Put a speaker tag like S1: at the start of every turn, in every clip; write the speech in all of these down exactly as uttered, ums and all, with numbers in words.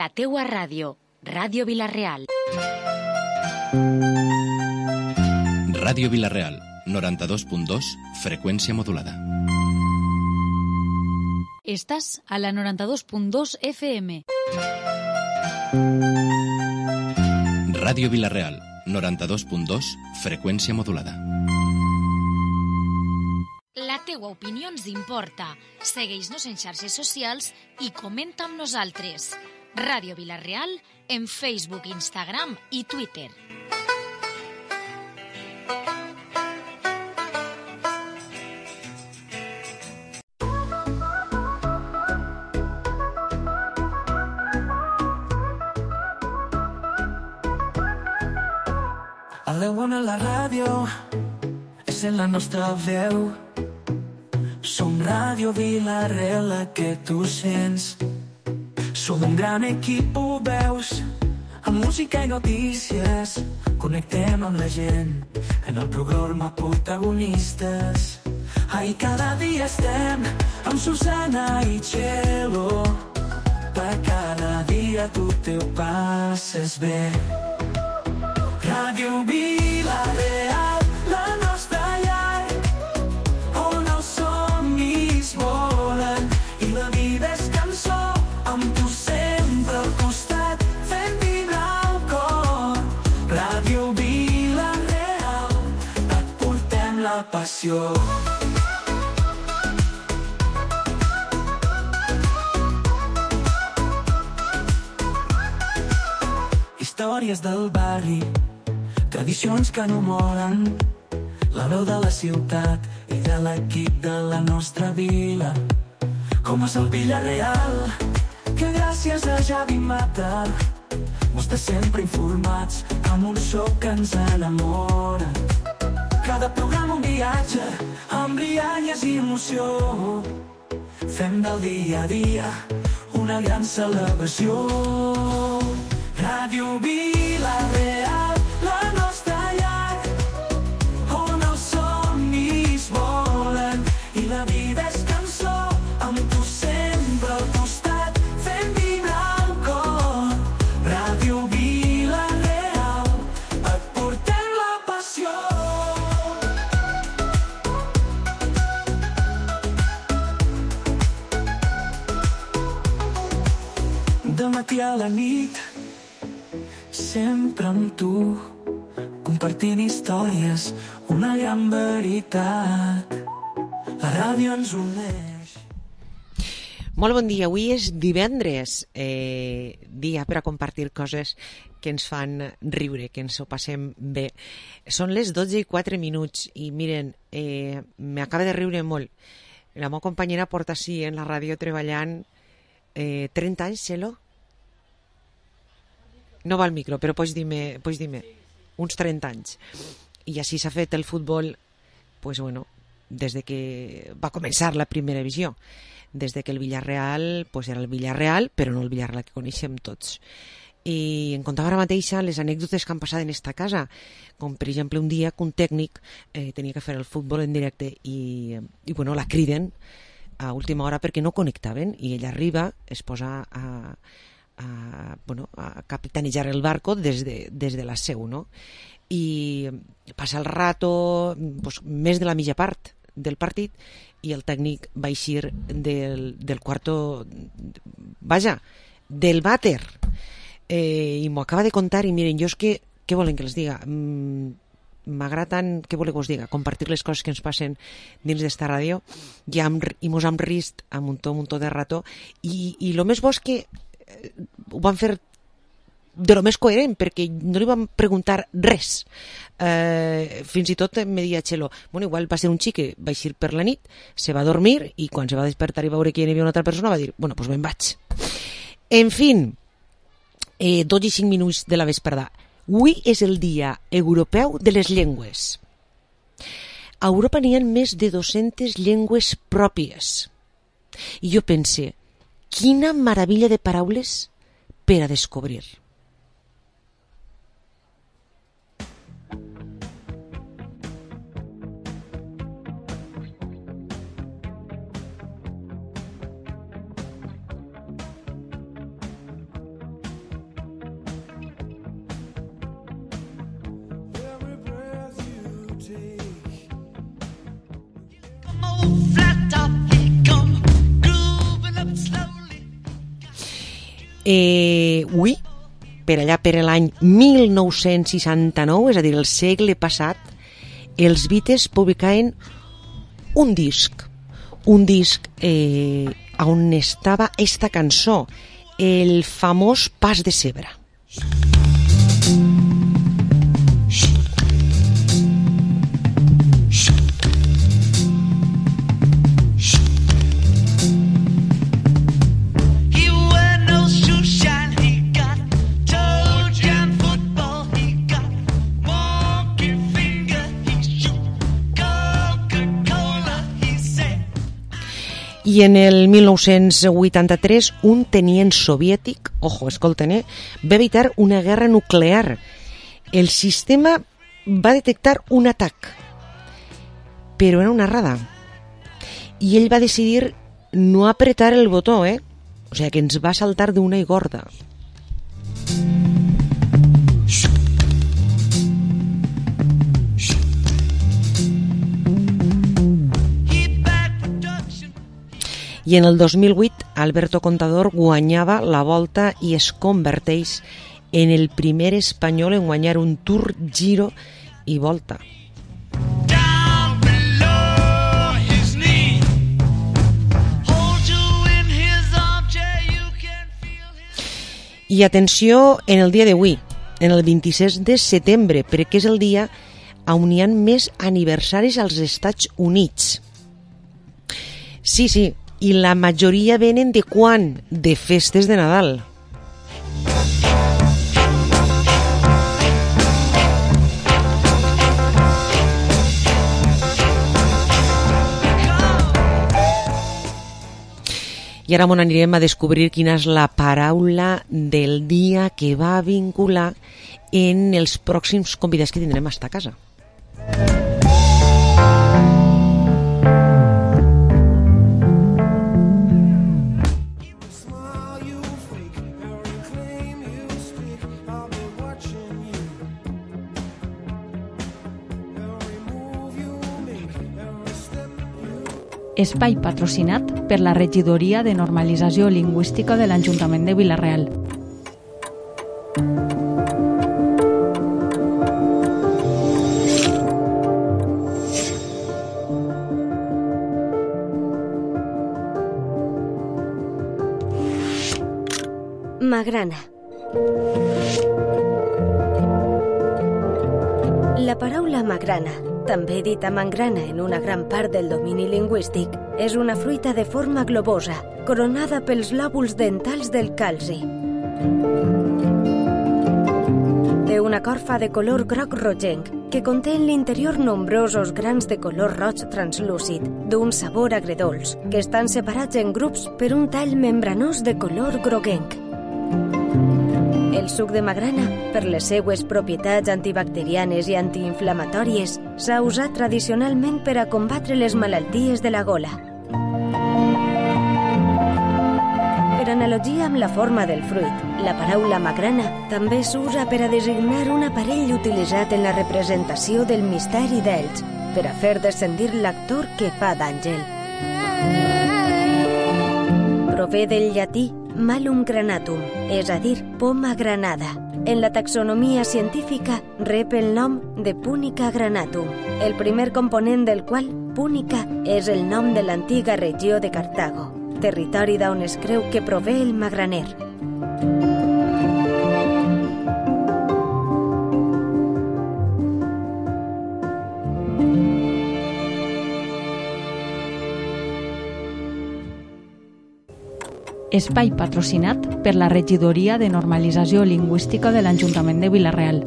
S1: La teua ràdio, Ràdio Vila-real.
S2: Ràdio Vila-real, noranta-dos punt dos, freqüència modulada.
S1: Estàs a la noranta-dos punt dos F M.
S2: Ràdio Vila-real, noranta-dos punt dos, freqüència modulada.
S1: La teua opinió ens importa. Segueix-nos en xarxes socials i comenta amb nosaltres. Ràdio Vila-real en Facebook, Instagram i Twitter.
S3: A la bona la ràdio és en la nostra veu. Som Ràdio Vila-real, la que tu sents. Som un gran equip, ho veus, amb música i notícies. Connectem amb la gent en el programa Protagonistes. Ai, cada dia estem amb Susana i Txelo. Per cada dia tu te ho passes bé. Ràdio Vila-real, la nostra llar, on els somnis volen i la vida és cançó, amb tu sempre al costat, fent vibrar el cor. Ràdio Vila-real, et portem la passió. Històries del barri, tradicions que no moren, la veu de la ciutat i de l'equip de la nostra vila. Com és el Vila-real, que gràcies a Javi Mata mos té sempre informats amb un so que ens enamora. Cada programa un viatge amb rialles i emoció. Fem del dia a dia una gran celebració. Ràdio Vila-real, la nostra llar, on els somnis volen i la vida és cançó, amb tu sempre al costat, fent vibrar el cor. Ràdio Vila-real, et portem la passió. Del matí a la nit, sempre amb tu, compartint històries, una gran veritat. La ràdio ens uneix.
S4: Molt bon dia, avui és divendres, eh, dia per a compartir coses que ens fan riure, que ens ho passem bé. Són les dotze i quatre minuts i miren, eh, m'acaba de riure molt. La meva companyera porta així en la ràdio treballant eh, trenta anys, Txelo? No va al micro, però pots dir-me, pots dir-me, uns trenta anys. I així s'ha fet el futbol, pues bueno, des de que va començar la primera divisió. Des de que el Villarreal pues era el Villarreal, però no el Villarreal que coneixem tots. I em contava ara mateixa les anècdotes que han passat en esta casa, com per exemple un dia que un tècnic eh, tenia que fer el futbol en directe i, i bueno, la criden a última hora perquè no connectaven i ella arriba, es posa a... A, bueno, a capitanejar el barco des de, des de la seu, no? I passa el rato, pues, més de la mitja part del partit i el tècnic va eixir del, del quarto, vaja, del vàter. Eh, I m'ho acaba de contar i miren, jo és que, què volen que els diga? M'agrada tant, què voleu que us diga? Compartir les coses que ens passen dins d'esta ràdio i, amb, i mos hem rist a muntó, muntó de rato i, i el més bo és que ho van fer de lo més coherent perquè no li van preguntar res. Eh, fins i tot me deia Txelo, bueno, igual va ser un xic que va eixir per la nit, se va dormir i quan se va despertar i va veure que hi havia una altra persona va dir, bueno, pues me'n vaig. En fin, eh, dotze i cinc minuts de la vesprada. Avui és el Dia Europeu de les Llengües. A Europa n'hi ha més de dues-centes llengües pròpies. I jo pense, quina meravella de paraules per a descobrir. Eh, ui, per allà per l'any mil nou-cents seixanta-nou, és a dir, el segle passat, els Beatles publicaven un disc, un disc eh, on estava esta cançó, el famós Pas de Cebre. I en el mil nou-cents vuitanta-tres un tenient soviètic, ojo, escolten, eh, va evitar una guerra nuclear. El sistema va detectar un atac, però era una errada. I ell va decidir no apretar el botó, eh? O sigui que ens va saltar d'una i gorda. I en el dos mil vuit, Alberto Contador guanyava la Volta i es converteix en el primer espanyol en guanyar un Tour, Giro i Volta. I atenció en el dia d'avui, en el vint-i-sis de setembre, perquè és el dia on hi ha més aniversaris als Estats Units. Sí, sí, i la majoria venen de quan? De festes de Nadal. I ara m'on anirem a descobrir quina és la paraula del dia que va vincular en els pròxims convidats que tindrem a esta casa.
S5: Espai patrocinat per la Regidoria de Normalització Lingüística de l'Ajuntament de Vila-real.
S6: Magrana. La paraula magrana, també dita mangrana en una gran part del domini lingüístic, és una fruita de forma globosa, coronada pels lòbuls dentals del calci. Té una corfa de color groc rogenc, que conté en l'interior nombrosos grans de color roig translúcid, d'un sabor agredolç, que estan separats en grups per un tall membranós de color groguenc. El suc de magrana, per les seues propietats antibacterianes i antiinflamatòries, s'ha usat tradicionalment per a combatre les malalties de la gola. Per analogia amb la forma del fruit, la paraula magrana també s'usa per a designar un aparell utilitzat en la representació del misteri d'Elx, per a fer descendir l'actor que fa d'àngel. Prové del llatí malum granatum, és a dir, poma granada. En la taxonomia científica rep el nom de Punica granatum, el primer component del qual, Púnica, és el nom de l'antiga regió de Cartago, territori d'on es creu que prové el magraner.
S5: Espai patrocinat per la Regidoria de Normalització Lingüística de l'Ajuntament de Vila-real.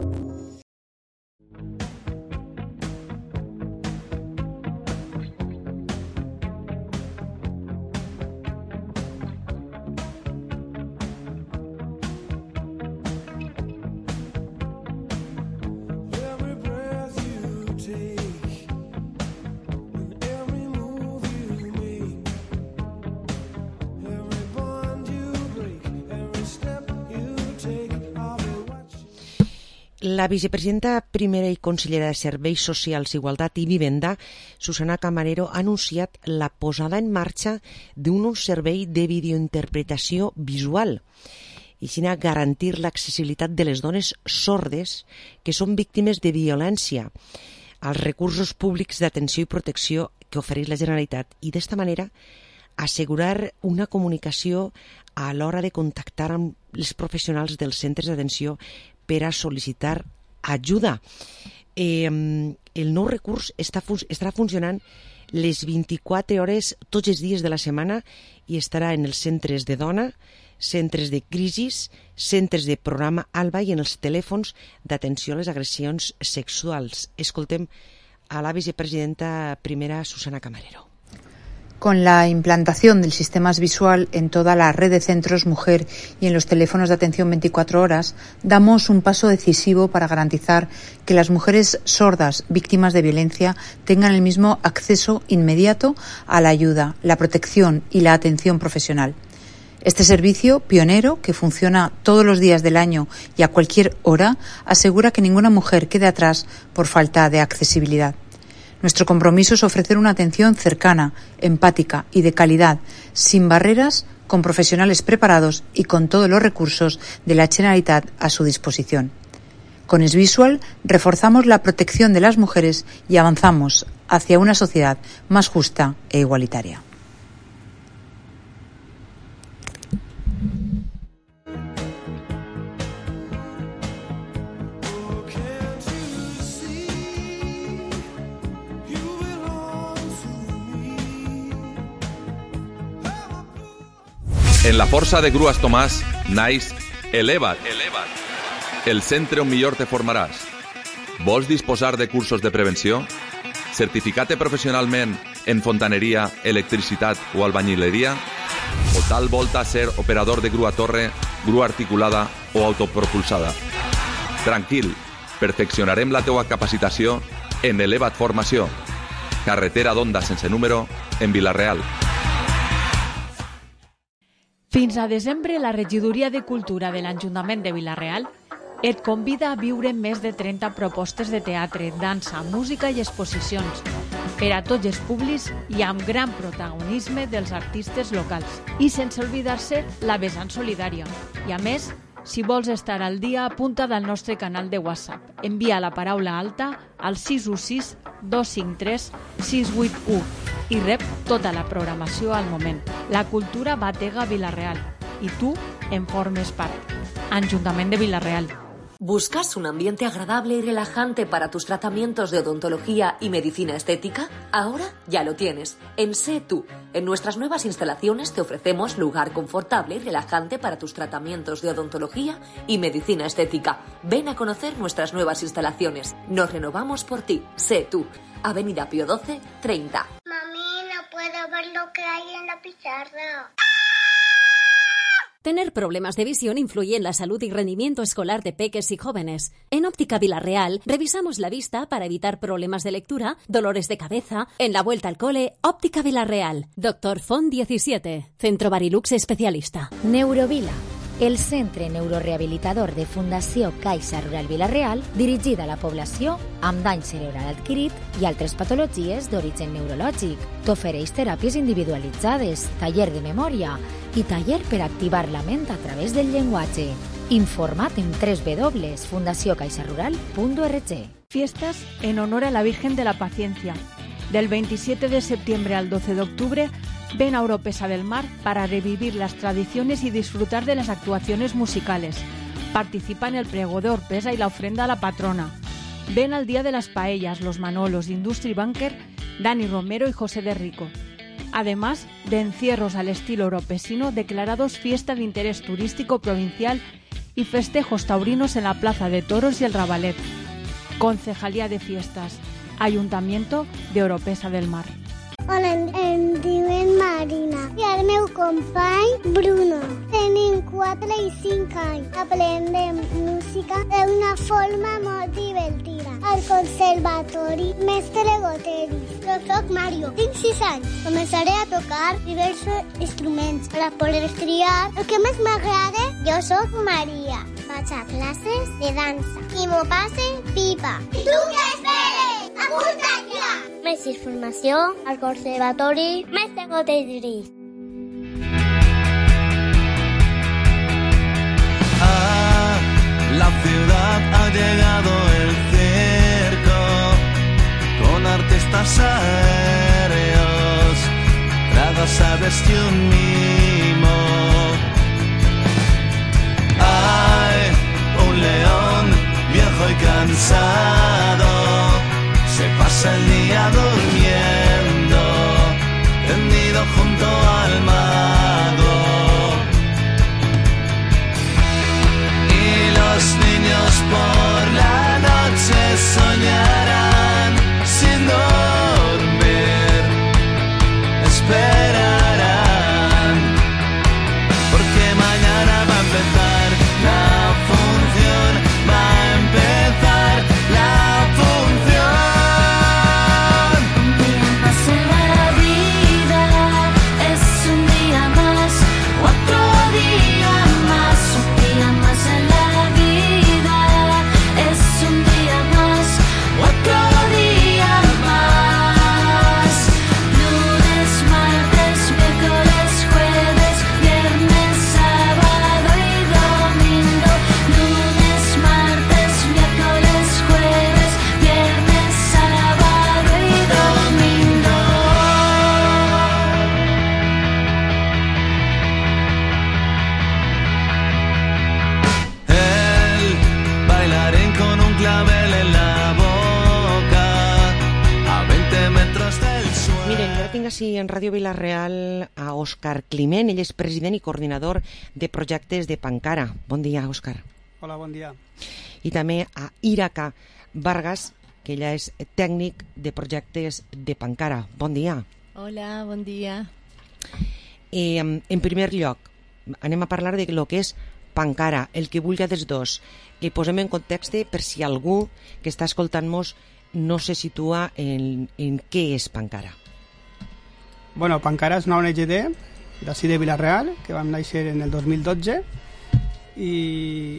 S4: La vicepresidenta primera i consellera de Serveis Socials, Igualtat i Vivenda, Susana Camarero, ha anunciat la posada en marxa d'un servei de videointerpretació visual. i així garantir l'accessibilitat de les dones sordes que són víctimes de violència als recursos públics d'atenció i protecció que ofereix la Generalitat i d'esta manera assegurar una comunicació a l'hora de contactar amb els professionals dels centres d'atenció per a sol·licitar ajuda. Eh, el nou recurs està fun- estarà funcionant les vint-i-quatre hores tots els dies de la setmana i estarà en els centres de dona, centres de crisis, centres de programa ALBA i en els telèfons d'atenció a les agressions sexuals. Escoltem a la vicepresidenta primera, Susana Camarero.
S7: Con la implantación del sistema visual en toda la red de centros mujer y en los teléfonos de atención veinticuatro horas, damos un paso decisivo para garantizar que las mujeres sordas víctimas de violencia tengan el mismo acceso inmediato a la ayuda, la protección y la atención profesional. Este servicio, pionero, que funciona todos los días del año y a cualquier hora, asegura que ninguna mujer quede atrás por falta de accesibilidad. Nuestro compromiso es ofrecer una atención cercana, empática y de calidad, sin barreras, con profesionales preparados y con todos los recursos de la Generalitat a su disposición. Con SVisual reforzamos la protección de las mujeres y avanzamos hacia una sociedad más justa e igualitaria.
S8: En la força de Grues Tomàs naix Eleva't, el centre on millor te formaràs. Vols disposar de cursos de prevenció? Certificat-te professionalment en fontaneria, electricitat o albañileria? O tal volta ser operador de grua torre, grua articulada o autopropulsada? Tranquil, perfeccionarem la teua capacitació en Eleva't Formació. Carretera d'Onda sense número en Vila-real.
S5: Fins a desembre, la Regidoria de Cultura de l'Ajuntament de Vila-real et convida a viure més de trenta propostes de teatre, dansa, música i exposicions per a tots els públics i amb gran protagonisme dels artistes locals. I sense oblidar-se la vessant solidària. I a més, si vols estar al dia, apunta del nostre canal de WhatsApp. Envia la paraula alta al sis u sis dos cinc tres sis vuit u i rep tota la programació al moment. La cultura batega Vila-real i tu en formes part. Ajuntament de Vila-real.
S9: ¿Buscas un ambiente agradable y relajante para tus tratamientos de odontología y medicina estética? Ahora ya lo tienes. En Sé Tú. En nuestras nuevas instalaciones te ofrecemos lugar confortable y relajante para tus tratamientos de odontología y medicina estética. Ven a conocer nuestras nuevas instalaciones. Nos renovamos por ti. Sé Tú. Avenida Pío doce, treinta.
S10: Mami, no puedo ver lo que hay en la pizarra.
S11: Tener problemas de visión influye en la salud y rendimiento escolar de peques y jóvenes. En Óptica Vila-real revisamos la vista para evitar problemas de lectura, dolores de cabeza. En la vuelta al cole, Óptica Vila-real. Doctor Font diecisiete, Centro Barilux especialista.
S12: Neurovila, el centre neurorehabilitador de Fundació Caixa Rural Vila-real, dirigida a la població amb dany cerebral adquirit i altres patologies d'origen neurològic. T'ofereix teràpies individualitzades, taller de memòria i taller per activar la ment a través del llenguatge. Informa't en doble u doble u doble u punt fundació caixa rural punt org.
S5: Fiestas en honor a la Virgen de la Paciencia. Del veintisiete de septiembre al doce de octubre, ven a Oropesa del Mar para revivir las tradiciones y disfrutar de las actuaciones musicales. Participa en el Prego de Oropesa y la ofrenda a la patrona. Ven al Día de las Paellas, los Manolos, Industry Banker, Dani Romero y José de Rico. Además de encierros al estilo oropesino declarados fiesta de interés turístico provincial y festejos taurinos en la Plaza de Toros y el Rabalet. Concejalía de Fiestas, Ayuntamiento de Oropesa del Mar.
S10: Hola, em diuen Marina i el meu company Bruno. Tenim quatre i cinc anys. Aprendem música d'una forma molt divertida. Al Conservatori Mestre Goteris. Jo soc Mario, tinc sis anys. Començaré a tocar diversos instruments per a poder triar el que més m'agrada. Jo soc Maria. Vaig a classes de dansa i m'ho passe pipa. I tu què esperes? Apunta't ja! Més informació al Conservatori Mestre Goteris.
S13: más aéreos, tragos a vestir un mimo. Hay un león viejo y cansado, se pasa el día durmiendo, tendido junto al mago. Y los niños por la noche soñarán sin dormir, esperarán, porque mañana va a empezar la función, va a empezar la función.
S14: Un día más en la vida es un día más, otro día más, un día más en la vida es un día más, otro día más. Lunes, martes, miércoles, jueves, viernes, sábado y domingo. Lunes, martes, miércoles, jueves, viernes, sábado y domingo.
S13: El bailarín con un clavel en la boca, a veinte metros del suelo.
S4: Miren, jo tinc així en Ràdio Vila-real a Òscar Climent, ell és president i coordinador de projectes de Pancara. Bon dia, Òscar.
S15: Hola, bon dia.
S4: I també a Iraca Vargas, que ella és tècnic de projectes de Pancara. Bon dia.
S16: Hola, bon dia.
S4: Eh, en primer lloc, anem a parlar de lo que és Pancara, el que vulgui dels dos. Que posem en context per si algú que està escoltant-nos no se situa en, en què és Pancara.
S15: Bueno, Pancara és una O N G D d'ací de Vila-real, que vam néixer en el dos mil dotze i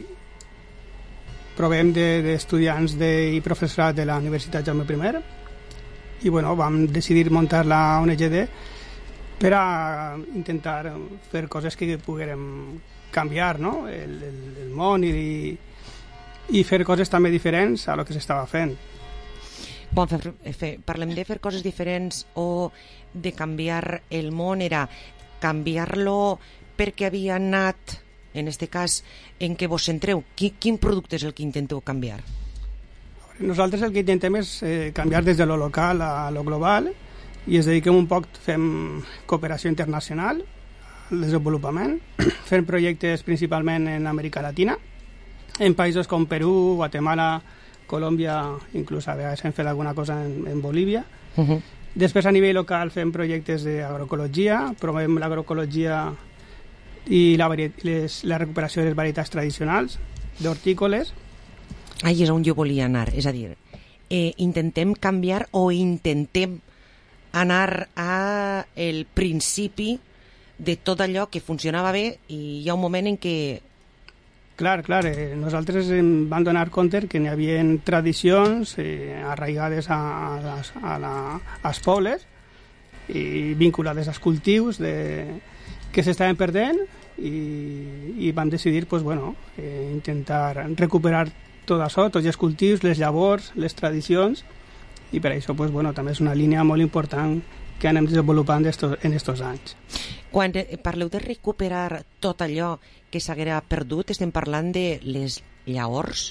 S15: provem d'estudiants de, de, i professorat de la Universitat Jaume I i bueno, vam decidir muntar la O N G D per a intentar fer coses que poguérem canviar, no? el, el, el món i, i fer coses també diferents a lo que s'estava fent.
S4: Bon, fer, fer, parlem de fer coses diferents o de canviar el món, era canviar-lo perquè havia anat, en este cas, en què vos centreu. Quin, quin producte és el que intenteu canviar?
S15: Nosaltres el que intentem és eh, canviar des de lo local a lo global i es dediquem un poc, fem cooperació internacional, al desenvolupament, fem projectes principalment en Amèrica Latina, en països com Perú, Guatemala, Colòmbia, inclús a vegades hem fet alguna cosa en, en Bolívia. Uh-huh. Després a nivell local fem projectes d'agroecologia, promovem l'agroecologia i la, les, la recuperació de les varietats tradicionals d'hortícoles.
S4: Ahí és on jo volia anar, és a dir, eh, intentem canviar o intentem anar a el principi de tot allò que funcionava bé i hi ha un moment en què...
S15: Clar, clar, eh, nosaltres em vam donar compte que n'hi havia tradicions eh, arraigades a, a, a, la, als pobles i vinculades als cultius de, que s'estaven perdent i, i vam decidir pues, bueno, eh, intentar recuperar tot això, tots els cultius, les llavors, les tradicions i per això pues, bueno, també és una línia molt important que anem desenvolupant estos, en aquests anys.
S4: Quan parleu de recuperar tot allò que s'haguera perdut, estem parlant de les llavors,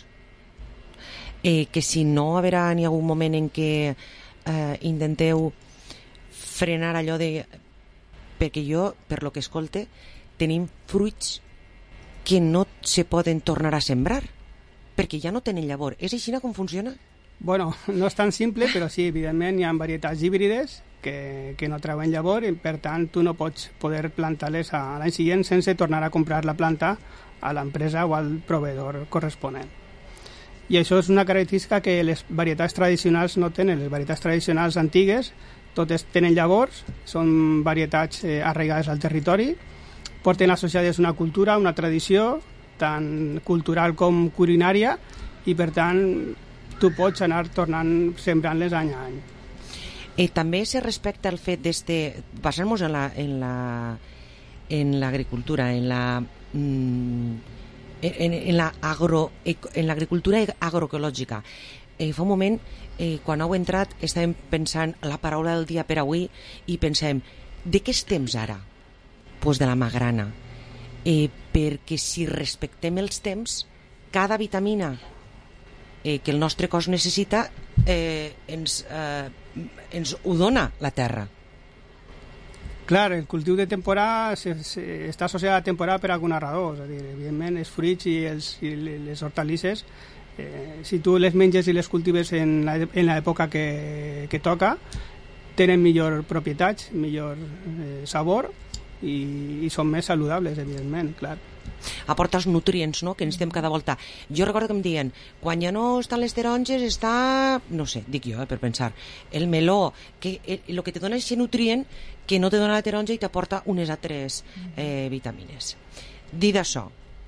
S4: eh, que si no haurà ni algun moment en què eh, intenteu frenar allò de... Perquè jo, per lo que escolte, tenim fruits que no se poden tornar a sembrar, perquè ja no tenen llavor. És així com funciona?
S15: Bueno, no és tan simple, però sí, evidentment hi ha varietats híbrides que, que no treuen llavor i per tant tu no pots poder plantar-les a l'any següent sense tornar a comprar la planta a l'empresa o al proveïdor corresponent. I això és una característica que les varietats tradicionals no tenen. Les varietats tradicionals antigues totes tenen llavors, són varietats eh, arraigades al territori, porten associades una cultura, una tradició, tant cultural com culinària, i per tant tu pots anar tornant sembrant-les any a any.
S4: Eh, també se respecta el fet d'este... Basar-nos en la, en la, en l'agricultura, en la... Mm, en, en la agro, en l'agricultura agroecològica. eh, fa un moment, eh, quan heu entrat, estàvem pensant la paraula del dia per avui i pensem, de què estem ara? Pues de la magrana. Eh, perquè si respectem els temps, cada vitamina eh, que el nostre cos necessita eh, ens, eh, ens ho dona la terra.
S15: Clar, el cultiu de temporada se, se, està associat a temporada per alguna raó, és a dir, evidentment els fruits i, els, i les hortalisses, eh, si tu les menges i les cultives en l'època que, que toca, tenen millor propietats, millor eh, sabor i, i són més saludables, evidentment, clar.
S4: Aporta els nutrients, no?, que necessitem cada volta. Jo recordo que em diuen, quan ja no estan les taronges està, no sé, dic jo, eh, per pensar, el meló, que el que te dona és aquest nutrient que no te dona la taronja i t'aporta unes altres eh, vitamines. Dit això,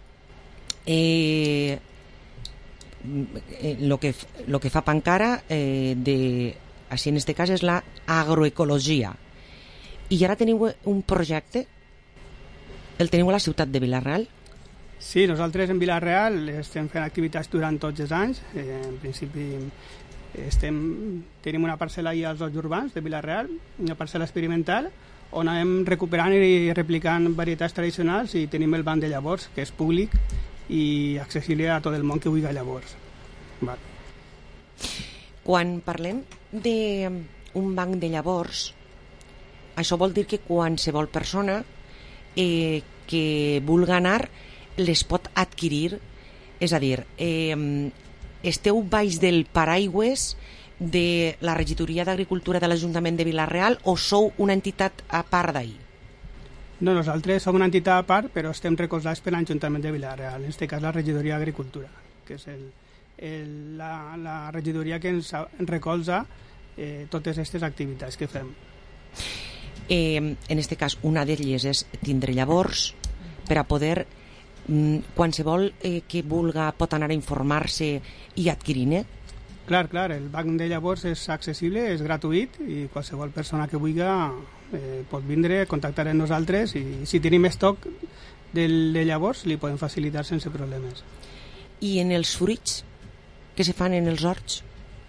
S4: eh, lo que, lo que fa Pancara, eh, de, així en este cas, és la agroecologia. I ara teniu un projecte, el teniu a la ciutat de Vila-real?
S15: Sí, nosaltres en Vila-real estem fent activitats durant tots els anys. Eh, en principi estem, tenim una parcel·la ahir als Horts Urbans de Vila-real, una parcel·la experimental, on anem recuperant i replicant varietats tradicionals i tenim el banc de llavors, que és públic i accessible a tot el món que vulgui llavors. Val.
S4: Quan parlem d'un banc de llavors, això vol dir que qualsevol persona eh, que vulgui anar les pot adquirir, és a dir, eh, esteu baix del paraigües de la regidoria d'Agricultura de l'Ajuntament de Vila-real o sou una entitat a part d'ahir?
S15: No, nosaltres som una entitat a part, però estem recolzats per l'Ajuntament de Vila-real, en aquest cas la regidoria d'Agricultura, que és el, el, la, la regidoria que ens recolza eh, totes aquestes activitats que fem.
S4: Eh, en aquest cas, una d'elles és tindre llavors per a poder qualsevol eh, que vulga pot anar a informar-se i adquirir-ne?
S15: Clar, clar, el banc de llavors és accessible, és gratuït i qualsevol persona que vulgui eh, pot vindre, contactar amb nosaltres i si tenim estoc de, de llavors li podem facilitar sense problemes.
S4: I en els fruits que se fan en els horts?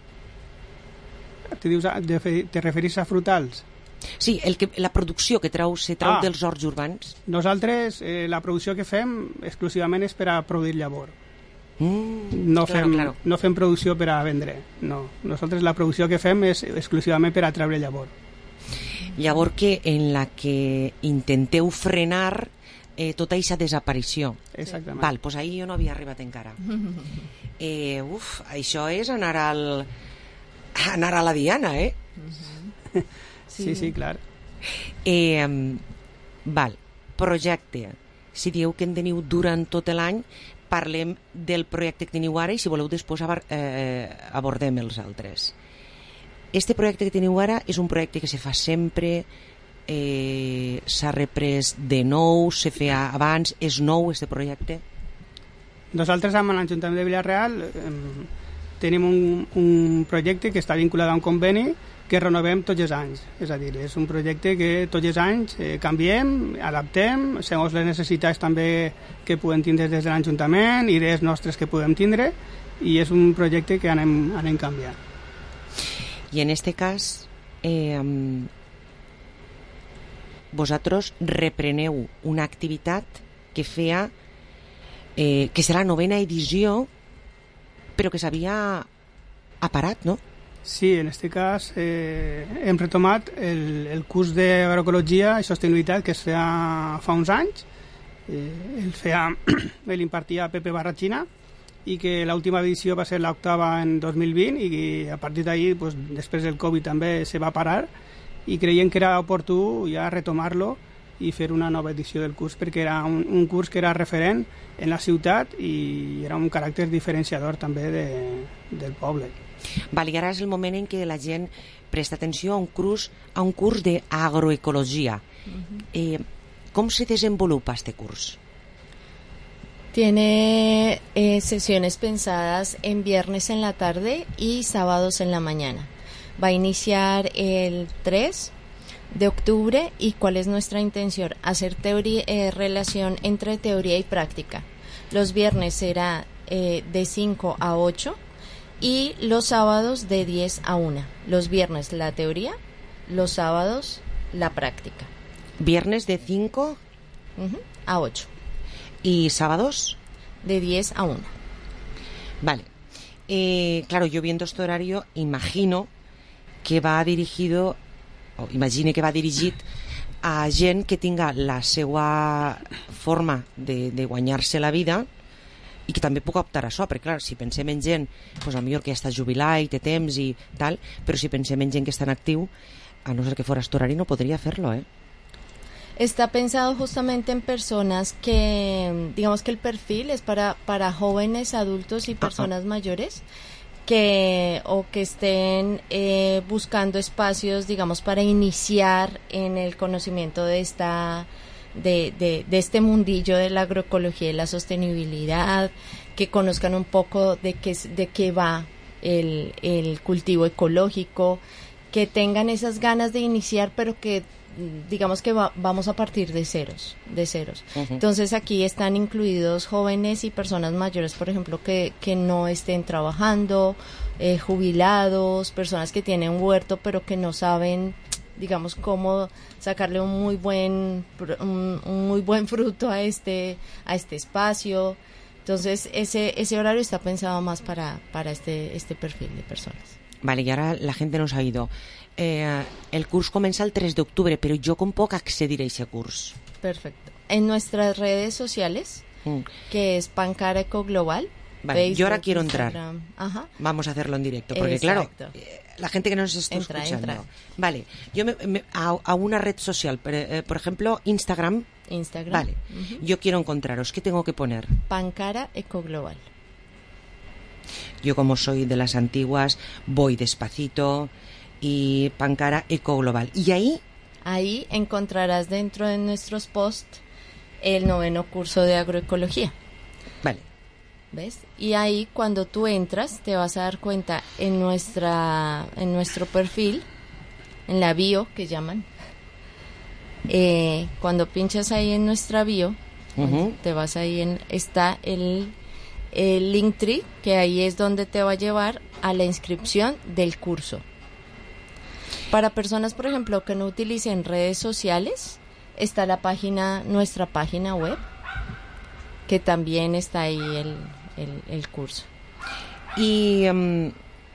S15: Te, dius, te referís a frutals?
S4: Sí, el que, la producció que trau, se trau ah, dels horts urbans.
S15: Nosaltres, eh, la producció que fem exclusivament és per a produir llavor.
S4: Mm,
S15: no,
S4: claro,
S15: fem,
S4: claro.
S15: no fem producció per a vendre. No. Nosaltres la producció que fem és exclusivament per a treure llavor.
S4: Llavor que en la que intenteu frenar eh, tota aquesta desaparició.
S15: Exactament.
S4: Val, doncs ahir jo no havia arribat encara. Eh, uf, això és anar al anar a la diana, eh?
S15: Sí, sí, clar.
S4: Eh, val, projecte. Si dieu que en teniu durant tot l'any, parlem del projecte que teniu ara i si voleu després eh, abordem els altres. Este projecte que teniu ara és un projecte que se fa sempre, eh, s'ha reprès de nou, se feia abans, és nou este projecte?
S15: Nosaltres amb l'Ajuntament de Vila-real eh, tenim un, un projecte que està vinculat a un conveni que renovem tots els anys. És a dir, és un projecte que tots els anys eh, canviem, adaptem, segons les necessitats també que podem tindre des de l'Ajuntament, idees nostres que podem tindre, i és un projecte que anem, anem canviant.
S4: I en este cas, eh, vosaltres repreneu una activitat que feia, eh, que serà la novena edició, però que s'havia aparat, no?
S15: Sí, en aquest cas eh, hem retomat el, el curs d'agroecologia i sostenibilitat que es feia fa uns anys. Eh, el feia, l'impartia Pepe Barrachina i que l'última edició va ser l'octava en dos mil vint i a partir d'ahir, pues, després del Covid també se va parar i creiem que era oportú ja retomar-lo i fer una nova edició del curs perquè era un, un curs que era referent en la ciutat i era un caràcter diferenciador també de, del poble.
S4: Val, i ara és el moment en què la gent presta atenció a un curs, a un curs d'agroecologia. Uh-huh. eh, ¿Cómo se desenvolupa este curso?
S16: Tiene eh, sesiones pensadas en viernes en la tarde y sábados en la mañana. Va a iniciar el tres de octubre y ¿cuál es nuestra intención? Hacer teoría, eh, relación entre teoría y práctica. Los viernes será eh, de cinco a ocho y los sábados de diez a una. Los viernes la teoría, los sábados la práctica.
S4: ¿Viernes de cinco
S16: uh-huh, a ocho?
S4: ¿Y sábados?
S16: De diez a una.
S4: Vale. Eh, claro, yo viendo este horario imagino que va dirigido, o imagine que va dirigit a gent que tinga la seva forma de, de guanyar-se la vida i que també puc optar a això, perquè clar, si pensem en gent pues, a millor que ja està jubilat i té temps i tal, però si pensem en gent que està en actiu, a no ser que fuera este horario no podría hacerlo, ¿eh?
S16: Está pensado justamente en personas que, digamos que el perfil es para, para jóvenes, adultos y personas uh-huh. mayores que o que estén eh, buscando espacios, digamos, para iniciar en el conocimiento de esta de, de, de este mundillo de la agroecología y la sostenibilidad, que conozcan un poco de qué de qué va el, el cultivo ecológico, que tengan esas ganas de iniciar, pero que digamos que va, vamos a partir de ceros, de ceros. Uh-huh. Entonces aquí están incluidos jóvenes y personas mayores, por ejemplo, que, que no estén trabajando, eh, jubilados, personas que tienen huerto pero que no saben, digamos, cómo sacarle un muy buen un, un muy buen fruto a este a este espacio. Entonces ese ese horario está pensado más para para este este perfil de personas.
S4: Vale, y ahora la gente nos ha ido. Eh, el curso comienza el tres de octubre, pero yo con poco accediré a ese curso.
S16: Perfecto. En nuestras redes sociales, mm. que es Pancara Eco Global.
S4: Vale,
S16: Facebook,
S4: yo ahora quiero entrar.
S16: Ajá.
S4: Vamos a hacerlo en directo, porque
S16: Exacto.
S4: claro, eh, la gente que nos está
S16: entra,
S4: escuchando.
S16: Entra.
S4: Vale, yo me, me, a, a una red social, por, eh, por ejemplo, Instagram.
S16: Instagram.
S4: Vale,
S16: uh-huh.
S4: Yo quiero encontraros. ¿Qué tengo que poner?
S16: Pancara Eco Global.
S4: Yo, como soy de las antiguas, voy despacito y Pancara Eco Global. ¿Y ahí?
S16: Ahí encontrarás dentro de nuestros posts el noveno curso de agroecología.
S4: Vale.
S16: ¿Ves? Y ahí cuando tú entras te vas a dar cuenta en nuestra en nuestro perfil, en la bio que llaman, eh, cuando pinchas ahí en nuestra bio, uh-huh. te vas ahí en está el el Linktree, que ahí es donde te va a llevar a la inscripción del curso. Para personas, por ejemplo, que no utilicen redes sociales, está la página, nuestra página web, que también está ahí el, el, el curso.
S4: Y um,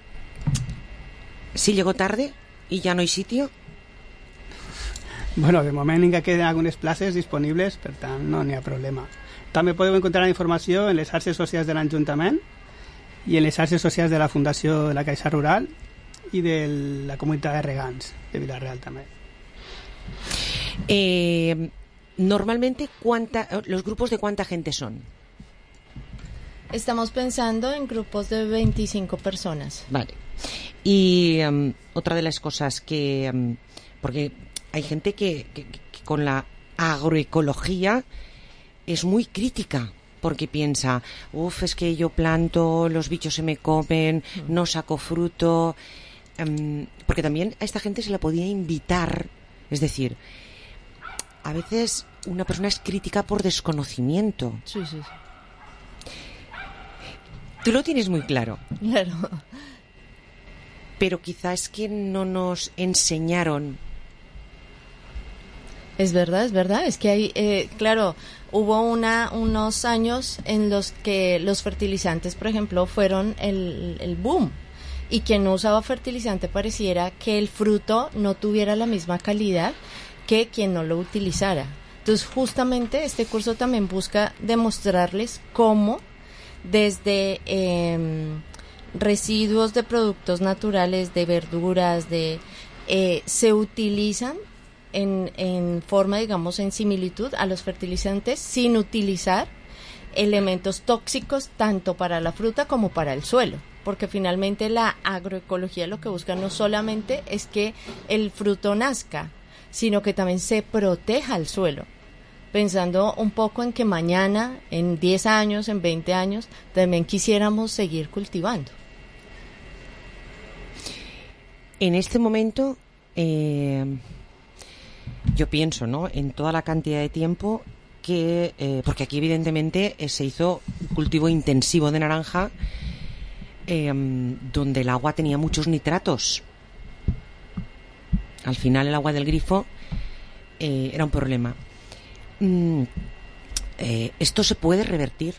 S4: si llegó tarde y ya no hay sitio.
S15: Bueno, de moment encara queden algunes places disponibles, per tant no n'hi ha problema. També podeu encontrar la informació en les xarxes socials de l'Ajuntament i en les xarxes socials de la Fundació de la Caixa Rural y de la comunidad de regants de Vila-real también.
S4: Eh, normalmente, ¿cuánta, los grupos de cuánta gente son?
S16: Estamos pensando en grupos de veinticinco personas.
S4: Vale. Y um, otra de las cosas que... Um, porque hay gente que, que, que con la agroecología es muy crítica. Porque piensa, uff, es que yo planto, los bichos se me comen, no saco fruto... Um, porque también a esta gente se la podía invitar, es decir, a veces una persona es crítica por desconocimiento.
S16: Sí, sí, sí.
S4: Tú lo tienes muy claro.
S16: Claro.
S4: Pero quizás es que no nos enseñaron.
S16: Es verdad, es verdad. Es que hay, eh, claro, hubo una unos años en los que los fertilizantes, por ejemplo, fueron el, el boom. Y quien no usaba fertilizante pareciera que el fruto no tuviera la misma calidad que quien no lo utilizara. Entonces, justamente este curso también busca demostrarles cómo desde eh, residuos de productos naturales, de verduras, de eh, se utilizan en, en forma, digamos, en similitud a los fertilizantes sin utilizar elementos tóxicos tanto para la fruta como para el suelo. Porque finalmente la agroecología lo que busca no solamente es que el fruto nazca, sino que también se proteja el suelo, pensando un poco en que mañana, en diez años, en veinte años, también quisiéramos seguir cultivando.
S4: En este momento, eh, yo pienso, ¿no?, en toda la cantidad de tiempo que, eh, porque aquí evidentemente eh, se hizo un cultivo intensivo de naranja. eh, donde el agua tenía muchos nitratos. Al final el agua del grifo eh, era un problema. Mm, eh, ¿Esto se puede revertir?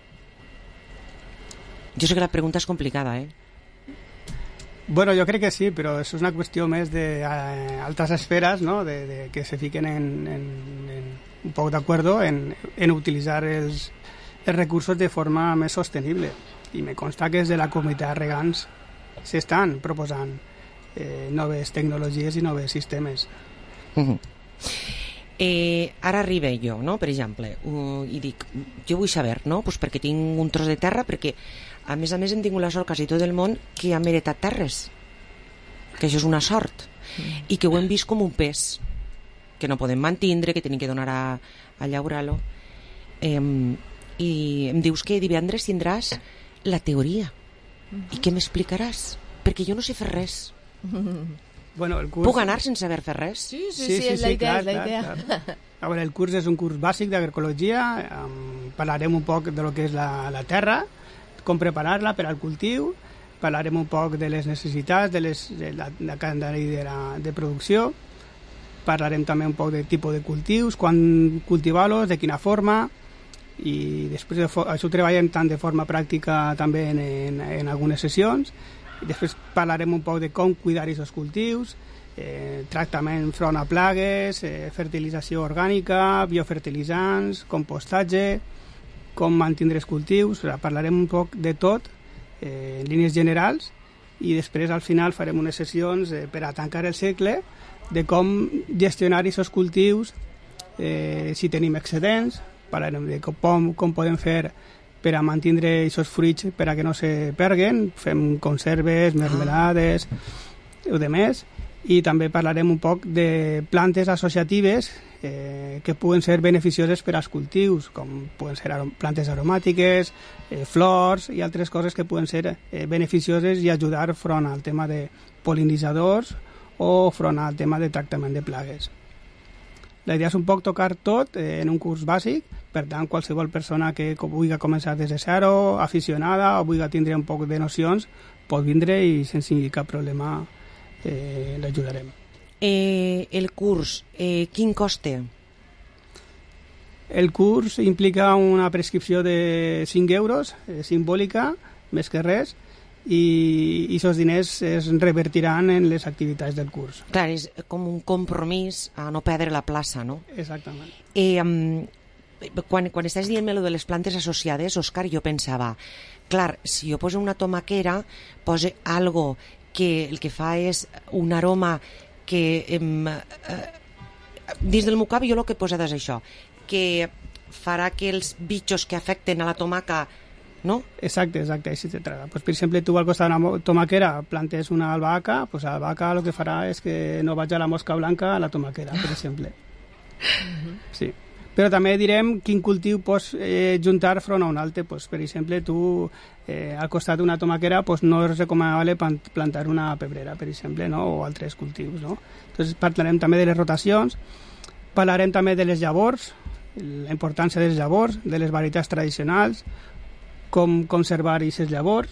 S4: Yo sé que la pregunta es complicada, ¿eh?
S15: Bueno, yo creo que sí, pero eso es una cuestión más de eh, altas esferas, ¿no? De, de que se fiquen en, en, en un poco de acuerdo en, en utilizar els, els recursos de forma més sostenible. I me consta que des de la comunitat de regants s'estan proposant eh, noves tecnologies i noves sistemes.
S4: Uh-huh. Eh, ara arriba jo, no? Per exemple, uh, i dic, jo vull saber, no? Pues perquè tinc un tros de terra, perquè a més a més hem tingut la sort quasi tot el món que hem heretat terres, que això és una sort, mm. i que ho hem vist com un pes que no podem mantindre, que tenim que donar a, a llaurar-lo. Eh, i em dius que divendres tindràs la teoria. Mm-hmm. I què m'explicaràs? Perquè jo no sé fer res.
S15: Bueno, el curs...
S4: Puc anar sense haver fet res?
S16: Sí, sí, sí, sí, sí és la idea, clar, és la idea.
S15: Clar, clar. A veure, el curs és un curs bàsic d'agroecologia, um, parlarem un poc de lo que és la, la terra, com preparar-la per al cultiu, parlarem un poc de les necessitats, de, les, de la, la calendari de, la, de producció, parlarem també un poc de tipus de cultius, quan cultivar-los, de quina forma, i després de, això ho treballem tant de forma pràctica també en, en, en algunes sessions. Després parlarem un poc de com cuidar aquests cultius, eh, tractament front a plagues, eh, fertilització orgànica, biofertilitzants, compostatge, com mantindre els cultius. O sigui, parlarem un poc de tot, eh, en línies generals, i després al final farem unes sessions eh, per a tancar el cicle de com gestionar aquests cultius, eh, si tenim excedents, parlarem de com, com podem fer per a mantindre aquests fruits per a que no se perguen, fem conserves, mermelades o de més, i també parlarem un poc de plantes associatives eh, que puguen ser beneficioses per als cultius, com poden ser arom plantes aromàtiques, eh, flors i altres coses que puguen ser eh, beneficioses i ajudar front al tema de pol·linitzadors o front al tema de tractament de plagues. La idea és un poc tocar tot eh, en un curs bàsic, per tant, qualsevol persona que vulgui començar des de zero, aficionada o vulgui tindre un poc de nocions, pot vindre i sense cap problema eh, l'ajudarem.
S4: Eh, el curs, eh, quin coste?
S15: El curs implica una prescripció de cinc euros, eh, simbòlica, més que res, i aquests diners es revertiran en les activitats del curs.
S4: Clar, és com un compromís a no perdre la plaça, no?
S15: Exactament.
S4: Eh, um, quan, quan estàs dient-me lo de les plantes associades, Òscar, jo pensava, clar, si jo poso una tomaquera, poso algo que el que fa és un aroma que em, eh, dins del meu cap jo el que he posat és això, que farà que els bitxos que afecten a la tomaca, no?
S15: Exacte, exacte, així se trata. Pues, per exemple, tu al costat d'una tomaquera plantes una albahaca, pues l'albahaca el que farà és que no vagi a la mosca blanca a la tomaquera, per exemple. Sí. Però també direm quin cultiu pots eh, juntar front a un altre. Pues, per exemple, tu eh, al costat d'una tomaquera pues, no és recomanable plantar una pebrera, per exemple, no? O altres cultius. No? Entonces, parlarem també de les rotacions, parlarem també de les llavors, la importància dels llavors, de les varietats tradicionals, com conservar aquestes llavors,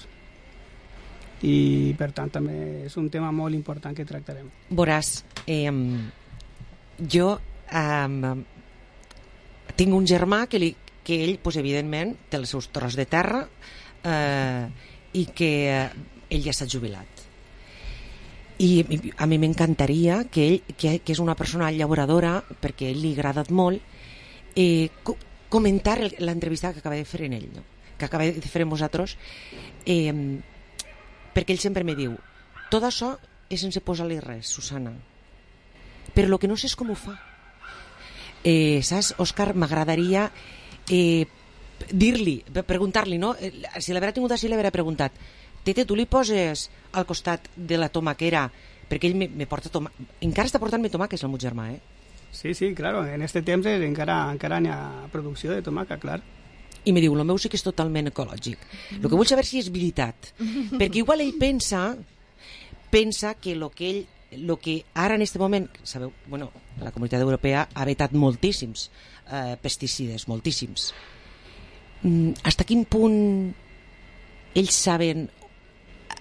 S15: i per tant també és un tema molt important que tractarem.
S4: Veuràs, eh, jo eh, tinc un germà que, li, que ell, pues, evidentment, té els seus tros de terra eh, i que eh, ell ja s'ha jubilat. I a mi m'encantaria que ell, que, que és una persona llauradora, perquè a ell li ha agradat molt, eh, co comentar l'entrevista que acaba de fer en ell, no? que acaba de fer amb vosaltres, eh, perquè ell sempre me diu, tot això és sense posar-li res, Susana, però el que no sé és com ho fa. Eh, saps, Òscar, m'agradaria eh, dir-li, preguntar-li, no? Si l'haurà tingut així, l'haurà preguntat, Tete, tu li poses al costat de la tomaquera, perquè ell me, me porta toma... encara està portant-me tomaques el meu germà, eh?
S15: Sí, sí, claro, en este temps encara, encara n'hi ha producció de tomaca, clar.
S4: I me diu, el meu sí que és totalment ecològic. El que vull saber si és veritat. Perquè igual ell pensa pensa que el que ell el que ara en aquest moment, sabeu, bueno, la Comunitat Europea ha vetat moltíssims eh, pesticides, moltíssims. Mm, hasta quin punt ells saben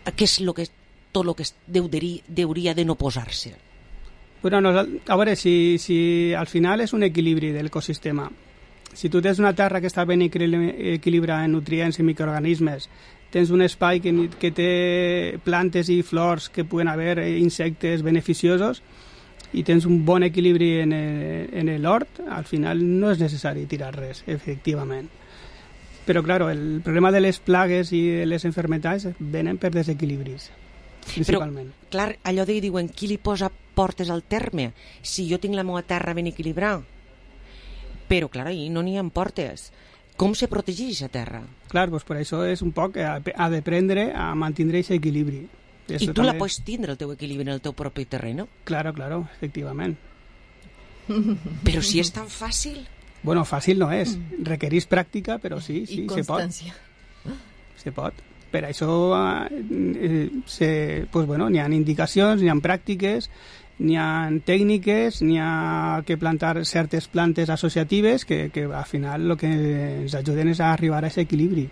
S4: què és lo que, tot el que deuria, deuria de no posar-se?
S15: Bueno, no, a veure, si, si al final és un equilibri de l'ecosistema. Si tu tens una terra que està ben equilibrada en nutrients i microorganismes, tens un espai que, que té plantes i flors que puguen haver insectes beneficiosos i tens un bon equilibri en el, en l'hort, al final no és necessari tirar res, efectivament. Però, clar, el problema de les plagues i de les enfermetats venen per desequilibris, principalment.
S4: Però, clar, allò de diuen, qui li posa portes al terme? Si jo tinc la meva terra ben equilibrada. Però, clar, ahir no n'hi ha portes. Com se protegeix la terra?
S15: Clar, doncs per això és un poc, ha d'aprendre a mantenir aquest equilibri.
S4: I tu també la pots tindre, el teu equilibri, en el teu propi terreno?
S15: Claro, claro, efectivament.
S4: Però si és tan fàcil?
S15: Bueno, fàcil no és. Requereix pràctica, però sí, sí,
S16: I
S15: se pot.
S16: constància.
S15: Se pot. Per això eh, se, pues, bueno, n'hi ha indicacions, n'hi ha pràctiques, n'hi ha tècniques, n'hi ha que plantar certes plantes associatives que, que al final el que ens ajuden és a arribar a aquest equilibri.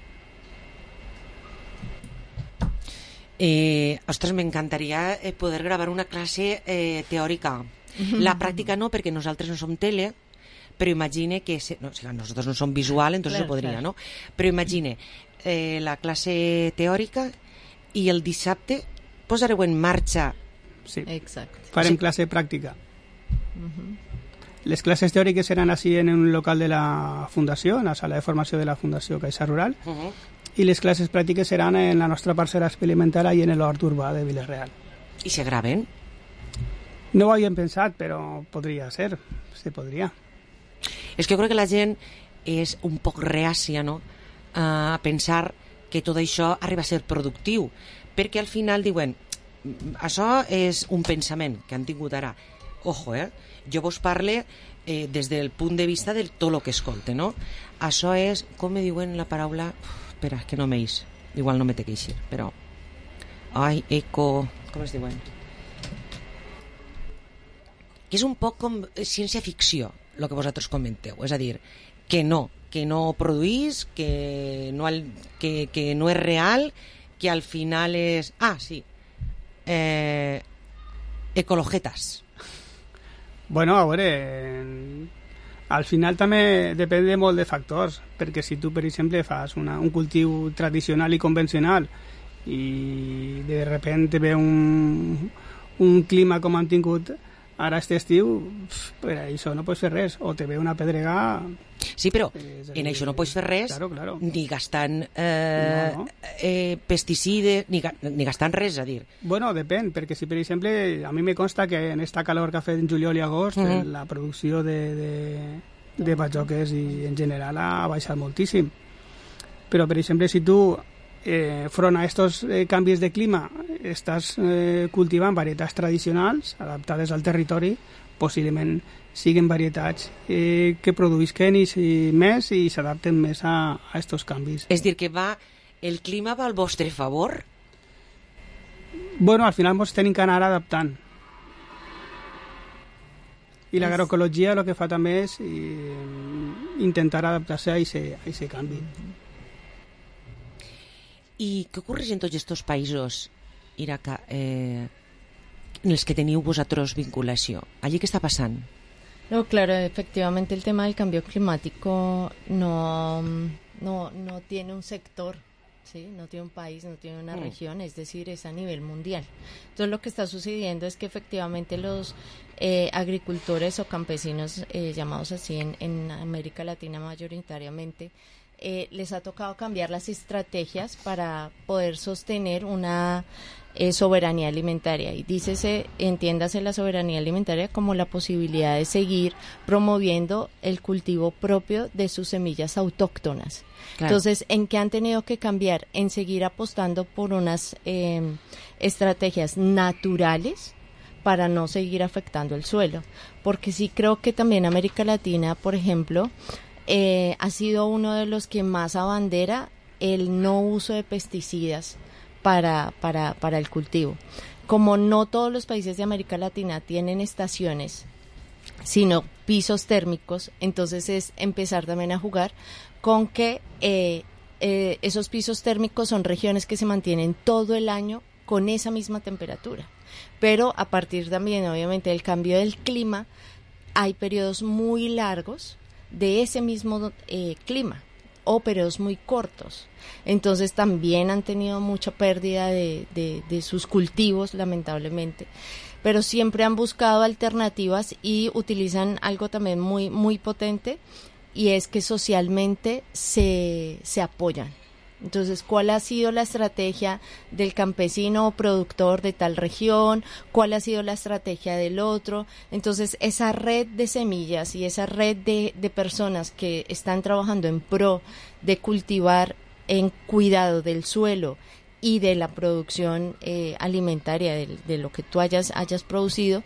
S4: Eh, ostres, m'encantaria eh, poder gravar una classe eh, teòrica. La pràctica no, perquè nosaltres no som tele, però imagine que... Se, no, o sigui, nosaltres no som visual, entonces claro, se podria, claro. ¿no? Però imagine eh, la classe teòrica i el dissabte posareu en marxa...
S15: Sí,
S16: exacte.
S15: Farem
S4: sí.
S15: classe pràctica. Uh-huh. Les classes teòriques seran així en un local de la Fundació, en la sala de formació de la Fundació Caixa Rural, uh-huh. i les classes pràctiques seran en la nostra parcel·la experimental i en l'hort urbà de Vila-real.
S4: I se graven?
S15: No ho havíem pensat, però podria ser, se podria.
S4: És que jo crec que la gent és un poc reàcia, no?, a pensar que tot això arriba a ser productiu, perquè al final diuen, això és un pensament que han tingut ara. Ojo, eh? Jo vos parle eh, des del punt de vista de tot el que escolte, no? Això és, com me diuen la paraula... Uf, espera, que no m'eix. Igual no me té que eixir, però... Ai, eco... Com es diuen? Que és un poc com ciència-ficció, el que vosaltres comenteu. És a dir, que no, que no produís, que no, que, que no és real, que al final és... Ah, sí... Eh, ecologetas.
S15: Bueno, a veure, al final també depèn de molt de factors, perquè si tu, per exemple, fas una, un cultiu tradicional i convencional i de repente ve un, un clima com han tingut ara este estiu, per això no pots fer res, o te ve una pedregada.
S4: Sí, però en això no pots fer res,
S15: claro, claro.
S4: ni gastant eh, no, no. Eh, pesticides, ni, ni gastant res, a dir.
S15: Bueno, depèn, perquè si per exemple, a mi me consta que en esta calor que ha fet en juliol i agost, uh -huh. la producció de, de, de bajoques i en general ha baixat moltíssim. Però per exemple, si tu eh, front a estos eh, canvis de clima estàs eh, cultivant varietats tradicionals adaptades al territori, possiblement siguin varietats eh, que produïsquen i, i més i s'adapten més a, a estos canvis.
S4: És dir, que va, el clima va al vostre favor?
S15: Bueno, al final ens tenim que anar adaptant. I l'agroecologia el que fa també és eh, intentar adaptar-se a aquest canvi.
S4: I què ocorre en tots aquests països, Iraca, eh, en els que teniu vosaltres vinculació? Allí què està passant?
S16: No, claro, efectivamente el tema del cambio climático no, no, no tiene un sector, ¿sí? No tiene un país, no tiene una mm. región, es decir, es a nivel mundial. Entonces lo que está sucediendo es que efectivamente los eh, agricultores o campesinos, eh, llamados así en, en América Latina mayoritariamente, eh, les ha tocado cambiar las estrategias para poder sostener una eh, soberanía alimentaria. Y dícese, entiéndase la soberanía alimentaria como la posibilidad de seguir promoviendo el cultivo propio de sus semillas autóctonas. Claro. Entonces, ¿en qué han tenido que cambiar? En seguir apostando por unas eh, estrategias naturales para no seguir afectando el suelo. Porque sí creo que también América Latina, por ejemplo, eh, ha sido uno de los que más abandera el no uso de pesticidas para, para, para el cultivo. Como no todos los países de América Latina tienen estaciones, sino pisos térmicos, entonces es empezar también a jugar con que eh, eh, esos pisos térmicos son regiones que se mantienen todo el año con esa misma temperatura. Pero a partir también, obviamente, del cambio del clima, hay periodos muy largos de ese mismo eh, clima o periodos muy cortos. Entonces también han tenido mucha pérdida de, de, de sus cultivos, lamentablemente. Pero siempre han buscado alternativas y utilizan algo también muy, muy potente, y es que socialmente se, se apoyan. Entonces, ¿cuál ha sido la estrategia del campesino o productor de tal región? ¿Cuál ha sido la estrategia del otro? Entonces, esa red de semillas y esa red de, de personas que están trabajando en pro de cultivar en cuidado del suelo y de la producción eh, alimentaria de, de lo que tú hayas, hayas producido,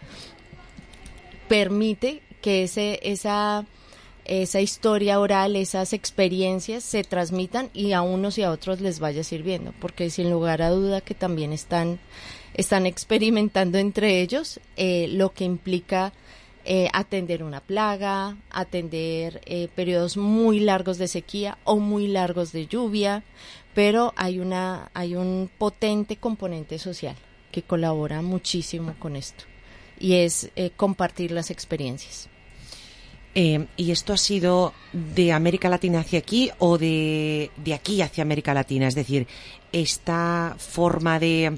S16: permite que ese, esa... esa historia oral, esas experiencias se transmitan y a unos y a otros les vaya sirviendo, porque sin lugar a duda que también están, están experimentando entre ellos eh, lo que implica eh, atender una plaga, atender eh, periodos muy largos de sequía o muy largos de lluvia, pero hay una, hay un potente componente social que colabora muchísimo con esto, y es eh, compartir las experiencias.
S4: Eh, ¿Y esto ha sido de América Latina hacia aquí o de, de aquí hacia América Latina? Es decir, esta forma de,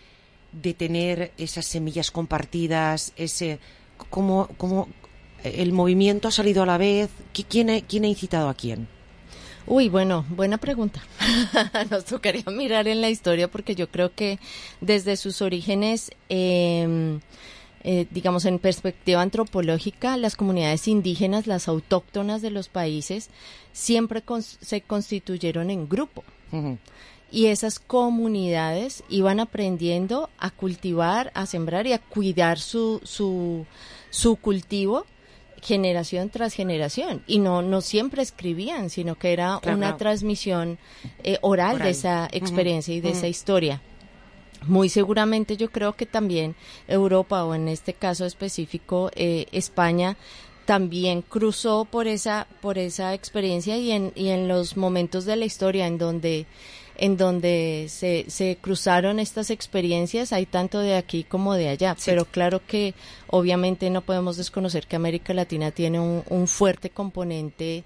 S4: de tener esas semillas compartidas, ese cómo, cómo el movimiento ha salido a la vez. ¿Quién ha, quién ha incitado a quién?
S16: Uy, bueno, buena pregunta. Nos tocaría mirar en la historia, porque yo creo que desde sus orígenes... Eh, Eh, digamos, en perspectiva antropológica, las comunidades indígenas, las autóctonas de los países, siempre cons- se constituyeron en grupo. Uh-huh. Y esas comunidades iban aprendiendo a cultivar, a sembrar y a cuidar su, su, su cultivo generación tras generación. Y no, no siempre escribían, sino que era claro, una claro. transmisión eh, oral, oral de esa experiencia uh-huh. y de uh-huh. esa historia. Muy seguramente yo creo que también Europa, o en este caso específico eh, España, también cruzó por esa por esa experiencia, y en y en los momentos de la historia en donde en donde se se cruzaron estas experiencias, hay tanto de aquí como de allá. Sí. Pero claro que obviamente no podemos desconocer que América Latina tiene un, un fuerte componente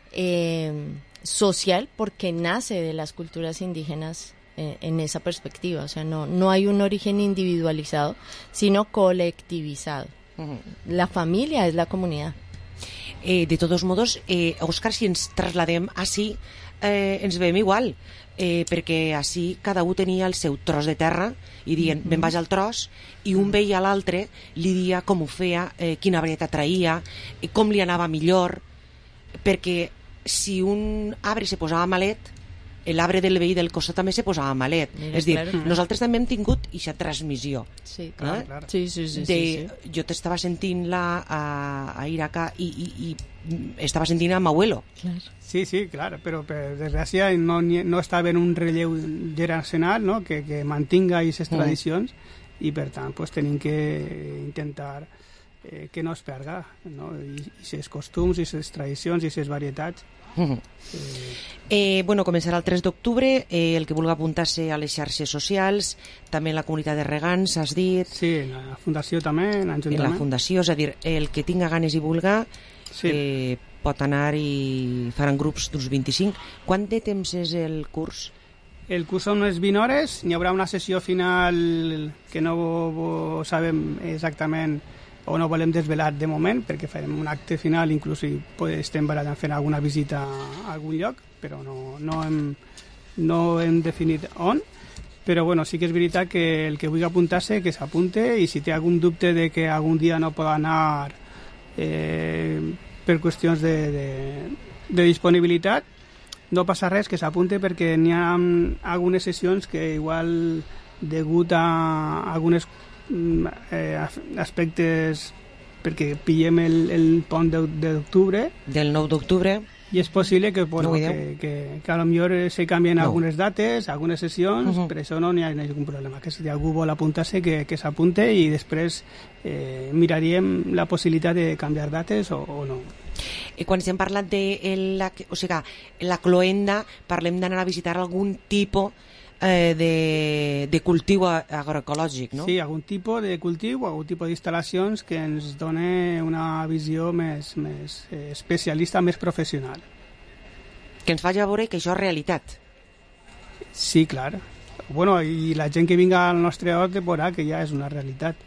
S16: eh, social, porque nace de las culturas indígenas en esa perspectiva. O sea, no no hay un origen individualizado, sino colectivizado. Uh-huh. La familia es la comunidad.
S4: Eh, de todos modos, eh, Òscar, si ens trasladem així, eh, ens veiem igual, eh, perquè així cada un tenia el seu tros de terra i dient, uh-huh. me'n vaig al tros, i un veia a l'altre, li dia com ho feia, eh, quina varietat traïa, eh, com li anava millor, perquè si un arbre se posava malet, l'arbre del veí del costat també se posava malet. Mira, és dir, claro, nosaltres també hem tingut aquesta transmissió.
S16: Sí, clar,
S4: eh?
S16: clar. Sí, sí, sí,
S4: de,
S16: sí, sí.
S4: Jo t'estava sentint-la a, a ir acá i, i, i estava sentint a m'abuelo.
S15: Clar. Sí, sí, clar, però per desgràcia no, no estava en un relleu generacional, no? que, que mantinga aquestes mm. tradicions, i per tant pues, tenim que intentar eh, que no es perga, no? I aquests costums, i aquestes tradicions, i aquestes varietats.
S4: Uh-huh. Eh, bueno, començarà el tres d'octubre, eh, el que vulgui apuntar-se a les xarxes socials, també en la comunitat de regants, has dit.
S15: Sí, en la fundació també, en l'Ajuntament.
S4: En la fundació, és a dir, el que tinga ganes i vulga sí. eh, pot anar i faran grups d'uns vint-i-cinc. Quant de temps és el curs?
S15: El curs són unes vint hores, n'hi haurà una sessió final que no sabem exactament o no volem desvelar de moment, perquè farem un acte final, inclús si estem barallant fent alguna visita a algun lloc, però no, no, hem, no hem definit on. Però bueno, sí que és veritat que el que vulgui apuntar-se, que s'apunte, i si té algun dubte de que algun dia no pot anar eh, per qüestions de, de, de disponibilitat, no passa res, que s'apunte, perquè n'hi ha algunes sessions que igual degut a algunes Eh, aspectes, perquè pillem el, el pont d'octubre
S4: del nou d'octubre,
S15: i és possible que, bueno, no que, que, que a lo millor se canvien no. algunes dates, algunes sessions, uh-huh. per això no n'hi ha ningú problema, que si algú vol apuntar-se que, que s'apunte, i després eh, miraríem la possibilitat de canviar dates o, o no.
S4: I quan estem parlant de la, o sigui, la cloenda, parlem d'anar a visitar algun tipus eh, de, de cultiu agroecològic, no?
S15: Sí, algun tipus de cultiu, algun tipus d'instal·lacions que ens dona una visió més, més eh, especialista, més professional.
S4: Que ens faci veure que això és realitat.
S15: Sí, clar. Bueno, i la gent que vinga al nostre hort veurà que ja és una realitat.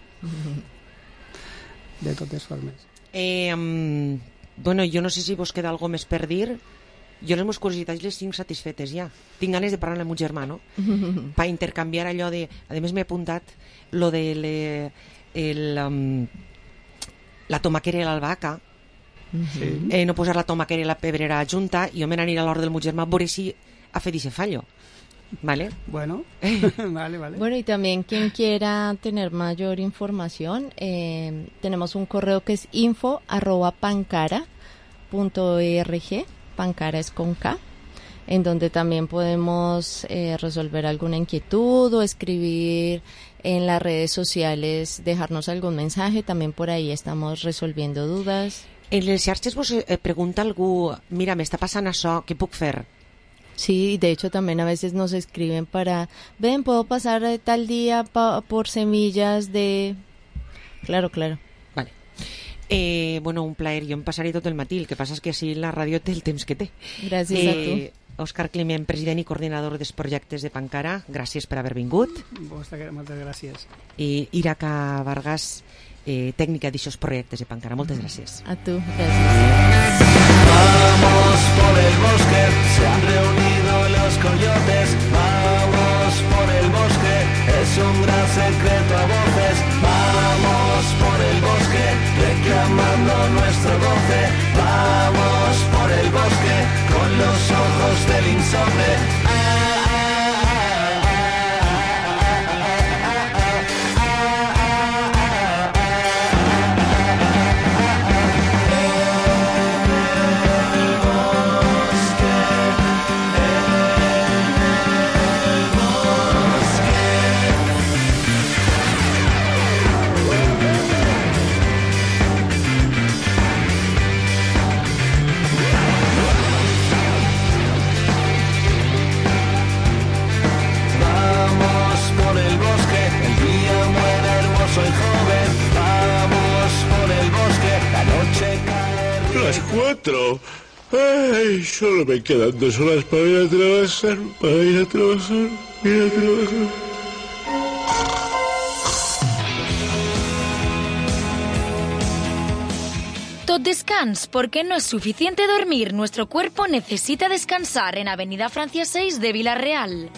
S15: De totes formes.
S4: Eh, um, bueno, jo no sé si vos queda alguna més per dir. Jo les meves curiositats les tinc satisfetes ja. Tinc ganes de parlar amb el meu germà, no? Per intercanviar allò de... A més m'he apuntat lo de le, el, um, la tomaquera i l'albahaca. Sí. Eh, no posar la tomaquera i la pebrera junta, i jo me n'aniré a l'hort del meu germà a veure si ha fet ese fallo. Vale.
S15: Bueno, vale, vale.
S16: Bueno, y también quien quiera tener mayor información, eh, tenemos un correo que es info arroba pancara punto org, Pancara es con K, en donde también podemos eh, resolver alguna inquietud o escribir en las redes sociales, dejarnos algún mensaje, también por ahí estamos resolviendo dudas.
S4: En les xarxes vos eh, pregunta algú, mira, m'està passant això, què puc fer?
S16: Sí, de hecho también a veces nos escriben para, ven, puedo pasar tal día pa, por semillas de... Claro, claro.
S4: Vale. Eh, bueno, un plaer, jo em passaré tot el matí, el que passa és que així la ràdio té el temps que té.
S16: Gràcies eh, a tu.
S4: Òscar Climent, president i coordinador dels projectes de Pancara, gràcies per haver vingut.
S15: Moltes gràcies.
S4: I Iraca Vargas, eh, tècnica d'aixòs projectes de Pancara. Moltes gràcies.
S16: A tu, gràcies.
S13: Vamos por el bosque, se han reunido los coyotes. Vamos por el bosque, es un gran secreto a voces. Vamos por el bosque, reclamando nuestro goce. Vamos por el bosque, con los ojos del insomne.
S17: Las cuatro. Ay, solo me quedan dos horas para ir a trabajar, para ir a trabajar, ir a trabajar.
S1: Tot descans, porque no es suficiente dormir. Nuestro cuerpo necesita descansar en Avenida Francia seis de Vila-real.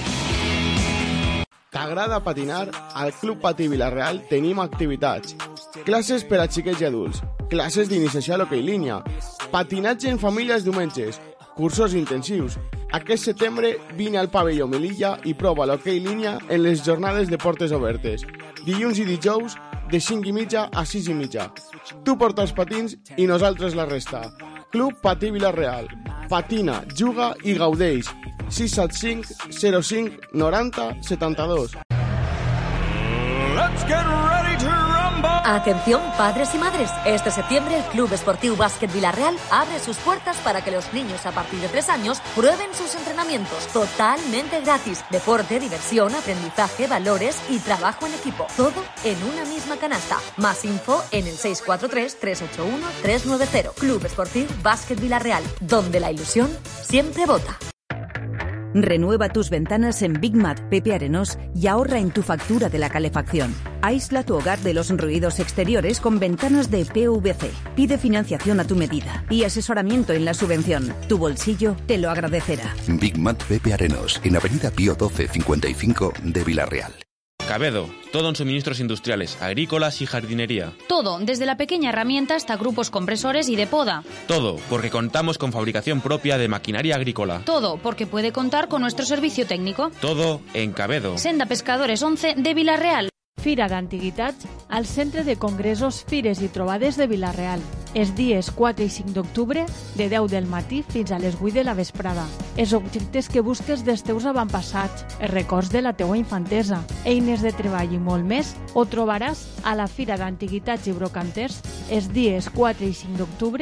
S18: T'agrada patinar? Al Club Patí Vila-real tenim activitats. Classes per a xiquets i adults, classes d'iniciació a l'hoquei línia, patinatge en famílies diumenges, cursos intensius. Aquest setembre vine al pavelló Melilla i prova l'hoquei línia en les jornades de portes obertes. Dilluns i dijous de cinc i mitja a sis i mitja. Tu porta els patins i nosaltres la resta. Club Patí Vila-real. Patina, juga i gaudeix. sis set cinc zero cinc noranta setanta-dos.
S13: Let's get ready to rumble.
S9: Atención, padres y madres. Este septiembre el Club Esportiu Básquet Vila-real abre sus puertas para que los niños a partir de tres años prueben sus entrenamientos totalmente gratis. Deporte, diversión, aprendizaje, valores y trabajo en equipo. Todo en una misma canasta. Más info en el seis cuatro tres, tres ocho uno, tres nueve cero. Club Esportiu Básquet Vila-real, donde la ilusión siempre vota.
S19: Renueva tus ventanas en Big Mat Pepe Arenós y ahorra en tu factura de la calefacción. Aísla tu hogar de los ruidos exteriores con ventanas de P V C. Pide financiación a tu medida y asesoramiento en la subvención. Tu bolsillo te lo agradecerá.
S20: Big Mat Pepe Arenós, en Avenida Pío doce cincuenta y cinco de Vila-real.
S21: Cabedo, todo en suministros industriales, agrícolas y jardinería.
S1: Todo, desde la pequeña herramienta hasta grupos compresores y de poda.
S21: Todo, porque contamos con fabricación propia de maquinaria agrícola.
S1: Todo, porque puede contar con nuestro servicio técnico.
S21: Todo en Cabedo.
S1: Senda Pescadores once de Vila-real.
S5: Fira d'Antiguitats al Centre de Congressos, Fires i Trobades de Vila-real. Els dies quatre i cinc d'octubre, de deu del matí fins a les vuit de la vesprada. Els objectes que busques dels teus avantpassats, els records de la teua infantesa, eines de treball i molt més, ho trobaràs a la Fira d'Antiguitats i Brocanters els dies quatre i cinc d'octubre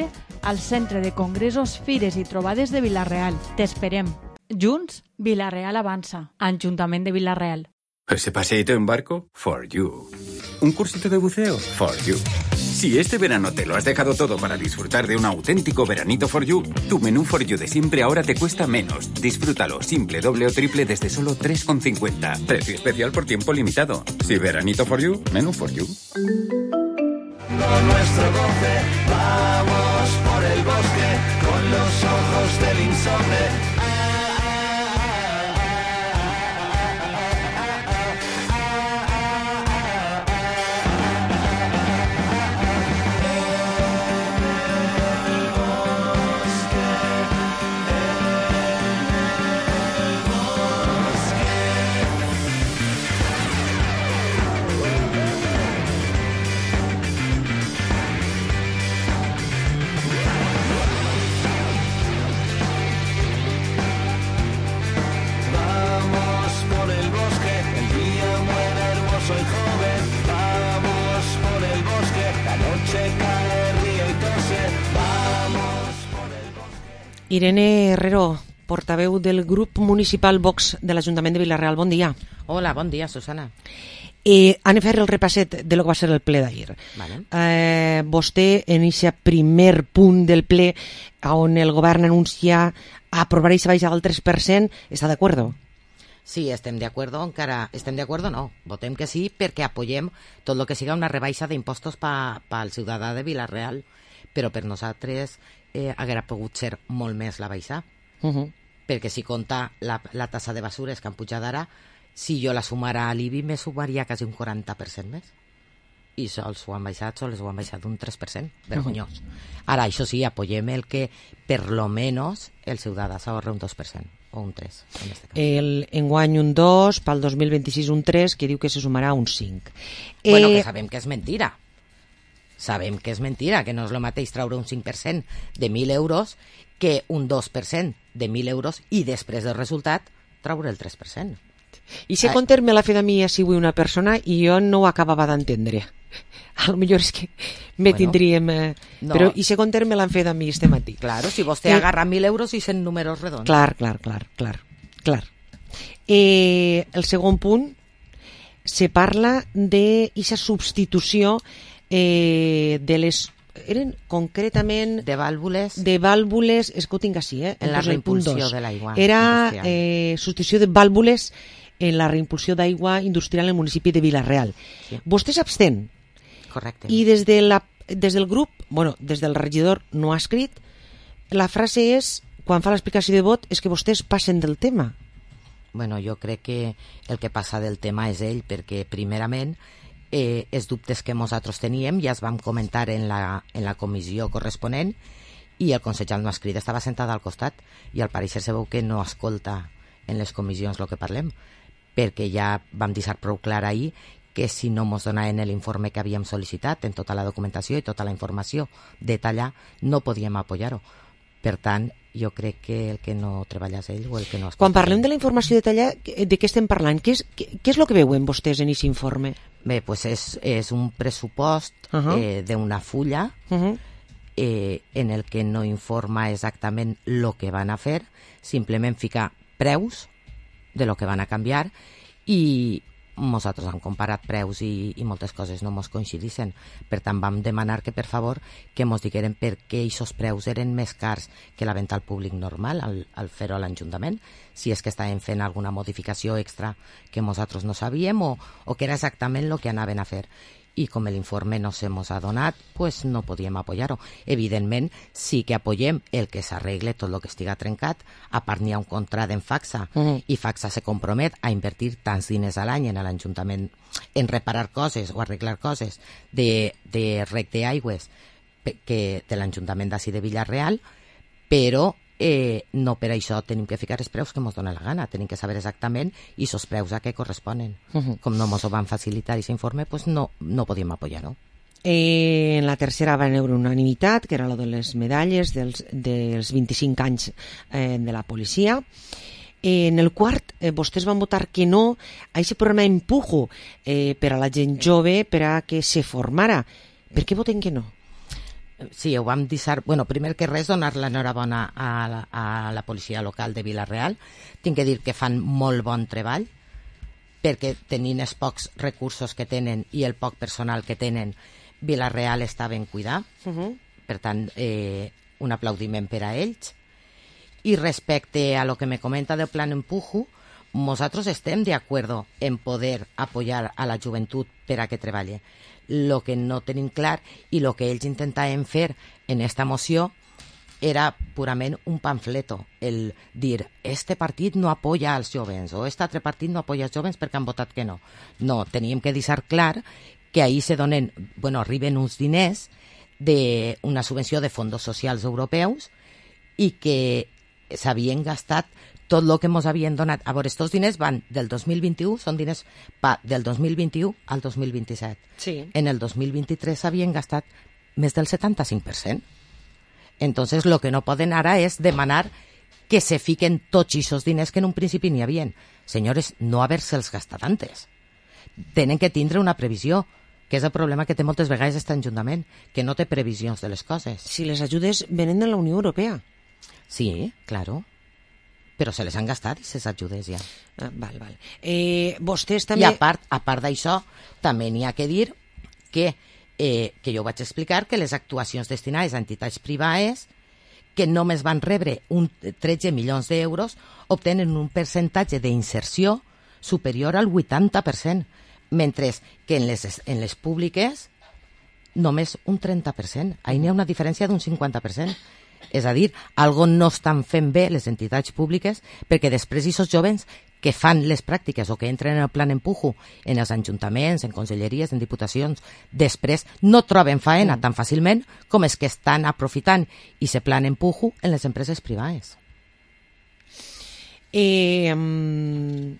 S5: al Centre de Congressos, Fires i Trobades de Vila-real. T'esperem. Junts, Vila-real avança. Ajuntament de Vila-real.
S2: ¿Ese paseíto en barco? For you. ¿Un cursito de buceo? For you. Si este verano te lo has dejado todo para disfrutar de un auténtico veranito for you, tu menú for you de siempre ahora te cuesta menos. Disfrútalo simple, doble o triple desde solo tres con cincuenta. Precio especial por tiempo limitado. Si veranito for you, menú for you.
S13: Con nuestro goce vamos por el bosque con los ojos del insomne. Soy joven, vamos por el bosque, la noche cae, ríe y tose, vamos por el bosque.
S4: Irene Herrero, portaveu del grup municipal Vox de l'Ajuntament de Vila-real. Bon dia.
S22: Hola, bon dia, Susana.
S4: Eh, anem a fer el repasset de lo que va ser el ple d'ahir.
S22: Vale.
S4: Eh, vostè, en aquest primer punt del ple, on el govern anuncia aprovar aquesta baixada del tres per cent, està d'acord?
S22: Sí, estem d'acord, encara estem d'acord no, votem que sí perquè apoyem tot el que siga una rebaixa d'impostos pel pa, ciutadà de Vila-real, però per nosaltres eh, haguera pogut ser molt més la baixa,
S4: uh -huh.
S22: perquè si compta la, la tassa de basures que han pujat ara, si jo la sumara a l'I B I me sumaria quasi un quaranta per cent més, i sols ho han baixat, sols ho han baixat un tres per cent, vergonyós. Uh -huh. Ara, això sí, apoyem el que per lo menos el ciutadà s'ahorra un dos per cent. O un tres, en este cas.
S4: El enguany un dos, pel dos mil vint-i-sis un tres, que diu que se sumarà un cinc.
S22: Bueno,
S4: eh...
S22: que sabem que és mentira. Sabem que és mentira, que no és el mateix traure un cinc per cent de mil euros que un dos per cent de mil euros i després del resultat traure el tres per cent.
S4: I si conter me l'ha fet a mi si vull una persona i jo no ho acabava d'entendre. A lo millor és que me bueno, tindríem... Eh, no. Però i si conter me l'han fet a mi este matí.
S22: Claro, si vostè eh, agarra mil euros i cent números redons.
S4: Clar, clar, clar, clar. clar. Eh, el segon punt se parla d'aquesta substitució eh, de les... eren concretament...
S22: De vàlvules.
S4: De vàlvules, és que ho tinc així, eh?
S22: En la reimpulsió de l'aigua.
S4: Era eh, substitució de vàlvules en la reimpulsió d'aigua industrial en el municipi de Vila-real. Sí. Vostè s'abstén.
S22: Correcte.
S4: I des, de la, des del grup, bueno, des del regidor no ha escrit, la frase és, quan fa l'explicació de vot, és que vostès passen del tema.
S22: Bueno, jo crec que el que passa del tema és ell, perquè primerament eh, els dubtes que nosaltres teníem ja es vam comentar en la, en la comissió corresponent i el consellal no ha escrit, estava sentat al costat i al pareixer se veu que no escolta en les comissions el que parlem, perquè ja vam deixar prou clar ahir que si no ens donaven l'informe que havíem sol·licitat en tota la documentació i tota la informació detallada, no podíem apoyar-ho. Per tant, jo crec que el que no treballa és ell o el que no escolta.
S4: Quan parlem de la informació detallada, de què estem parlant? Què és, què, què és el que veuen vostès en aquest informe?
S22: Bé, pues és, és un pressupost uh -huh. eh, d'una fulla uh -huh. eh, en el que no informa exactament el que van a fer, simplement fica preus de lo que van a canviar i nosaltres hem comparat preus i, i moltes coses no mos coincidissin. Per tant, vam demanar que, per favor, que mos digueren per què aquests preus eren més cars que la venda al públic normal, al, al fer-ho a l'Ajuntament, si és que estàvem fent alguna modificació extra que nosaltres no sabíem o, o que era exactament el que anaven a fer. I com l'informe no se mos ha donat, pues no podíem apoyar-ho. Evidentment, sí que apoyem el que s'arregle tot el que estiga trencat. A part, n'hi ha un contrat en Facsa mm. i Facsa se compromet a invertir tants diners a l'any en l'Ajuntament en reparar coses o arreglar coses de, de rec d'aigües que de l'Ajuntament d'ací de Vila-real, però eh, no per això tenim que ficar els preus que ens dona la gana, tenim que saber exactament i els preus a què corresponen. Uh -huh. Com no ens ho van facilitar aquest informe, pues no, no podíem apoyar-ho.
S4: Eh, en la tercera va haver unanimitat, que era la de les medalles dels, dels vint-i-cinc anys eh, de la policia. Eh, en el quart, eh, vostès van votar que no a aquest programa Empujo eh, per a la gent jove, per a que se formara. Per què voten que no?
S22: Sí, ho vam deixar... Bueno, primer que res, donar l'enhorabona a, la, a la policia local de Vila-real. Tinc que dir que fan molt bon treball, perquè tenint els pocs recursos que tenen i el poc personal que tenen, Vila-real està ben cuidat. Uh-huh. Per tant, eh, un aplaudiment per a ells. I respecte a lo que me comenta del plan Empujo, nosaltres estem de acuerdo en poder apoyar a la joventut per a que treballe. Lo que no tenim clar i lo que ells intentaven fer en esta moció era purament un pamfleto, el dir, este partit no apoya als jovens o este altre partit no apoya als jovens perquè han votat que no. No, teníem que deixar clar que ahí se donen, bueno, arriben uns diners d'una subvenció de fons socials europeus i que s'havien gastat tot el que ens havien donat. A veure, estos diners van del dos mil vint-i-u, són diners pa, del dos mil vint-i-u al dos mil vint-i-set.
S4: Sí.
S22: En el dos mil vint-i-tres s'havien gastat més del setanta-cinc per cent. Entonces, lo que no poden ara és demanar que se fiquen tots aquests diners que en un principi n'hi havia. Senyores, no haver-se'ls gastat antes. Tenen que tindre una previsió, que és el problema que té moltes vegades aquest Ajuntament, que no té previsions de les coses.
S4: Si les ajudes venen de la Unió Europea.
S22: Sí, claro. Però se les han gastat, aquestes ajudes ja.
S4: Ah, val, val. Eh, vostès també...
S22: I a part, a part d'això, també n'hi ha que dir que, eh, que jo vaig explicar que les actuacions destinades a entitats privades que només van rebre un tretze milions d'euros obtenen un percentatge d'inserció superior al vuitanta per cent, mentre que en les, en les públiques només un trenta per cent. Ahí n'hi ha una diferència d'un cinquanta per cent. És a dir, algo no estan fent bé les entitats públiques perquè després aquests jovens que fan les pràctiques o que entren en el plan Empujo en els ajuntaments, en conselleries, en diputacions, després no troben faena tan fàcilment com és que estan aprofitant i se plan Empujo en les empreses privades.
S4: Eh, um,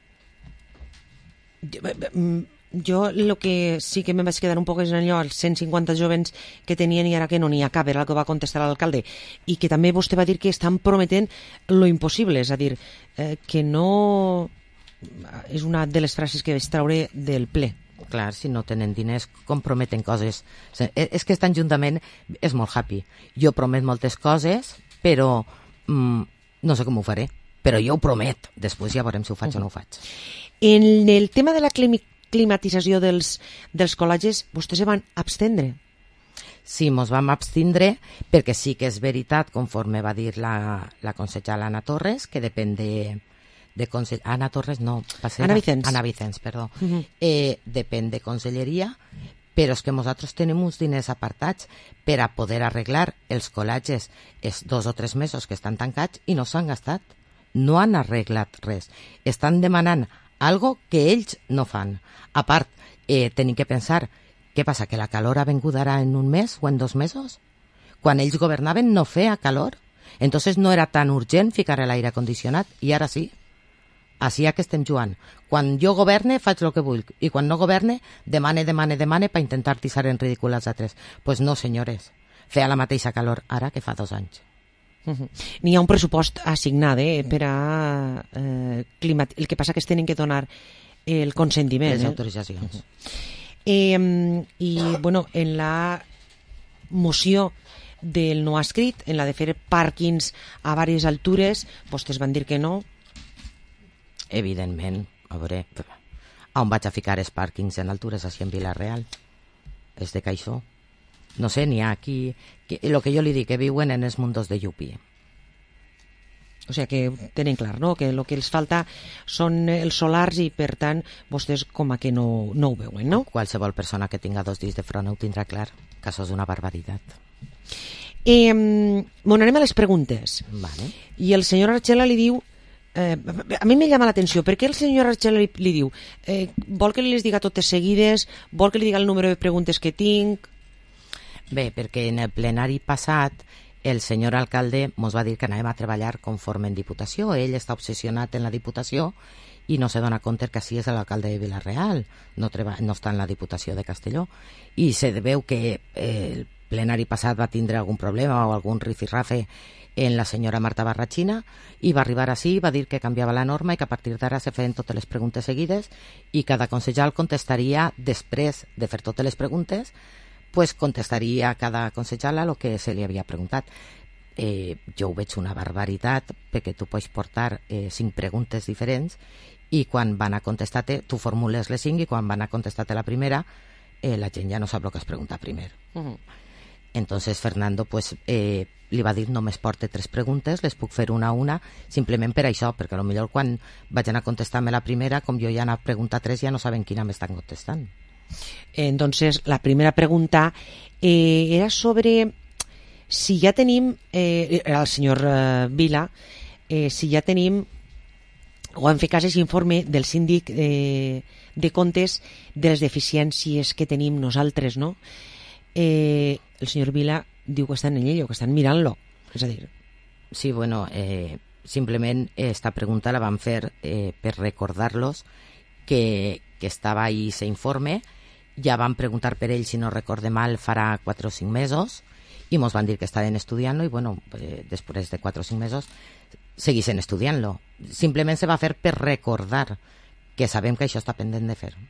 S4: jo el que sí que me vaig quedar un poc és en allò, els cent cinquanta jovens que tenien i ara que no n'hi ha cap, era el que va contestar l'alcalde, i que també vostè va dir que estan prometent lo impossible, és a dir, eh, que no... És una de les frases que vaig treure del ple.
S22: Clar, si no tenen diners, com prometen coses? És que aquest Ajuntament és molt happy. Jo promet moltes coses, però mm, no sé com ho faré. Però jo ho promet. Després ja veurem si ho faig uh-huh. o no ho faig.
S4: En el tema de la climi climatització dels, dels col·legis, vostès se van abstendre?
S22: Sí, ens vam abstindre perquè sí que és veritat, conforme va dir la, la consellera Ana Torres, que depèn de... de consell... Ana Torres, no.
S4: Ana Vicens.
S22: Ana Vicens, perdó.
S4: Uh-huh.
S22: eh, depèn de conselleria, però és que nosaltres tenim uns diners apartats per a poder arreglar els col·legis els dos o tres mesos que estan tancats i no s'han gastat. No han arreglat res. Estan demanant algo que ells no fan. A part, eh, tenim que pensar, què passa, que la calor ha vengut ara en un mes o en dos mesos? Quan ells governaven no feia calor. Entonces no era tan urgent ficar l'aire condicionat, i ara sí. Així que estem jugant. Quan jo governe faig el que vull, i quan no governe demane, demane, demane per intentar tissar en ridícul als altres. Doncs pues no, senyores. Feia la mateixa calor ara que fa dos anys.
S4: Uh-huh. N'hi ha un pressupost assignat eh, per a eh, climat... El que passa que es tenen que donar el consentiment.
S22: Les
S4: eh?
S22: autoritzacions.
S4: Uh-huh. eh, I, bueno, en la moció del no escrit, en la de fer pàrquings a diverses altures, vostès van dir que no.
S22: Evidentment, a veure, on vaig a ficar els pàrquings en altures així en Vila-real? És de caixó. No sé, n'hi ha aquí... Que, el que jo li dic, que viuen en els mundos de Yupi.
S4: O sigui que tenen clar, no?, que el que els falta són els solars i, per tant, vostès com a que no, no ho veuen, no?
S22: Qualsevol persona que tinga dos dits de front ho tindrà clar, que això és una barbaritat.
S4: Eh, bueno, anem a les preguntes.
S22: Vale.
S4: I el senyor Archela li diu... Eh, a mi me llama l'atenció, per què el senyor Archela li, li diu eh, vol que li les diga totes seguides, vol que li diga el número de preguntes que tinc?
S22: Bé, perquè en el plenari passat el senyor alcalde ens va dir que anàvem a treballar conforme en Diputació. Ell està obsessionat en la Diputació i no se dona compte que així és l'alcalde de Vila-real, no, no està en la Diputació de Castelló, i se veu que el plenari passat va tindre algun problema o algun rifirrafe en la senyora Marta Barrachina, i va arribar així, va dir que canviava la norma i que a partir d'ara se feien totes les preguntes seguides i cada concejal contestaria després de fer totes les preguntes pues contestaria a cada consellera el que se li havia preguntat. Eh, jo ho veig una barbaritat, perquè tu pots portar eh, cinc preguntes diferents i quan van a contestar-te, tu formules les cinc i quan van a contestar-te la primera, eh, la gent ja no sap el que has preguntat primer.
S4: Uh-huh.
S22: Entonces Fernando pues, eh, li va dir només porte tres preguntes, les puc fer una a una, simplement per això, perquè potser quan vaig anar a contestar-me la primera, com jo ja anava a preguntar tres, ja no saben quina m'estan contestant.
S4: Entonces, la primera pregunta eh, era sobre si ja tenim, eh, era el senyor eh, Vila, eh, si ja tenim, o en fer cas aquest informe del síndic eh, de comptes de les deficiències que tenim nosaltres, no? Eh, el senyor Vila diu que estan en ello, que estan mirant-lo. És a dir...
S22: Sí, bueno, eh, simplement esta pregunta la van fer eh, per recordar-los que, que estava ahí ese informe. Ja van preguntar per ell, si no recorde mal, farà quatre o cinc mesos, i mos van dir que estaven estudiant-lo, i bueno, eh, després de quatre o cinc mesos seguissin estudiant-lo. Simplement se va fer per recordar que sabem que això està pendent de fer.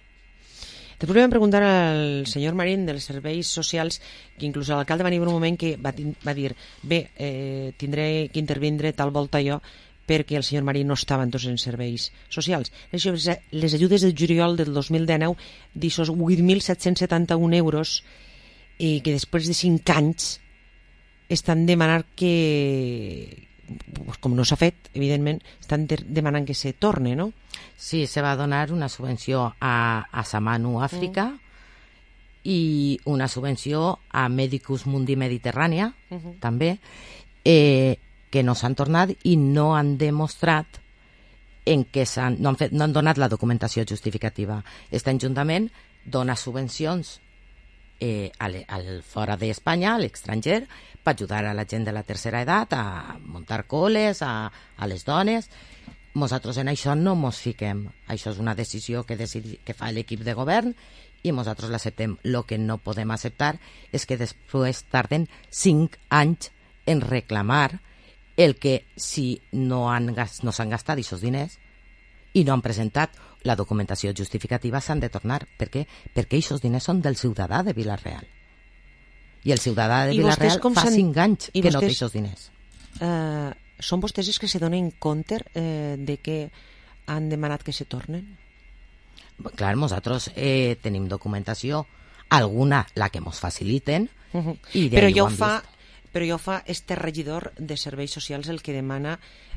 S4: Després li vam preguntar al senyor Marín dels serveis socials, que inclús l'alcalde va venir un moment que va, va dir bé, eh, tindré que intervindre tal volta jo perquè el senyor Marín no estava en tots els serveis socials. Les ajudes del juliol del dos mil dinou d'aixòs vuit mil set-cents setanta-un euros i que després de cinc anys estan demanant que, com no s'ha fet, evidentment, estan demanant que se torne, no?
S22: Sí, se va donar una subvenció a, a Samanu Àfrica mm. i una subvenció a Medicus Mundi Mediterrània, uh-huh. també, eh, que no s'han tornat i no han demostrat en què s'han, no han, fet, no han donat la documentació justificativa. Aquest Ajuntament dona subvencions eh, al, al fora d'Espanya, a l'estranger, per ajudar a la gent de la tercera edat a muntar coles, a, a les dones. Nosaltres en això no mos fiquem. Això és una decisió que, decidi, que fa l'equip de govern i nosaltres l'acceptem. El que no podem acceptar és que després tarden cinc anys en reclamar el que si no han no s'han gastat aquests diners i no han presentat la documentació justificativa s'han de tornar. Per què? Perquè aquests diners són del ciutadà de Vila-real. I el ciutadà de Vila-real fa cinc anys que no té aquests diners.
S4: Uh, són vostès els que se donen compte uh, de que han demanat que se tornen?
S22: Clar, nosaltres eh, tenim documentació, alguna la que ens faciliten,
S4: uh-huh.
S22: i
S4: però ja ho fa vist. Però ja ho fa este regidor de serveis socials el que demana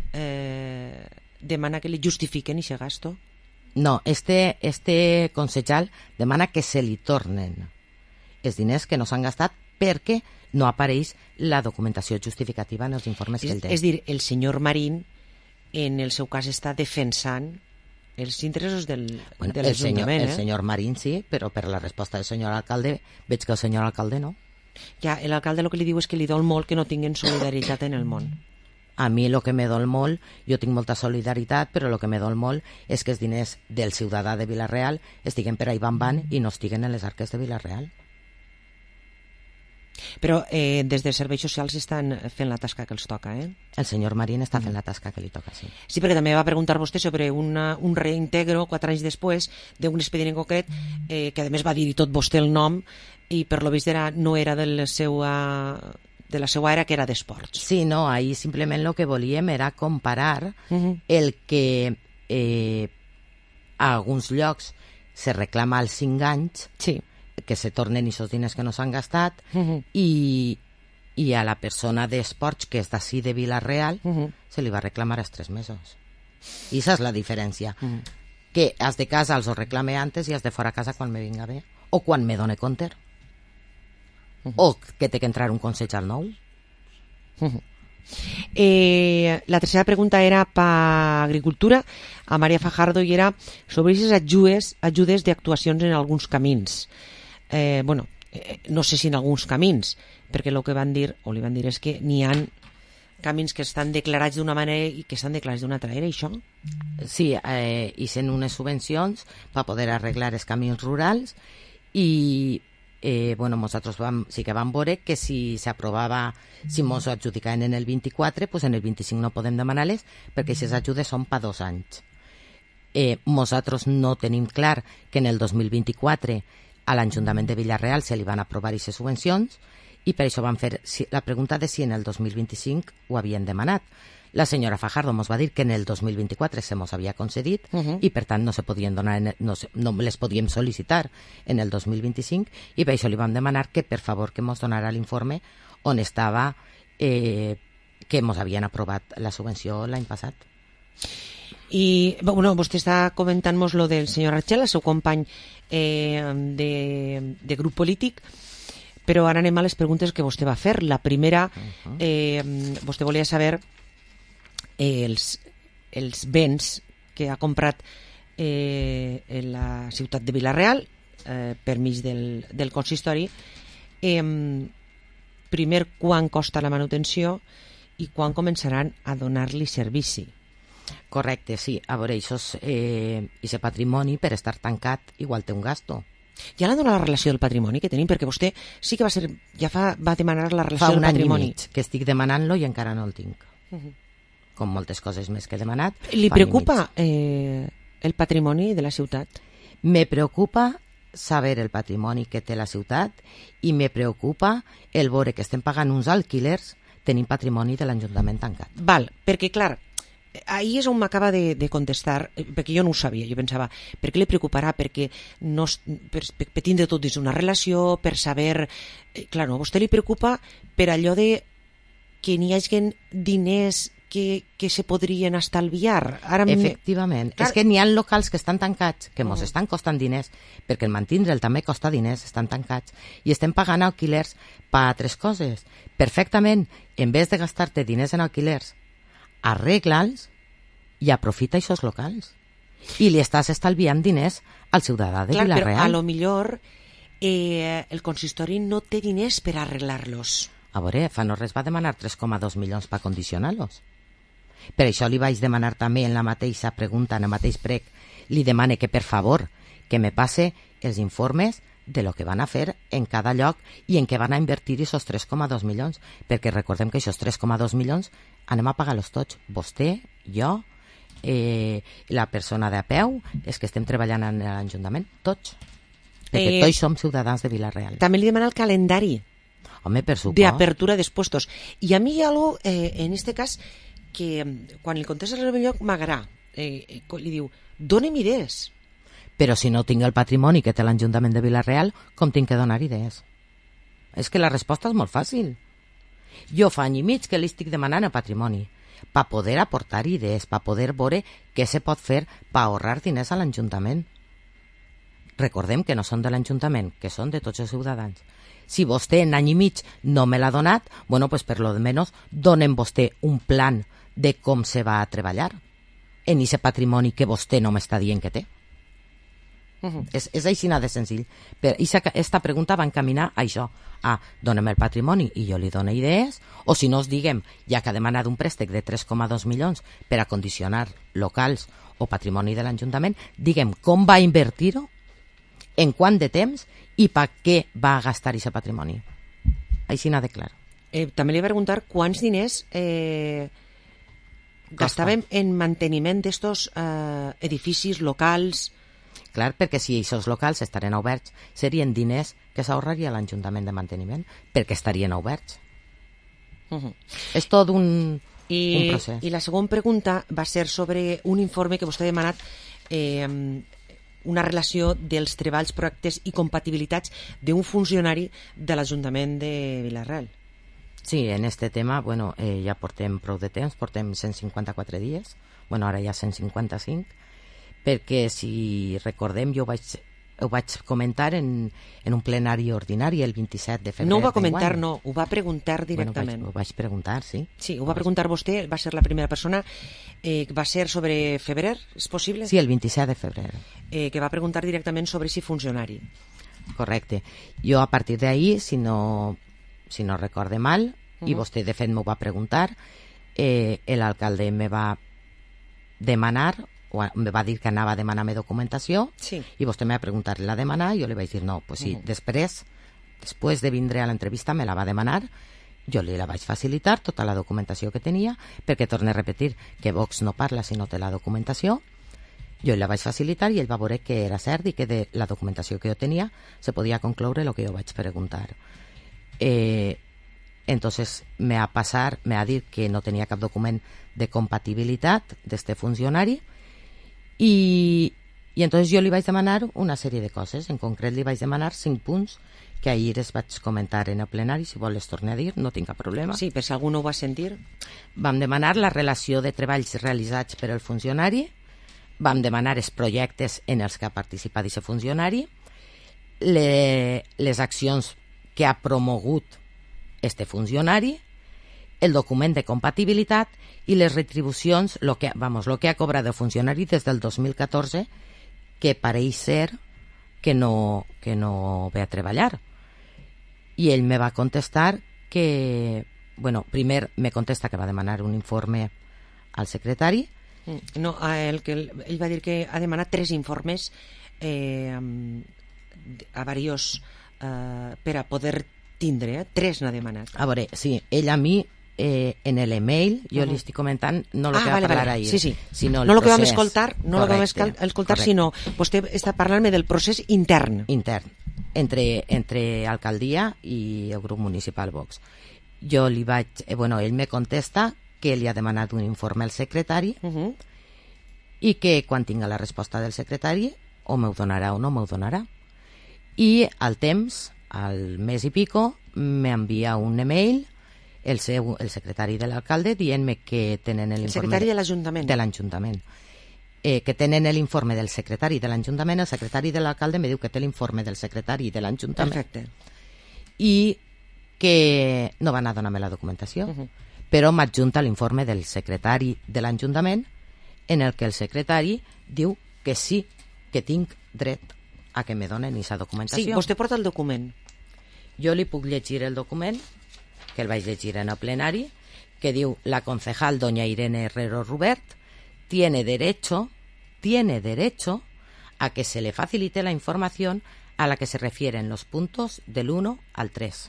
S4: eh, demana que li justifiquen aquest gasto?
S22: No, este, este consellal demana que se li tornen els diners que no s'han gastat perquè no apareix la documentació justificativa en els informes
S4: és,
S22: que ell té.
S4: És dir, el senyor Marín en el seu cas està defensant els interessos del,
S22: bueno,
S4: de l'Ajuntament.
S22: El, senyor,
S4: eh?
S22: el senyor Marín sí, però per la resposta del senyor alcalde veig que el senyor alcalde no.
S4: Ja, l'alcalde el que li diu és que li dol molt que no tinguin solidaritat en el món.
S22: A mi el que me dol molt, jo tinc molta solidaritat, però el que me dol molt és que els diners del ciutadà de Vila-real estiguen per ahí van van i no estiguen en les arques de Vila-real.
S4: Però eh, des dels serveis socials estan fent la tasca que els toca, eh?
S22: El senyor Marín està fent la tasca que li toca, sí.
S4: Sí, perquè també va preguntar vostè sobre una, un reintegro quatre anys després d'un expedient en concret, eh, que a més va dir tot vostè el nom, i per lo vist era, no era de la seva, de la seva era, que era d'esports.
S22: Sí, no, ahí simplement el que volíem era comparar uh-huh. el que eh, a alguns llocs se reclama als cinc anys,
S4: sí.
S22: que se tornen aquests diners que no s'han gastat,
S4: uh-huh.
S22: i, i a la persona d'esports, que és d'ací de Vila-real,
S4: uh-huh.
S22: se li va reclamar als tres mesos. I aquesta és la diferència.
S4: Uh-huh.
S22: Que has de casa els ho reclame antes i has de fora a casa quan me vinga bé. O quan me done compte. Uh-huh. O que té que entrar un consell nou.
S4: Uh-huh. Eh, la tercera pregunta era para Agricultura, a María Fajardo, i era sobre aquestes ajudes, ajudes d'actuacions en alguns camins. Eh, bueno, eh, no sé si en alguns camins, perquè el que van dir, o li van dir, és que n'hi ha camins que estan declarats d'una manera i que estan declarats d'una altra. Era això?
S22: Sí, eh, i sent unes subvencions per poder arreglar els camins rurals i eh, bueno, nosaltres vam, sí que vam veure que si s'aprovava, si mos adjudicaven en el vint-i-quatre, pues en el vint-i-cinc no podem demanar-les perquè aquestes ajudes són per dos anys. Eh, nosaltres no tenim clar que en el dos mil vint-i-quatre a l'Ajuntament de Villarreal se li van aprovar aquestes subvencions i per això van fer si, la pregunta de si en el dos mil vint-i-cinc ho havien demanat. La senyora Fajardo ens va dir que en el dos mil vint-i-quatre se mos havia concedit uh -huh. i per tant no se podien donar, en el, no, se, no les podíem sol·licitar en el dos mil vint-i-cinc i per això li vam demanar que per favor que mos donara l'informe on estava eh, que mos havien aprovat la subvenció l'any passat.
S4: I bueno, vostè està comentant-nos lo del senyor Archel, el seu company eh, de, de grup polític, però ara anem a les preguntes que vostè va fer. La primera, eh, vostè volia saber eh, els, els béns que ha comprat eh, en la ciutat de Vila-real eh, per mig del, del consistori. Eh, primer, quan costa la manutenció i quan començaran a donar-li servici.
S22: Correcte, sí. A veure, això és eh, ese patrimoni, per estar tancat, igual té un gasto.
S4: Ja l'ha donat la relació del patrimoni que tenim, perquè vostè sí que va ser, ja fa, va demanar la relació
S22: fa
S4: del
S22: un any
S4: patrimoni.
S22: i mig que estic demanant-lo i encara no el tinc.
S4: Uh -huh.
S22: Com moltes coses més que he demanat.
S4: Li preocupa eh, el patrimoni de la ciutat?
S22: Me preocupa saber el patrimoni que té la ciutat i me preocupa el veure que estem pagant uns alquilers tenint patrimoni de l'Ajuntament tancat.
S4: Val, perquè clar, ahir és on m'acaba de, de contestar, perquè jo no ho sabia, jo pensava, per què li preocuparà? Perquè no, per, per, per tindre tot dins una relació, per saber... Eh, clar, no, a vostè li preocupa per allò de que n'hi hagi diners que, que se podrien estalviar. Ara
S22: Efectivament. Clar... És que n'hi ha locals que estan tancats, que mos oh. estan costant diners, perquè el mantindre'l també costa diners, estan tancats, i estem pagant alquilers per altres coses. Perfectament, en vez de gastar-te diners en alquilers, arregla'ls i aprofita aquests locals. I li estàs estalviant diners al ciutadà de
S4: Clar,
S22: Vila-real.
S4: Però a lo millor eh, el consistori no té diners per arreglar-los.
S22: A veure, fa no res va demanar tres coma dos milions per condicionar-los. Per això li vaig demanar també en la mateixa pregunta, en el mateix prec, li demane que per favor que me passe els informes de lo que van a fer en cada lloc i en què van a invertir aquests tres coma dos milions, perquè recordem que aquests tres coma dos milions anem a pagar-los tots, vostè, jo, eh, la persona de a peu, és que estem treballant en l'Ajuntament, tots, perquè eh, tots som ciutadans de Vila-real.
S4: També li demana el calendari.
S22: Home, per supost.
S4: D'apertura d'expostos. I a mi hi ha algo, eh, en este cas, que quan li contesta el lloc m'agrada. Eh, li diu, dóna'm idees.
S22: Però si no tinc el patrimoni que té l'Ajuntament de Vila-real, com tinc que donar idees? És que la resposta és molt fàcil. Jo fa any i mig que li estic demanant el patrimoni per poder aportar idees, per poder veure què se pot fer per ahorrar diners a l'Ajuntament. Recordem que no són de l'Ajuntament, que són de tots els ciutadans. Si vostè en any i mig no me l'ha donat, bueno, pues per lo de menos donen vostè un plan de com se va a treballar en aquest patrimoni que vostè no m'està dient que té. Uh-huh. És, és així de senzill. Per, esta pregunta va encaminar a això, a dona'm el patrimoni i jo li dono idees, o si no us diguem, ja que ha demanat un préstec de tres coma dos milions per a condicionar locals o patrimoni de l'Ajuntament, diguem com va invertir-ho, en quant de temps i per què va gastar aquest patrimoni. Així n'ha de clar.
S4: Eh, també li va preguntar quants diners eh, gastàvem en manteniment d'estos eh, edificis locals.
S22: Clar, perquè si aquests locals estarien oberts, serien diners que s'ahorraria l'Ajuntament de manteniment, perquè estarien oberts. Uh-huh. És tot un,
S4: I,
S22: un procés.
S4: I la segona pregunta va ser sobre un informe que vostè ha demanat, eh, una relació dels treballs, projectes i compatibilitats d'un funcionari de l'Ajuntament de Vila-real.
S22: Sí, en este tema, bueno, eh, ja portem prou de temps, portem cent cinquanta-quatre dies, bueno, ara ja cent cinquanta-cinc, perquè si recordem, jo vaig, ho vaig comentar en, en un plenari ordinari el vint-i-set de febrer.
S4: No ho va comentar, no, ho va preguntar directament.
S22: Bueno, vaig, ho vaig preguntar, sí.
S4: Sí, ho va preguntar vostè, va ser la primera persona, eh, va ser sobre febrer, és possible?
S22: Sí, el vint-i-set de febrer.
S4: Eh, que va preguntar directament sobre si funcionari.
S22: Correcte. Jo a partir d'ahir, si no, si no recorde mal, uh-huh. i vostè de fet m'ho va preguntar, eh, l'alcalde me va demanar, o me va dir que anava a demanar-me documentació,
S4: sí.
S22: i vostè me va preguntar, la demanar, i jo li vaig dir no, pues sí, uh-huh. després, després de vindre a l'entrevista me la va demanar, jo li la vaig facilitar, tota la documentació que tenia, perquè torne a repetir que Vox no parla si no té la documentació, Jo la vaig facilitar i ell va veure que era cert i que de la documentació que jo tenia se podia concloure el que jo vaig preguntar. Eh, entonces me ha passar, me ha dit que no tenia cap document de compatibilitat d'este funcionari i, i entonces jo li vaig demanar una sèrie de coses. En concret li vaig demanar cinc punts que ahir es vaig comentar en el plenari, si vols tornar a dir, no tinc cap problema.
S4: Sí, per si algú no ho va sentir.
S22: Vam demanar la relació de treballs realitzats per el funcionari, vam demanar els projectes en els que ha participat aquest funcionari, le, les accions que ha promogut este funcionari, el document de compatibilitat i les retribucions, lo que, vamos, lo que ha cobrat el funcionari des del dos mil catorze, que pareix ser que no, que no ve a treballar. I ell me va contestar que, bueno, primer me contesta que va demanar un informe al secretari.
S4: No, el que ell va dir que ha demanat tres informes eh, a varios eh, per a poder tindre, eh? Tres n'ha demanat.
S22: A veure, sí, ell a mi eh, en l'email, jo uh -huh. li estic comentant no el
S4: ah,
S22: que
S4: vale,
S22: va parlar
S4: vale.
S22: ahir,
S4: sí, sí. no el que vam
S22: procés.
S4: escoltar, no el que vam escoltar,
S22: Correcte.
S4: sinó vostè està parlant-me del procés intern.
S22: Intern, entre, entre alcaldia i el grup municipal Vox. Jo li vaig, eh, bueno, ell me contesta que li ha demanat un informe al secretari uh -huh. i que quan tinga la resposta del secretari o m'ho donarà o no m'ho donarà. I al temps, al mes i pico, m'envia un email el, seu, el secretari de l'alcalde dient-me que tenen l'informe...
S4: El secretari de l'Ajuntament.
S22: De l'Ajuntament. Eh, que tenen l'informe del secretari de l'Ajuntament, el secretari de l'alcalde me diu que té l'informe del secretari de l'Ajuntament.
S4: Perfecte.
S22: I que no van a donar-me la documentació, uh -huh. però m'adjunta l'informe del secretari de l'Ajuntament en el que el secretari diu que sí, que tinc dret a que me donen aquesta documentació.
S4: Sí, vostè porta el document.
S22: Jo li puc llegir el document, que el vaig llegir en el plenari, que diu: la concejal doña Irene Herrero Rubert tiene derecho, tiene derecho a que se le facilite la información a la que se refieren los puntos del uno al tres.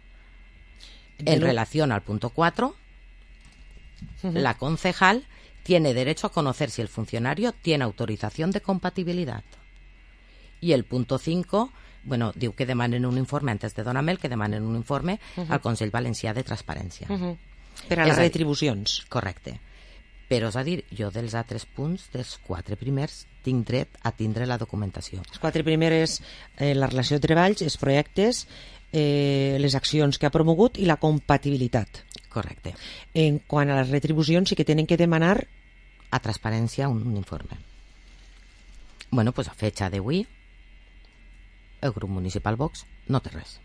S22: En relación al punto cuatro, uh-huh. la concejal tiene derecho a conocer si el funcionario tiene autorización de compatibilidad. Y el punto cinco, bueno, diu que demanen un informe, antes de donar-me el que demanen un informe uh-huh. al Consell Valencià de Transparència.
S4: Uh-huh. Per a les retribucions.
S22: Correcte. Però, és a dir, jo dels altres punts, dels quatre primers, tinc dret a tindre la documentació.
S4: Els quatre primers, eh, la relació de treballs, els projectes, eh, les accions que ha promogut i la compatibilitat.
S22: Correcte.
S4: En quant a les retribucions, sí que tenen que demanar
S22: a Transparència un, un informe. Bueno, pues a fecha d'avui, el grup municipal Vox no té res.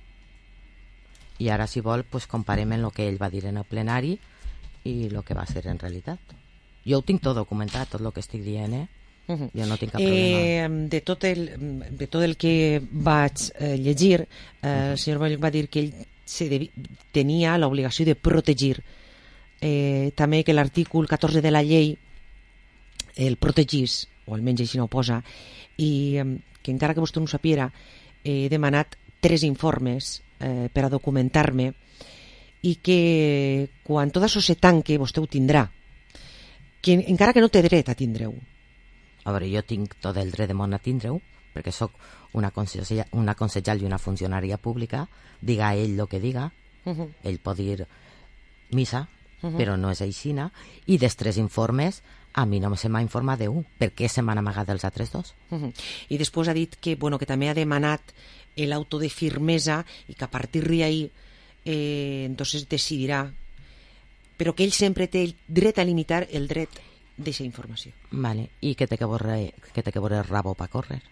S22: I ara, si vol, pues comparem en el que ell va dir en el plenari i el que va ser en realitat. Jo ho tinc tot documentat, tot el que estic dient, eh? Uh-huh. Jo no tinc cap problema.
S4: Eh, de, tot el, de tot el que vaig eh, llegir, eh, uh-huh. el senyor Boll va dir que ell se devi, tenia l'obligació de protegir. Eh, també que l'artícul catorze de la llei el protegís, o almenys així no ho posa, i eh, que encara que vostè no ho sapiera, he demanat tres informes eh, per a documentar-me i que quan tot això se tanque vostè ho tindrà, que encara que no té dret a tindre-ho.
S22: A veure, jo tinc tot el dret de món a tindre-ho, perquè sóc una consellera, una consellera i una funcionària pública, diga ell el que diga, uh-huh. ell pot dir missa, uh-huh. però no és aixina, i dels tres informes a mi no se m'ha informat d'un. Per què se m'han amagat els altres dos?
S4: Uh-huh. I després ha dit que, bueno, que també ha demanat l'auto de firmesa i que a partir d'ahí eh, entonces decidirà, però que ell sempre té el dret a limitar el dret d'aquesta informació.
S22: Vale. I que té que veure, que té que veure el rabo per córrer?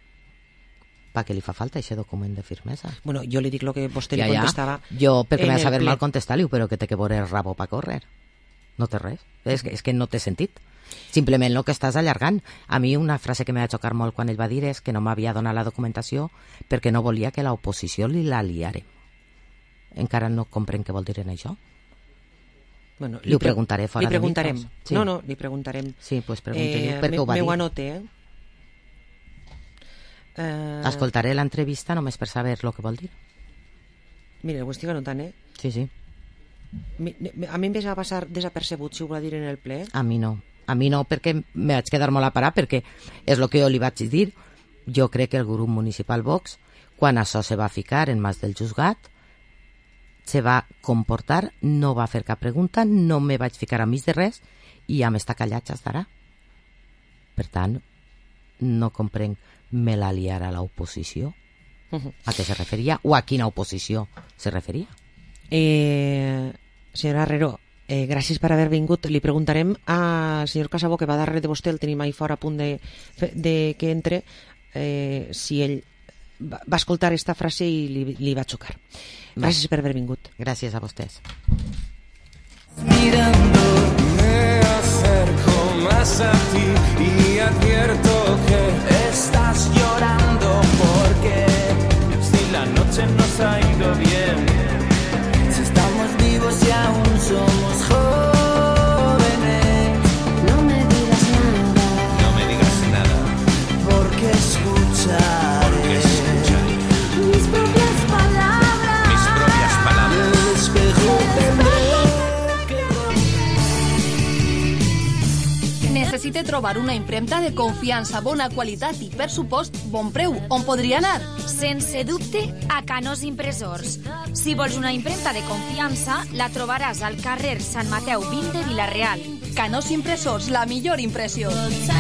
S22: Per què li fa falta aquest document de firmesa?
S4: Bueno, jo li dic el que vostè
S22: ja,
S4: li contestava.
S22: Ja. Jo, perquè m'ha de saber
S4: ple.
S22: mal contestar-li, però que té que veure el rabo per córrer. No té res. És que, és que no té sentit. Simplement el que estàs allargant. A mi una frase que m'ha de xocar molt quan ell va dir és que no m'havia donat la documentació perquè no volia que l'oposició li la liare. Encara no comprenc què vol dir en això.
S4: Bueno,
S22: li, li ho preguntaré fora
S4: li preguntarem.
S22: de mi. Sí.
S4: No, no, li preguntarem.
S22: Sí, doncs pues pregunti-li
S4: eh,
S22: per què ho va dir.
S4: M'ho anote, eh? Uh...
S22: Escoltaré l'entrevista només per saber el que vol dir.
S4: Mira, ho estic anotant, eh?
S22: Sí, sí.
S4: A mi em va passar desapercebut, si ho va dir en el ple.
S22: A mi no. a mi no, perquè me vaig quedar molt a parar, perquè és el que jo li vaig dir. Jo crec que el grup municipal Vox, quan això se va ficar en mans del juzgat, se va comportar, no va fer cap pregunta, no me vaig ficar a mig de res i ja m'està callat ja estarà. Per tant, no comprenc me la liara a l'oposició. Uh-huh. A què se referia o a quina oposició se referia?
S4: Eh, senyora Herrero, eh, gràcies per haver vingut. Li preguntarem al senyor Casabó, que va darrere de vostè, el tenim ahí fora a punt de, de que entre, eh, si ell va, va escoltar esta frase i li, li va xocar. Gràcies per haver vingut.
S22: Gràcies a vostès.
S13: Mirando me acerco más a ti y advierto que estás llorando porque si la noche nos ha ido bien, si estamos vivos y aún somos jóvenes,
S14: No me digas nada,
S13: no me digas nada, porque escucharé, porque escucharé
S14: mis propias palabras.
S13: mis propias palabras. El espejo tendré.
S3: Necessite trobar una impremta de confiança, bona qualitat i, per supost, bon preu. On podria anar?
S1: Sense dubte, a Canós Impressors. Si vols una impremta de confiança, la trobaràs al carrer Sant Mateu vint de Vila-real.
S3: Canós Impressors, la millor impressió.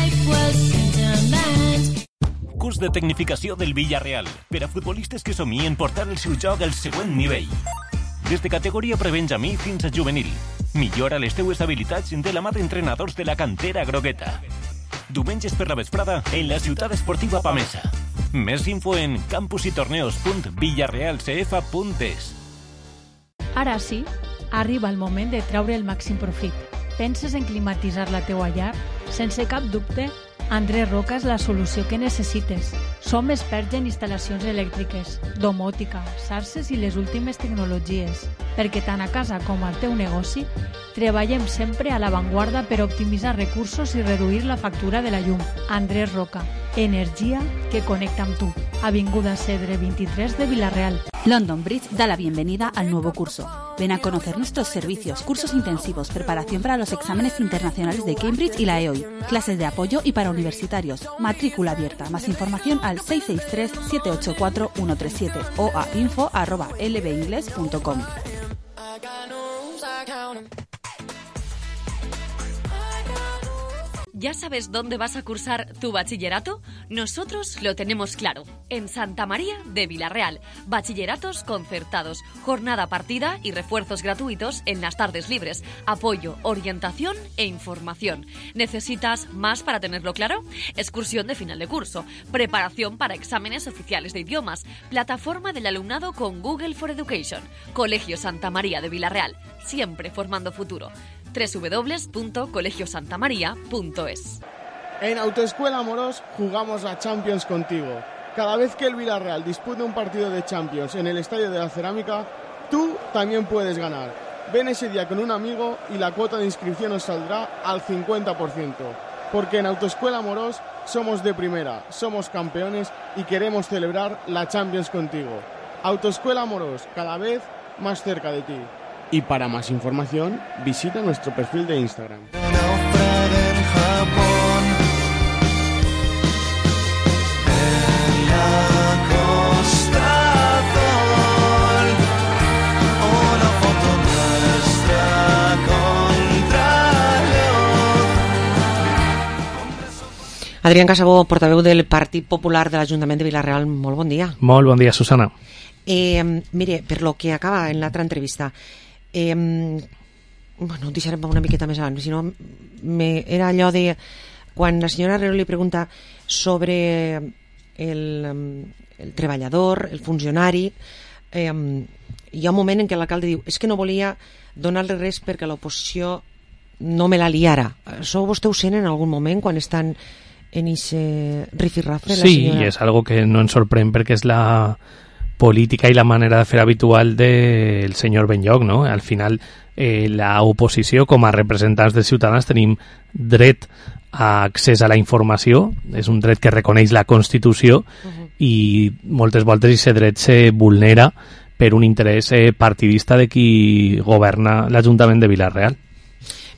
S6: Curs de tecnificació del Villarreal per a futbolistes que somien portar el seu joc al següent nivell. Des de categoria prebenjamí fins a juvenil. Millora les teues habilitats de la mà d'entrenadors de la cantera grogueta. Diumenges per la vesprada en la ciutat esportiva Pamesa. Més info en campusitorneos punt villarrealcf punt es.
S5: Ara sí, arriba el moment de treure el màxim profit. Penses en climatitzar la teua llar? Sense cap dubte, Andrés Roca és la solució que necessites. Som experts en instal·lacions elèctriques, domòtica, xarxes i les últimes tecnologies, perquè tant a casa com al teu negoci treballem sempre a l'avantguarda per optimitzar recursos i reduir la factura de la llum. Andrés Roca, energia que connecta amb tu. Avinguda Cedre veintitrés de Vila-real.
S23: London Bridge da la bienvenida al nuevo curso. Ven a conocer nuestros servicios, cursos intensivos, preparación para los exámenes internacionales de Cambridge y la E O I, clases de apoyo y para universitarios, matrícula abierta. Más información al seis seis tres, siete ocho cuatro, uno tres siete o a info arroba l b ingles punto com.
S9: ¿Ya sabes dónde vas a cursar tu bachillerato? Nosotros lo tenemos claro. En Santa María de Vila-real. Bachilleratos concertados, jornada partida y refuerzos gratuitos en las tardes libres. Apoyo, orientación e información. ¿Necesitas más para tenerlo claro? Excursión de final de curso. Preparación para exámenes oficiales de idiomas. Plataforma del alumnado con Google for Education. Colegio Santa María de Vila-real. Siempre formando futuro. doble u doble u doble u punto colegio santa maría punto es.
S18: En Autoescuela Moros jugamos la Champions contigo. Cada vez que el Villarreal dispute un partido de Champions en el Estadio de la Cerámica, tú también puedes ganar. Ven ese día con un amigo y la cuota de inscripción os saldrá al cincuenta por ciento. Porque en Autoescuela Moros somos de primera, somos campeones y queremos celebrar la Champions contigo. Autoescuela Moros, cada vez más cerca de ti. Y para más información, visita nuestro perfil de Instagram.
S4: Adrián Casabó, portaveu del Partit Popular de l'Ajuntament de Vila-real, molt bon dia.
S24: Molt bon dia, Susana.
S4: Eh, mire, per lo que acaba en l'altra entrevista, eh, bueno, deixarem una miqueta més avant, si no, me, era allò de quan la senyora Herrero li pregunta sobre el, el treballador, el funcionari, eh, hi ha un moment en què l'alcalde diu és que no volia donar-li res perquè l'oposició no me la liara. Això vostè ho sent en algun moment quan estan en ese rifirrafe?
S24: Sí, senyora... i és algo que no ens sorprèn perquè és la política i la manera de fer habitual del senyor Benlloch, no? Al final, eh, la oposició, com a representants dels ciutadans, tenim dret a accés a la informació, és un dret que reconeix la Constitució, uh-huh. i moltes voltes aquest dret se vulnera per un interès eh, partidista de qui governa l'Ajuntament de Vila-real.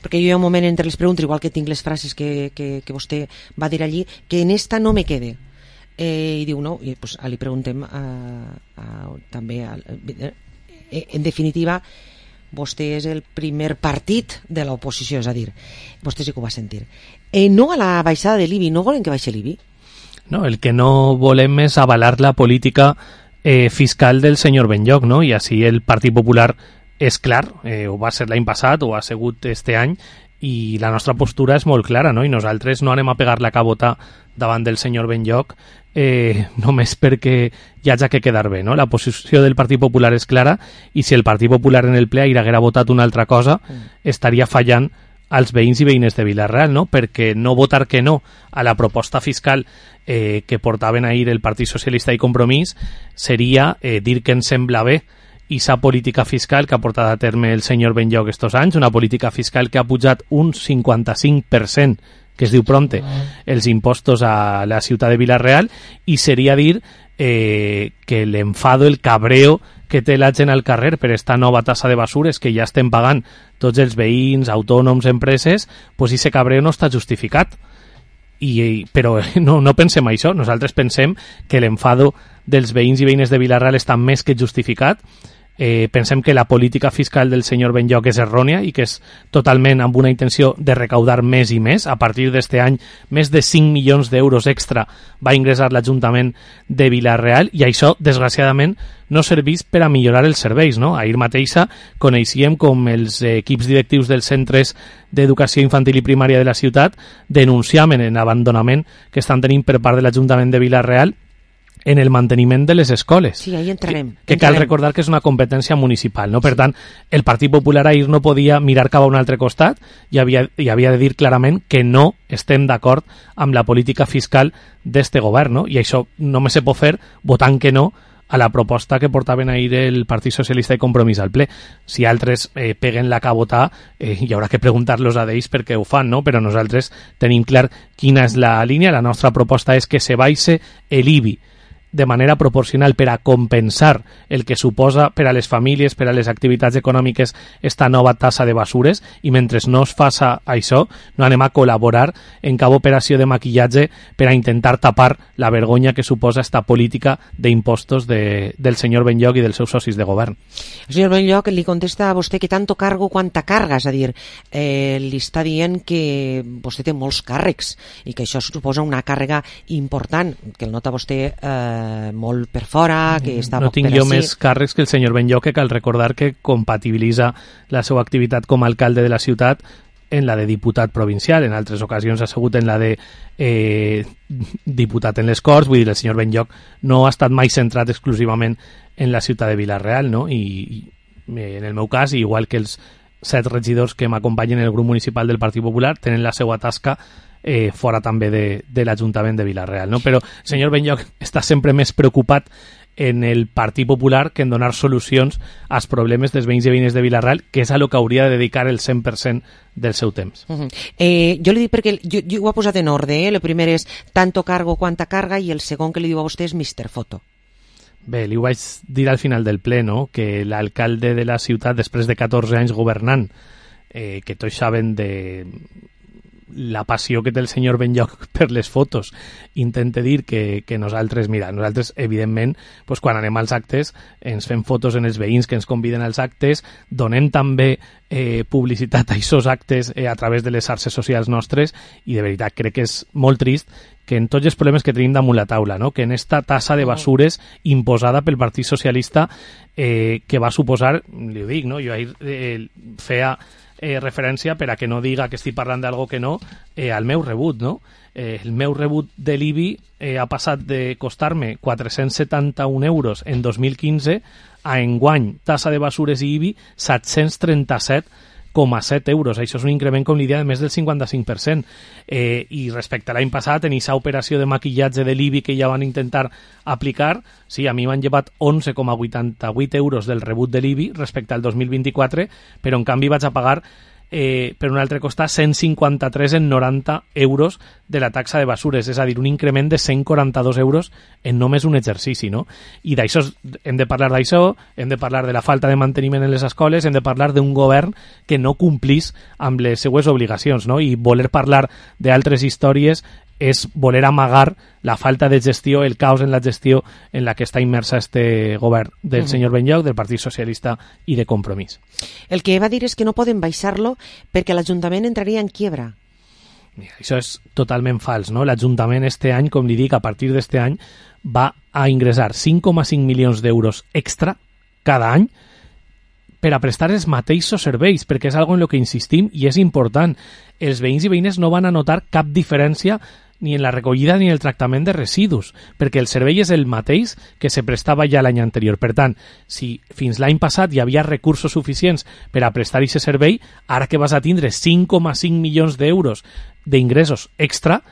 S4: perquè jo hi ha un moment entre les preguntes, igual que tinc les frases que, que, que vostè va dir allí, que en esta no me quede. Eh, I diu, no, i pues, li preguntem a, a, també, a, a, en definitiva, vostè és el primer partit de l'oposició, és a dir, vostè sí que ho va sentir. Eh, no a la baixada de l'I B I, no volen que baixi l'I B I?
S24: No, el que no volem és avalar la política eh, fiscal del senyor Benlloch, no? I així el Partit Popular és clar, eh, ho va ser l'any passat, ho ha sigut este any, i la nostra postura és molt clara, no? I nosaltres no anem a pegar la cabota davant del senyor Benlloch eh, només perquè hi hagi que quedar bé, no? La posició del Partit Popular és clara, i si el Partit Popular en el ple haguera votat una altra cosa, mm. estaria fallant als veïns i veïnes de Vila-real, no? Perquè no votar que no a la proposta fiscal eh, que portaven ahir el Partit Socialista i Compromís seria eh, dir que ens sembla bé esa política fiscal que ha portat a terme el senyor Benlloch estos anys, una política fiscal que ha pujat un cinquanta-cinc per cent, que es diu prompte, els impostos a la ciutat de Vila-real, i seria dir eh, que l'enfado, el cabreo que té la gent al carrer per esta nova tassa de basures que ja estem pagant tots els veïns, autònoms, empreses, pues ese cabreo no està justificat. I, però no, no pensem això, nosaltres pensem que l'enfado dels veïns i veïnes de Vila-real està més que justificat. Eh, pensem que la política fiscal del senyor Benlloch és errònia i que és totalment amb una intenció de recaudar més i més. A partir d'este any, més de cinc milions d'euros extra va ingressar l'Ajuntament de Vila-real, i això, desgraciadament, no serveix per a millorar els serveis, no? Ahir mateixa coneixíem com els equips directius dels centres d'educació infantil i primària de la ciutat denunciaven en abandonament que estan tenint per part de l'Ajuntament de Vila-real en el manteniment de les escoles.
S4: Sí, ahí entrarem.
S24: Que, que cal recordar que és una competència municipal, no? Per tant, el Partit Popular ahir no podia mirar cap a un altre costat i havia, i havia de dir clarament que no estem d'acord amb la política fiscal d'este govern, no? I això només se pot fer votant que no a la proposta que portaven ahir el Partit Socialista i Compromís al ple. Si altres eh, peguen la cabota, eh, hi haurà que preguntar-los a ells per què ho fan, no? Però nosaltres tenim clar quina és la línia. La nostra proposta és que se baixe l'I B I de manera proporcional per a compensar el que suposa per a les famílies, per a les activitats econòmiques, esta nova tassa de basures, i mentre no es faça això, no anem a col·laborar en cap operació de maquillatge per a intentar tapar la vergonya que suposa esta política d'impostos de, del senyor Benlloch i dels seus socis de govern.
S4: El senyor Benlloch li contesta a vostè que tanto cargo quanta carga, és a dir, eh, li està dient que vostè té molts càrrecs i que això suposa una càrrega important, que el nota vostè eh, molt per fora, que està
S24: no
S4: poc
S24: tinc
S4: per
S24: jo
S4: ací.
S24: més càrrecs que el senyor Benlloch, que cal recordar que compatibilitza la seva activitat com a alcalde de la ciutat en la de diputat provincial, en altres ocasions ha sigut en la de eh, diputat en les Corts. Vull dir, el senyor Benlloch no ha estat mai centrat exclusivament en la ciutat de Vila-real, no? I, i en el meu cas, igual que els set regidors que m'acompanyen en el grup municipal del Partit Popular, tenen la seva tasca Eh, fora també de, de l'Ajuntament de Vila-real, no? Però el senyor Benlloch està sempre més preocupat en el Partit Popular que en donar solucions als problemes dels veïns i veïnes de Vila-real, que és a lo que hauria de dedicar el cent per cent del seu temps.
S4: Uh -huh. eh, jo li dic perquè jo, jo ho he posat en ordre, eh? El primer és tanto cargo quanta carga, i el segon que li diu a vostè és mister Foto.
S24: Bé, li ho vaig dir al final del ple, no? Que l'alcalde de la ciutat, després de catorze anys governant, eh, que tots saben de la passió que té el senyor Benlloch per les fotos, intente dir que, que nosaltres, mira, nosaltres evidentment pues, quan anem als actes ens fem fotos en els veïns que ens conviden als actes, donem també eh, publicitat a aquests actes eh, a través de les xarxes socials nostres, i de veritat crec que és molt trist que en tots els problemes que tenim damunt la taula, no? Que en esta tassa de basures imposada pel Partit Socialista eh, que va suposar, li ho dic, no? Jo ahir eh, feia Eh, referència per a que no diga que estic parlant d'algo que no, eh, al meu rebut, no? Eh, el meu rebut de l'I B I eh, ha passat de costar-me quatre-cents setanta-un euros en dos mil quinze a enguany, tassa de basures i I B I, set-cents trenta-set coma set euros. Això és un increment, com li deia, de més del cinquanta-cinc per cent. Eh, I respecte a l'any passat, en aquesta operació de maquillatge de l'I B I que ja van intentar aplicar, sí, a mi m'han llevat onze coma vuitanta-vuit euros del rebut de l'I B I respecte al dos mil vint-i-quatre, però en canvi vaig a pagar eh, per un altre costat cent cinquanta-tres en noranta euros de la taxa de basures, és a dir, un increment de cent quaranta-dos euros en només un exercici, no? I d'això hem de parlar d'això, hem de parlar de la falta de manteniment en les escoles, hem de parlar d'un govern que no complís amb les seues obligacions, no? I voler parlar d'altres històries és voler amagar la falta de gestió, el caos en la gestió en la que està immersa este govern del uh -huh. senyor Benlloc, del Partit Socialista i de Compromís.
S4: El que va dir és que no poden baixar-lo perquè l'Ajuntament entraria en quiebra.
S24: Mira, això és totalment fals, no? L'Ajuntament este any, com li dic, a partir d'este any va a ingressar cinc coma cinc milions d'euros extra cada any per a prestar els mateixos serveis, perquè és algo en lo que insistim i és important. Els veïns i veïnes no van a notar cap diferència ni en la recollida ni en el tractament de residus, perquè el servei és el mateix que se prestava ja l'any anterior. Per tant, si fins l'any passat hi havia recursos suficients per a prestar aquest servei, ara que vas a tindre cinc coma cinc milions d'euros d'ingressos extra,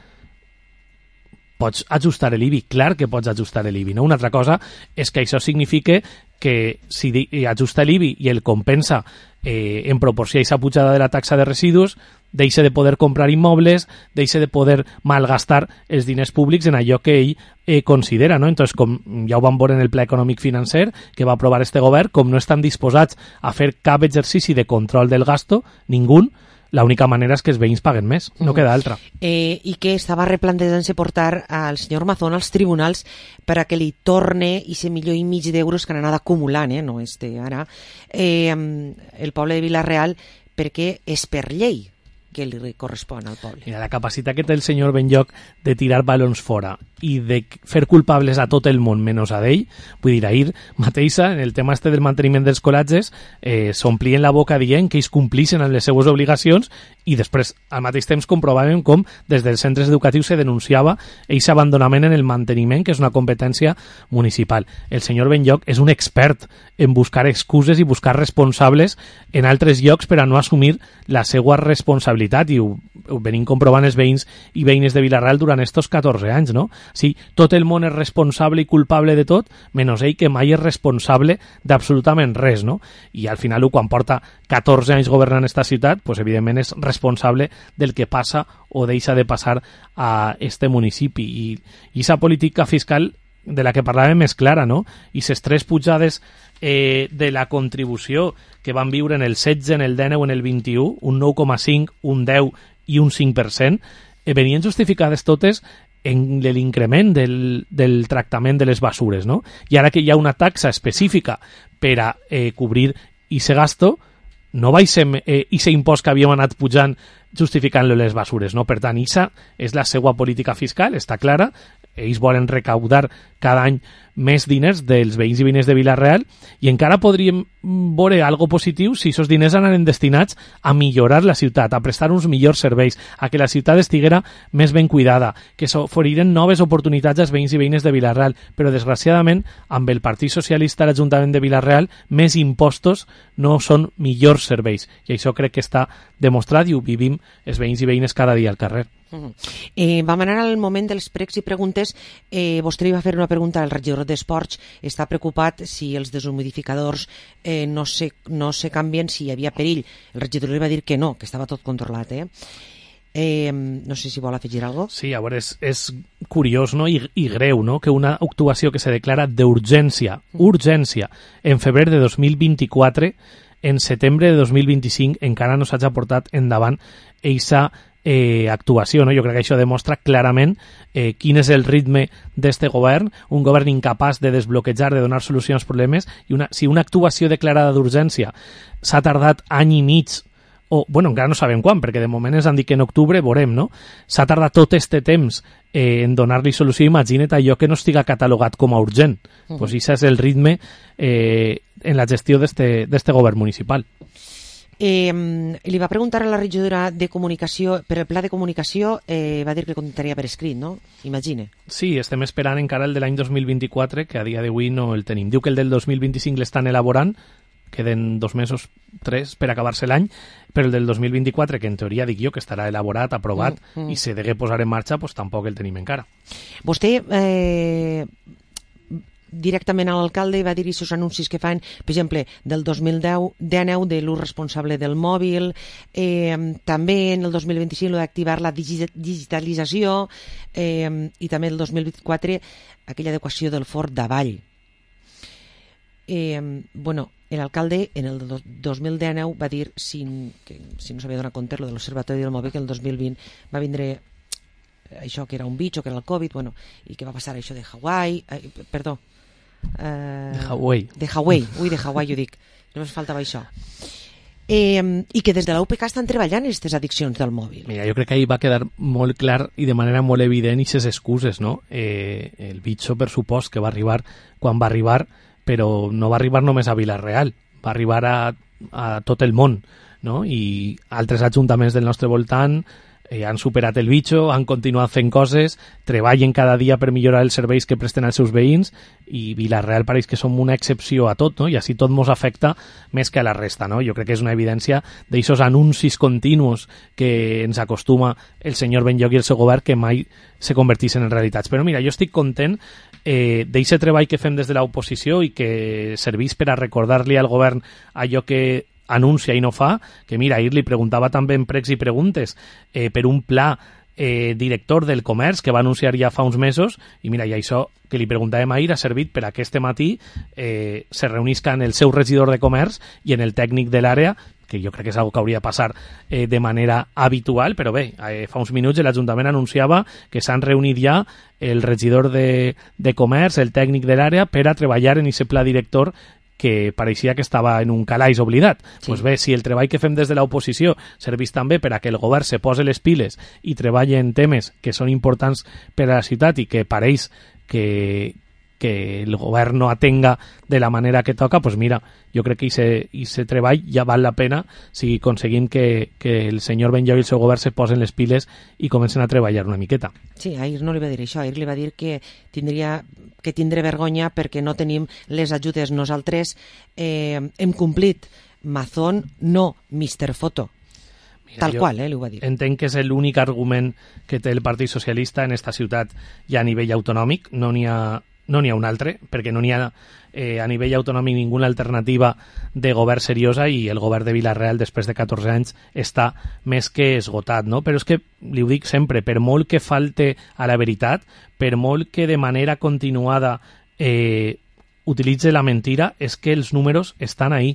S24: pots ajustar l'I B I. Clar que pots ajustar l'I B I, no? Una altra cosa és que això significa que si ajusta l'I B I i el compensa eh, en proporció a aquesta pujada de la taxa de residus, deixa de poder comprar immobles, deixa de poder malgastar els diners públics en allò que ell eh, considera, no? Entonces, com ja ho vam veure en el Pla Econòmic Financer que va aprovar este govern, com no estan disposats a fer cap exercici de control del gasto, ningú, l'única manera és que els veïns paguen més, no queda altra.
S4: Eh, I que estava replantejant-se portar al senyor Mazón als tribunals per a que li torne ese milió i mig d'euros que han anat acumulant, eh, no este ara, eh, el poble de Vila-real, perquè és per llei que li correspon al poble.
S24: Mira, la capacitat que té el senyor Benlloc de tirar balons fora i de fer culpables a tot el món menys a d'ell, vull dir, ahir mateixa, en el tema este del manteniment dels colatges, eh, s'omplien la boca dient que ells complissin amb les seues obligacions i després, al mateix temps, comprovàvem com des dels centres educatius se denunciava aquest abandonament en el manteniment, que és una competència municipal. El senyor Benlloc és un expert en buscar excuses i buscar responsables en altres llocs per a no assumir la seva responsabilitat, i ho, ho venim comprovant els veïns i veïnes de Vila-real durant estos catorze anys, no? Sí, tot el món és responsable i culpable de tot, menys ell, que mai és responsable d'absolutament res, no? I al final, quan porta catorze anys governant esta ciutat, pues, evidentment és responsable del que passa o deixa de passar a este municipi. I aquesta política fiscal de la que parlàvem és clara, no? I ses tres pujades eh, de la contribució que van viure en el setze, en el dinou, en el vint-i-u, un nou coma cinc, un deu i un cinc per cent, eh, venien justificades totes en l'increment del, del tractament de les basures, no? I ara que hi ha una taxa específica per a eh, cobrir ese gasto, no baixem eh, ese impost que havíem anat pujant justificant-lo les basures, no? Per tant, esa és la seva política fiscal, està clara. Ells volen recaudar cada any més diners dels veïns i veïnes de Vila-real i encara podríem veure algo positiu si aquests diners anaven destinats a millorar la ciutat, a prestar uns millors serveis, a que la ciutat estiguera més ben cuidada, que s'oferiren noves oportunitats als veïns i veïnes de Vila-real, però desgraciadament amb el Partit Socialista a l'Ajuntament de Vila-real més impostos no són millors serveis, i això crec que està demostrat i ho vivim els veïns i veïnes cada dia al carrer.
S4: Uh-huh. eh, vam anar al moment dels pregs i preguntes. eh, vostè li va fer una pregunta al regidor d'Esports. Està preocupat si els deshumidificadors eh, no, se, no se canvien, si hi havia perill. El regidor li va dir que no, que estava tot controlat. eh? Eh, no sé si vol afegir alguna cosa.
S24: Sí, a veure, és, és curiós, no? I, i greu, no? Que una actuació que se declara d'urgència, urgència, en febrer de dos mil vint-i-quatre, en setembre de dos mil vint-i-cinc encara no s'hagi portat endavant eixa Eh, actuació, no? Jo crec que això demostra clarament eh, quin és el ritme d'este govern, un govern incapaç de desbloquejar, de donar solució als problemes, i una, si una actuació declarada d'urgència s'ha tardat any i mig, o, bueno, encara no sabem quan, perquè de moment ens han dit que en octubre veurem, no? S'ha tardat tot este temps eh, en donar-li solució, imagina't allò que no estiga catalogat com a urgent. Uh-huh. Pues això és el ritme eh, en la gestió d'este, d'este govern municipal.
S4: Eh, li va preguntar a la regidora de comunicació per el pla de comunicació, eh, va dir que contestaria per escrit, no? Imagine.
S24: Sí, estem esperant encara el de l'any dos mil vint-i-quatre, que a dia d'avui no el tenim. Diu que el del dos mil vint-i-cinc l'estan elaborant, queden dos mesos, tres, per acabar-se l'any, però el del dos mil vint-i-quatre, que en teoria dic jo que estarà elaborat, aprovat, mm, mm. i se degué posar en marxa, pues tampoc el tenim encara.
S4: Vostè... Eh... directament a l'alcalde i va dir aquests anuncis que fan, per exemple, del dos mil dinou de l'ús responsable del mòbil, eh, també en el dos mil vint-i-cinc d'activar la digi digitalització eh, i també el dos mil vint-i-quatre aquella adequació del fort d'Avall. Eh, bueno, l'alcalde en el dos mil dinou va dir, si, que, si no s'havia donat compte, lo de l'Observatori del Mòbil, que el dos mil vint va vindre això que era un bitxo, que era el Covid, bueno, i que va passar això de Hawaii, eh, perdó, eh,
S24: de Hawaii.
S4: De Hawaii, ui, de Hawaii ho dic, només faltava això. Eh, I que des de la U P C estan treballant aquestes addiccions del mòbil.
S24: Mira, jo crec que ahí va quedar molt clar i de manera molt evident aquestes excuses, no? Eh, el bitxo, per supost, que va arribar quan va arribar, però no va arribar només a Vila-real, va arribar a, a tot el món, no? I altres ajuntaments del nostre voltant eh, han superat el bitxo, han continuat fent coses, treballen cada dia per millorar els serveis que presten als seus veïns, i Vila-real pareix que som una excepció a tot, no? I així tot mos afecta més que a la resta, no? Jo crec que és una evidència d'aixòs anuncis continus que ens acostuma el senyor Benlloch i el seu govern, que mai se convertissin en realitats. Però mira, jo estic content eh, d'aquest treball que fem des de l'oposició i que serveix per a recordar-li al govern allò que anuncia i no fa, que mira, ahir li preguntava també en pregs i preguntes eh, per un pla eh, director del comerç que va anunciar ja fa uns mesos, i mira, i això que li preguntàvem ahir ha servit per a que este matí eh, se reunisca en el seu regidor de comerç i en el tècnic de l'àrea, que jo crec que és una que hauria de passar eh, de manera habitual, però bé, eh, fa uns minuts l'Ajuntament anunciava que s'han reunit ja el regidor de, de comerç, el tècnic de l'àrea, per a treballar en aquest pla director que pareixia que estava en un calaix oblidat. Sí. Pues bé, si el treball que fem des de l'oposició serveix també per a que el govern se posi les piles i treballi en temes que són importants per a la ciutat i que pareix que, que el govern no atenga de la manera que toca, pues mira, jo crec que aquest treball ja val la pena si aconseguim que, que el senyor Benlloch i el seu govern se posen les piles i comencen a treballar una miqueta.
S4: Sí, ahir no li va dir això, ahir li va dir que tindria que tindre vergonya perquè no tenim les ajudes. Nosaltres eh, hem complit. Mazón no, mister Foto. Mira, tal qual, eh, li ho va dir.
S24: Entenc que és l'únic argument que té el Partit Socialista en esta ciutat ja a nivell autonòmic. No n'hi ha, no n'hi ha un altre, perquè no n'hi ha eh, a nivell autonòmic ninguna alternativa de govern seriosa, i el govern de Vila-real després de catorze anys està més que esgotat, no? Però és que, li ho dic sempre, per molt que falte a la veritat, per molt que de manera continuada eh, utilitze la mentira, és que els números estan ahí.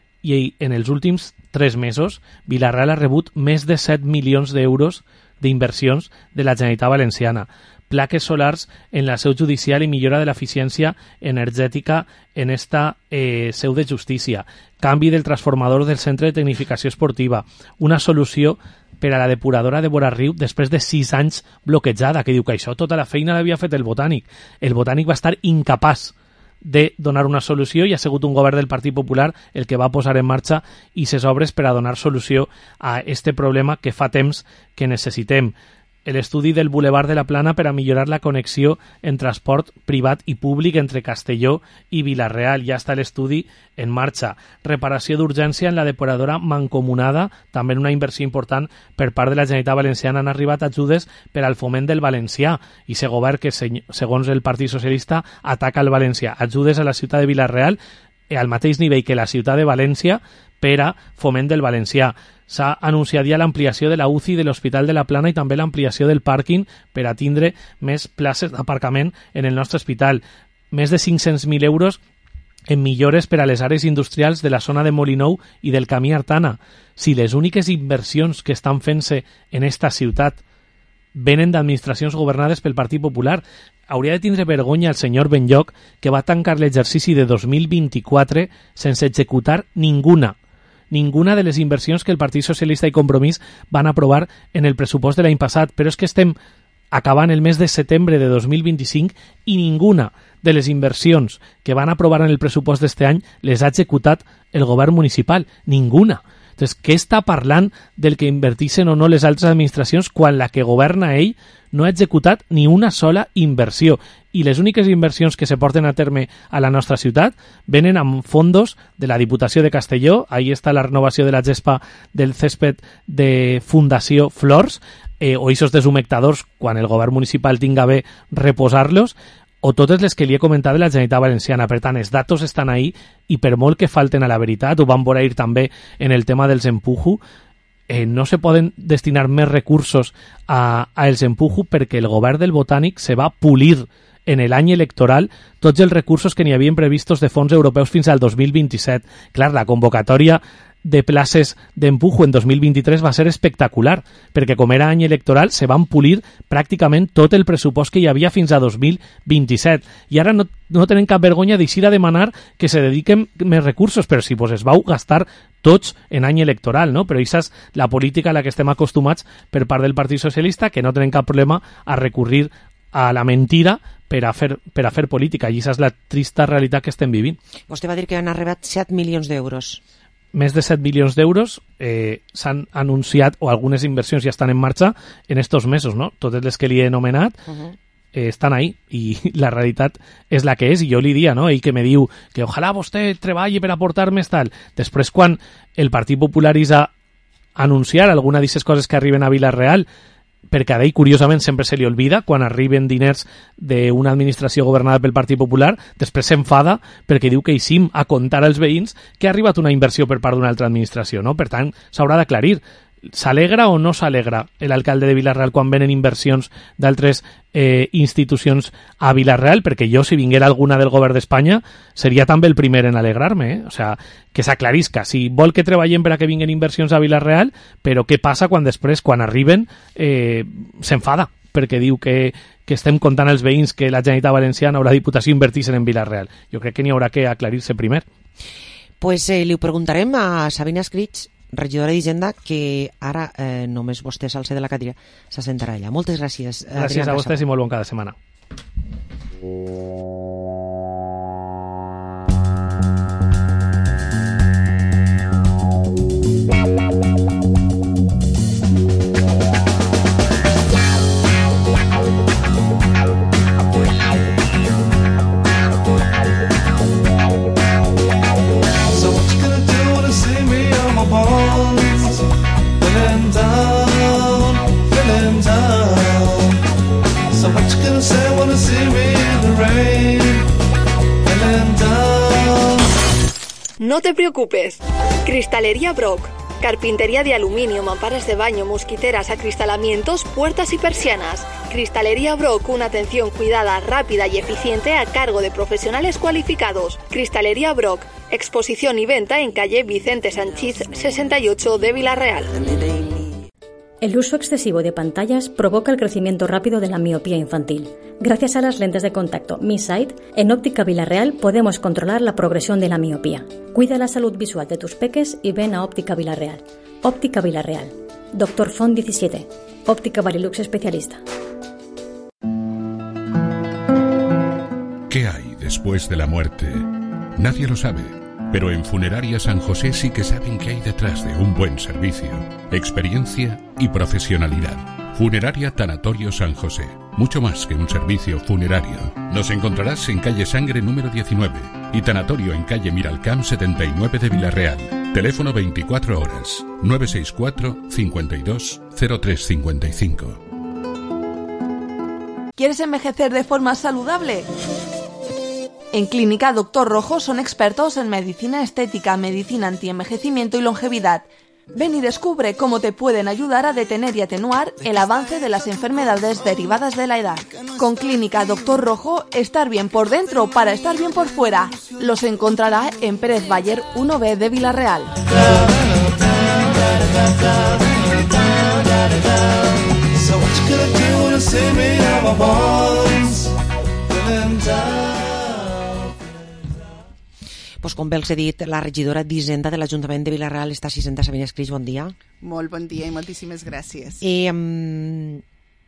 S24: I en els últims tres mesos Vila-real ha rebut més de set milions d'euros d'inversions de la Generalitat Valenciana, plaques solars en la seu judicial i millora de l'eficiència energètica en esta eh, seu de justícia, canvi del transformador del centre de tecnificació esportiva, una solució per a la depuradora de Borarriu després de sis anys bloquejada, que diu que això tota la feina l'havia fet el Botànic. El Botànic va estar incapaç de donar una solució i ha sigut un govern del Partit Popular el que va posar en marxa aquestes obres per a donar solució a este problema que fa temps que necessitem. L'estudi del Boulevard de la Plana per a millorar la connexió en transport privat i públic entre Castelló i Vila-real. Ja està l'estudi en marxa. Reparació d'urgència en la depuradora mancomunada, també en una inversió important per part de la Generalitat Valenciana. Han arribat ajudes per al foment del valencià, i se govern que, segons el Partit Socialista, ataca el valencià. Ajudes a la ciutat de Vila-real al mateix nivell que la ciutat de València per a foment del valencià. S'ha anunciat ja l'ampliació de la U C I de l'Hospital de la Plana i també l'ampliació del pàrquing per a tindre més places d'aparcament en el nostre hospital. Més de cinc-cents mil euros en millores per a les àrees industrials de la zona de Molinou i del Camí Artana. Si les úniques inversions que estan fent-se en esta ciutat venen d'administracions governades pel Partit Popular, hauria de tindre vergonya el senyor Benlloch, que va tancar l'exercici de dos mil vint-i-quatre sense executar ninguna ninguna de les inversions que el Partit Socialista i Compromís van aprovar en el pressupost de l'any passat. Però és que estem acabant el mes de setembre de dos mil vint-i-cinc i ninguna de les inversions que van aprovar en el pressupost d'este any les ha executat el govern municipal. Ninguna. Entonces, què està parlant del que invertissin o no les altres administracions quan la que governa ell no ha executat ni una sola inversió? I les úniques inversions que se porten a terme a la nostra ciutat venen amb fondos de la Diputació de Castelló. Ahí està la renovació de la gespa del césped de Fundació Flors, eh, o eixos deshumectadors quan el govern municipal tinga bé reposar-los, o totes les que li he comentat de la Generalitat Valenciana. Per tant, els datos estan ahí i per molt que falten a la veritat, ho vam veure ahir també en el tema dels empujo, eh, no se poden destinar més recursos a, a els empujo perquè el govern del Botànic se va polir en l'any electoral tots els recursos que n'hi havien previstos de fons europeus fins al dos mil vint-i-set. Clar, la convocatòria de places d'empujo en dos mil vint-i-tres va ser espectacular, perquè com era any electoral se van polir pràcticament tot el pressupost que hi havia fins a dos mil vint-i-set. I ara no, no tenen cap vergonya d'eixir a demanar que se dediquen més recursos, però si pues, es vau gastar tots en any electoral, no? Però això és la política a la que estem acostumats per part del Partit Socialista, que no tenen cap problema a recurrir a la mentira per a fer, per a fer política, i aquesta és la trista realitat que estem vivint.
S4: Vostè va dir que han arribat set milions d'euros.
S24: Més de set milions d'euros eh, s'han anunciat, o algunes inversions ja estan en marxa en estos mesos, no? Totes les que li he anomenat uh-huh. eh, estan ahí, i la realitat és la que és, i jo li dia, no? Ell que me diu que ojalà vostè treballi per aportar més tal. Després, quan el Partit Popular és a anunciar alguna d'aquestes coses que arriben a Vila-real, perquè a ell, curiosament, sempre se li olvida quan arriben diners d'una administració governada pel Partit Popular, després s'enfada perquè diu que eixim a contar als veïns que ha arribat una inversió per part d'una altra administració, no? Per tant, s'haurà d'aclarir. S'alegra o no s'alegra l'alcalde de Vila-real quan venen inversions d'altres eh, institucions a Vila-real? Perquè jo, si vinguera alguna del govern d'Espanya, seria també el primer en alegrar-me. Eh? O sea, que s'aclarisca. Si vol que treballem per a que vinguen inversions a Vila-real, però què passa quan després, quan arriben, eh, s'enfada? Perquè diu que, que estem contant als veïns que la Generalitat Valenciana o la Diputació invertissin en Vila-real. Jo crec que n'hi haurà que aclarir-se primer.
S4: Pues eh, li ho preguntarem a Sabina Escrits, regidora d'Hisenda, que ara eh, només vostè s'alça de la cadira, s'assentarà allà. Moltes gràcies.
S24: Gràcies a vostès i molt bon cada setmana.
S3: No te preocupes. Cristalería Brock. Carpintería de aluminio, mamparas de baño, mosquiteras, acristalamientos, puertas y persianas. Cristalería Brock, una atención cuidada, rápida y eficiente a cargo de profesionales cualificados. Cristalería Brock. Exposición y venta en calle Vicente Sanchís sesenta y ocho de Vila-real.
S7: El uso excesivo de pantallas provoca el crecimiento rápido de la miopía infantil. Gracias a las lentes de contacto Mi Sight, en Óptica Vila-real podemos controlar la progresión de la miopía. Cuida la salud visual de tus peques y ven a Óptica Vila-real. Óptica Vila-real. Doctor Font diecisiete. Óptica Varilux especialista.
S8: ¿Qué hay después de la muerte? Nadie lo sabe. Pero en Funeraria San José sí que saben qué hay detrás de un buen servicio, experiencia y profesionalidad. Funeraria Tanatorio San José. Mucho más que un servicio funerario. Nos encontrarás en calle Sangre número diecinueve y Tanatorio en calle Miralcamp setenta y nueve de Vila-real. Teléfono veinticuatro horas, nueve seis cuatro, cincuenta y dos, cero tres cincuenta y cinco.
S3: ¿Quieres envejecer de forma saludable? En Clínica Doctor Rojo son expertos en medicina estética, medicina antienvejecimiento y longevidad. Ven y descubre cómo te pueden ayudar a detener y atenuar el avance de las enfermedades derivadas de la edad. Con Clínica Doctor Rojo, estar bien por dentro para estar bien por fuera. Los encontrará en Pérez Bayer uno B de Vila-real.
S4: Pues com bé els he dit, la regidora d'Hisenda de l'Ajuntament de Vila-real està assistent a Sabina Escrits. Bon dia.
S11: Molt bon dia i moltíssimes gràcies.
S4: I, um,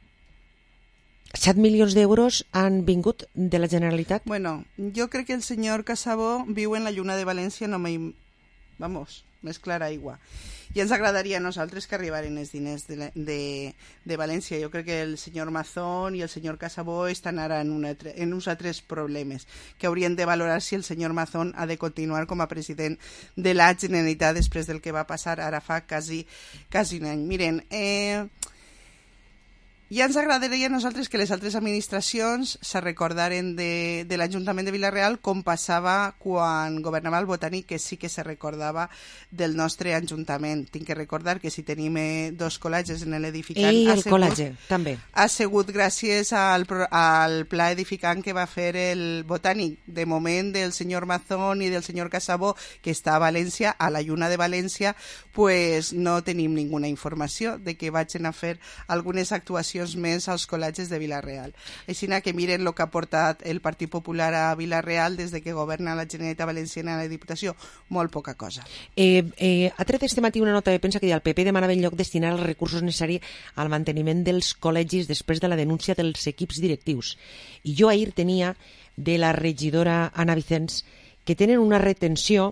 S4: set milions d'euros han vingut de la Generalitat?
S11: Bueno, jo crec que el senyor Casabó viu en la lluna de València, no mai... Vamos, més clara aigua. I ens agradaria a nosaltres que arribaren els diners de, la, de, de València. Jo crec que el senyor Mazón i el senyor Casabó estan ara en, una, en uns altres problemes que haurien de valorar si el senyor Mazón ha de continuar com a president de la Generalitat després del que va passar ara fa quasi, quasi un any. Miren, eh, Ja ens agradaria a nosaltres que les altres administracions se recordaren de, de l'Ajuntament de Vila-real com passava quan governava el Botànic, que sí que se recordava del nostre Ajuntament. Tinc que recordar que si tenim eh, dos col·legis en l'edificant...
S4: I el
S11: sigut,
S4: col·legi, també.
S11: Ha sigut gràcies al, al pla edificant que va fer el Botànic, de moment del senyor Mazón i del senyor Casabó, que està a València, a la Lluna de València, pues no tenim ninguna informació de que vagin a fer algunes actuacions més als col·legis de Vila-real. Així que miren el que ha portat el Partit Popular a Vila-real des de que governa la Generalitat Valenciana a la Diputació, molt poca cosa.
S4: Eh, eh, ha tret este matí una nota de premsa que el P P demanava en lloc destinar els recursos necessaris al manteniment dels col·legis després de la denúncia dels equips directius. I jo ahir tenia de la regidora Anna Vicens que tenen una retenció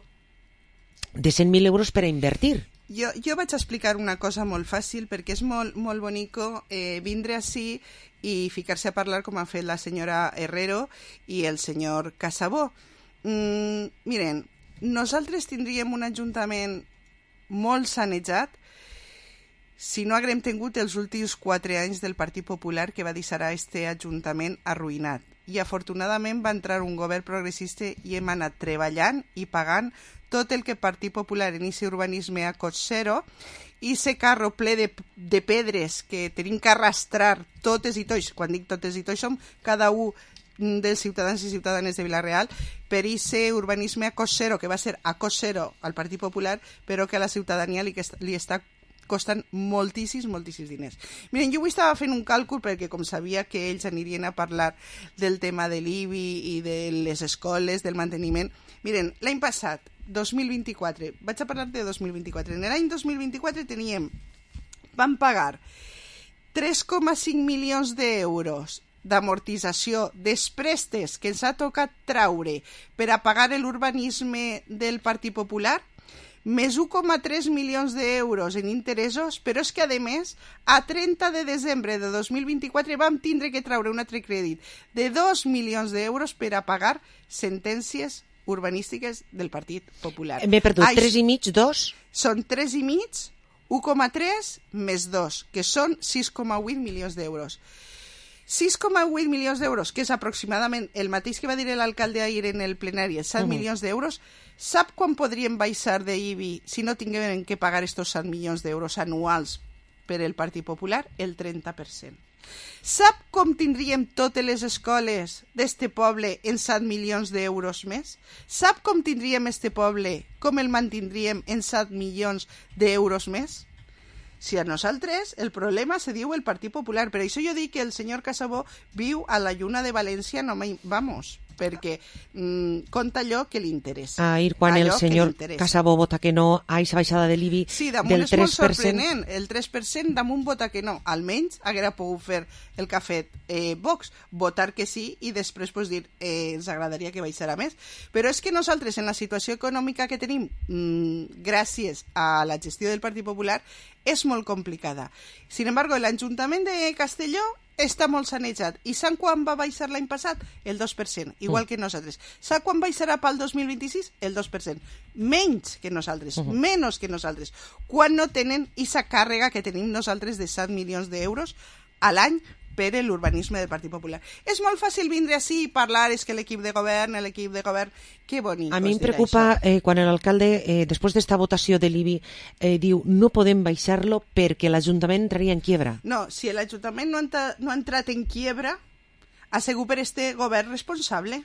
S4: de cent mil euros per a invertir.
S11: Jo, jo vaig explicar una cosa molt fàcil, perquè és molt, molt bonico eh, vindre així i ficar-se a parlar com ha fet la senyora Herrero i el senyor Casabó. Mm, miren, nosaltres tindríem un ajuntament molt sanejat si no haguem tingut els últims quatre anys del Partit Popular que va deixar a este ajuntament arruïnat. I afortunadament va entrar un govern progressista i hem anat treballant i pagant tot el que el Partit Popular en aquest urbanisme a cost zero, i ese carro ple de, de pedres que tenim que arrastrar totes i tots, quan dic totes i tots som cada un dels ciutadans i ciutadanes de Vila-real, per aquest urbanisme a cost zero, que va ser a cost zero al Partit Popular, però que a la ciutadania li, li està costant moltíssims, moltíssims diners. Miren, jo avui estava fent un càlcul perquè com sabia que ells anirien a parlar del tema de l'I B I i de les escoles, del manteniment. Miren, l'any passat, dos mil vint-i-quatre, vaig a parlar de dos mil vint-i-quatre. En l'any dos mil vint-i-quatre teníem, vam pagar tres coma cinc milions d'euros d'amortització dels préstecs que ens ha tocat traure per a pagar l'urbanisme del Partit Popular, més un coma tres milions d'euros en interessos, però és que, a més, a trenta de desembre de dos mil vint-i-quatre vam tindre que traure un altre crèdit de dos milions d'euros per a pagar sentències urbanístiques del Partit Popular.
S4: M'he perdut, tres i mig, dos?
S11: Són tres i mig, un coma tres més dos, que són sis coma vuit milions d'euros. sis coma vuit milions d'euros, que és aproximadament el mateix que va dir l'alcalde ahir en el plenari, set uh-huh. milions d'euros. Sap quan podríem baixar de I B I si no tinguem que pagar estos set milions d'euros anuals per el Partit Popular? El trenta per cent. Sap com tindríem totes les escoles d'este poble en set milions d'euros més? Sap com tindríem este poble, com el mantindríem en set milions d'euros més? Si a nosaltres el problema se diu el Partit Popular. Per això jo dic que el senyor Casabó viu a la Lluna de València, no me... vamos, perquè mm, compta allò que li interessa.
S4: Ahir, quan
S11: allò
S4: el senyor Casabó vota que no a aquesta baixada de l'I B I
S11: sí,
S4: del tres per cent...
S11: Sí, damunt és molt sorprenent. El tres per cent damunt vota que no. Almenys haguera pogut fer el que ha fet eh, Vox, votar que sí i després pues, dir eh, ens agradaria que baixara més. Però és que nosaltres, en la situació econòmica que tenim, mmm, gràcies a la gestió del Partit Popular, és molt complicada. Sin embargo, l'Ajuntament de Castelló està molt sanejat. I sap quan va baixar l'any passat? El dos per cent, igual mm. que nosaltres. Sap quan baixarà pel dos mil vint-i-sis? El dos per cent. Menys que nosaltres, uh-huh. menys que nosaltres. Quan no tenen aquesta càrrega que tenim nosaltres de set milions d'euros a l'any per l'urbanisme del Partit Popular. És molt fàcil vindre així i parlar, és que l'equip de govern, l'equip de govern, que bonic.
S4: A mi em preocupa eh, quan l'alcalde, eh, després d'esta votació de l'I B I, eh, diu no podem baixar-lo perquè l'Ajuntament entraria en quiebra.
S11: No, si l'Ajuntament no, no ha entrat en quiebra, ha sigut per este govern responsable.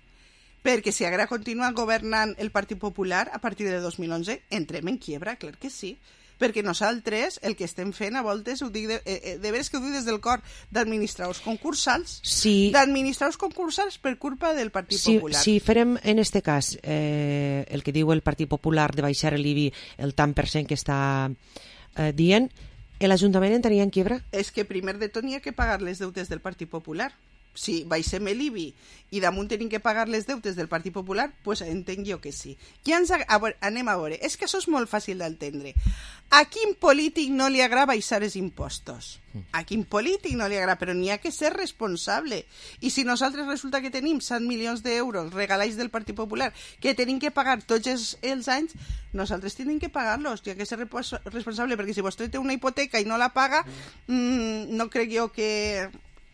S11: Perquè si haguera continuat governant el Partit Popular a partir de dos mil onze, entrem en quiebra, clar que sí. Perquè nosaltres el que estem fent a voltes, ho dic de, eh, de veres que ho dic des del cor, d'administradors concursals,
S4: sí.
S11: d'administradors concursals per culpa del Partit
S4: sí,
S11: Popular.
S4: Si farem en este cas eh, el que diu el Partit Popular de baixar l'I B I, el tant per cent que està eh, dient, l'Ajuntament entraria en quiebra?
S11: És que primer de tot n'hi ha que pagar les deutes del Partit Popular. si baixem l'I B I i damunt tenim que pagar les deutes del Partit Popular, pues entenc jo que sí. I ens, a veure, anem a veure, és que això és molt fàcil d'entendre. A quin polític no li agrada baixar els impostos? A quin polític no li agrada? Però n'hi ha que ser responsable. I si nosaltres resulta que tenim cent milions d'euros regalats del Partit Popular que tenim que pagar tots els, els anys, nosaltres tenim que pagar-los. Hi ha que ser responsable, perquè si vostè té una hipoteca i no la paga, mmm, no crec jo que...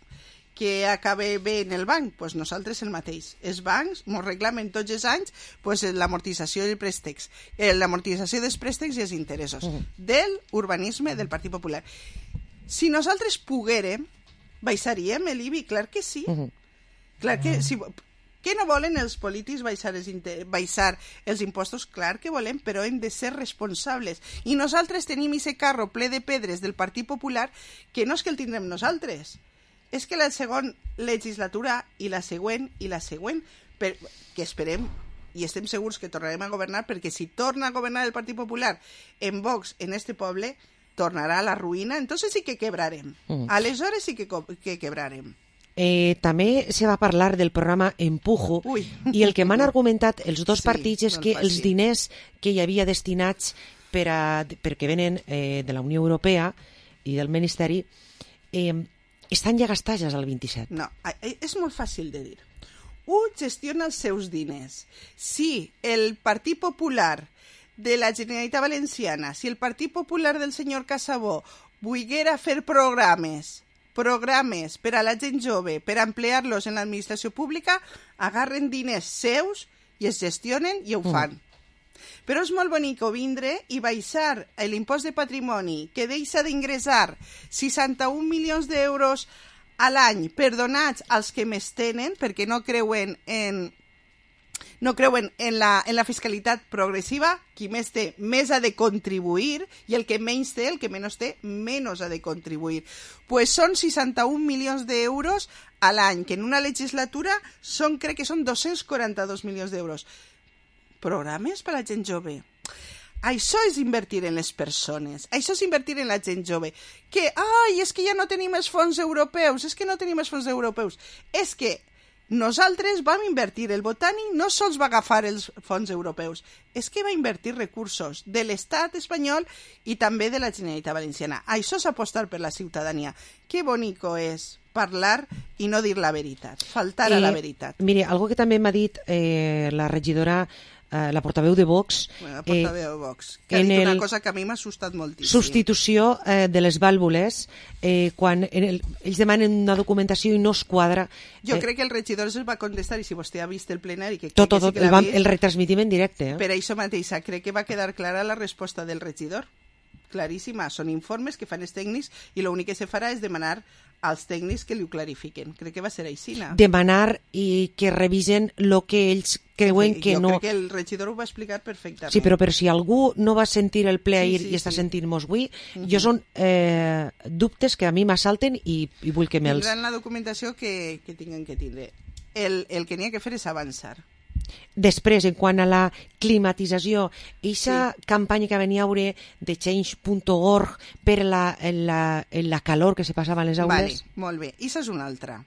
S11: que acabe bé en el banc, doncs pues nosaltres el mateix. Els bancs ens reclamen tots els anys pues, l'amortització dels préstecs, eh, l'amortització dels préstecs i els interessos uh-huh. del urbanisme del Partit Popular. Si nosaltres poguérem, baixaríem l'I B I, clar que sí. Uh-huh. Clar que si... Què no volen els polítics baixar els, inter... baixar els impostos? Clar que volem, però hem de ser responsables. I nosaltres tenim aquest carro ple de pedres del Partit Popular que no és que el tindrem nosaltres, és que la segona legislatura i la següent i la següent, per, que esperem i estem segurs que tornarem a governar, perquè si torna a governar el Partit Popular en Vox en este poble, tornarà a la ruïna, entonces sí que quebrarem. Mm. Aleshores sí que, que quebrarem.
S4: Eh, també se va parlar del programa Empujo Ui. I el que m'han argumentat els dos sí, partits és que els diners que hi havia destinats per a, perquè venen eh, de la Unió Europea i del Ministeri eh, estan ja gastats al vint-i-set.
S11: No, és molt fàcil de dir. Un gestiona els seus diners. Si el Partit Popular de la Generalitat Valenciana, si el Partit Popular del senyor Casabó volguera fer programes, programes per a la gent jove, per emplear-los en l'administració pública, agarren diners seus i es gestionen i ho fan. Mm. Però és molt bonic vindre i baixar l'impost de patrimoni que deixa d'ingressar seixanta-un milions d'euros a l'any perdonats als que més tenen perquè no creuen en, no creuen en, la, en la fiscalitat progressiva. Qui més té, més ha de contribuir, i el que menys té, el que menys té, menys ha de contribuir. Pues són seixanta-un milions d'euros a l'any, que en una legislatura són, crec que són dos-cents quaranta-dos milions d'euros. Programes per a la gent jove. Això és invertir en les persones. Això és invertir en la gent jove. Que, ai, és que ja no tenim els fons europeus, és que no tenim els fons europeus. És que nosaltres vam invertir, el Botànic no sols va agafar els fons europeus, és que va invertir recursos de l'Estat espanyol i també de la Generalitat Valenciana. Això és apostar per la ciutadania. Que bonico és parlar i no dir la veritat, faltar eh, a la veritat.
S4: Mire, algo que també m'ha dit eh, la regidora, eh, la portaveu de Vox,
S11: bueno, la portaveu eh, de Vox, que ha dit una cosa que a mi m'ha assustat moltíssim.
S4: Substitució eh, de les vàlvules, eh, quan en el, ells demanen una documentació i no es quadra.
S11: Jo
S4: eh,
S11: crec que el regidor es va contestar, i si vostè ha vist el plenari, que
S4: tot,
S11: que
S4: tot,
S11: sí que
S4: el,
S11: l'ha
S4: vam,
S11: vist,
S4: el retransmitim en directe. Eh?
S11: Per això mateixa, crec que va quedar clara la resposta del regidor. Claríssima, són informes que fan els tècnics i l'únic que se farà és demanar als tècnics que li ho clarifiquen. Crec que va ser així.
S4: Demanar i que revisen el que ells creuen
S11: sí,
S4: que
S11: jo
S4: no...
S11: Jo crec que el regidor ho va explicar perfectament.
S4: Sí, però, però si algú no va sentir el ple ahir sí, sí, i està
S11: sí.
S4: sentint-nos avui,
S11: uh-huh.
S4: jo són eh, dubtes que a mi m'assalten i, i vull que me'ls...
S11: Tindran la documentació que, que tinguin que tindre. El, el que n'hi ha que fer és avançar.
S4: Després, en quant a la climatització, aquesta sí. campanya que venia a veure de change punt org per la, la, la calor que se passava a les aules...
S11: Vale, molt bé. I això és una altra.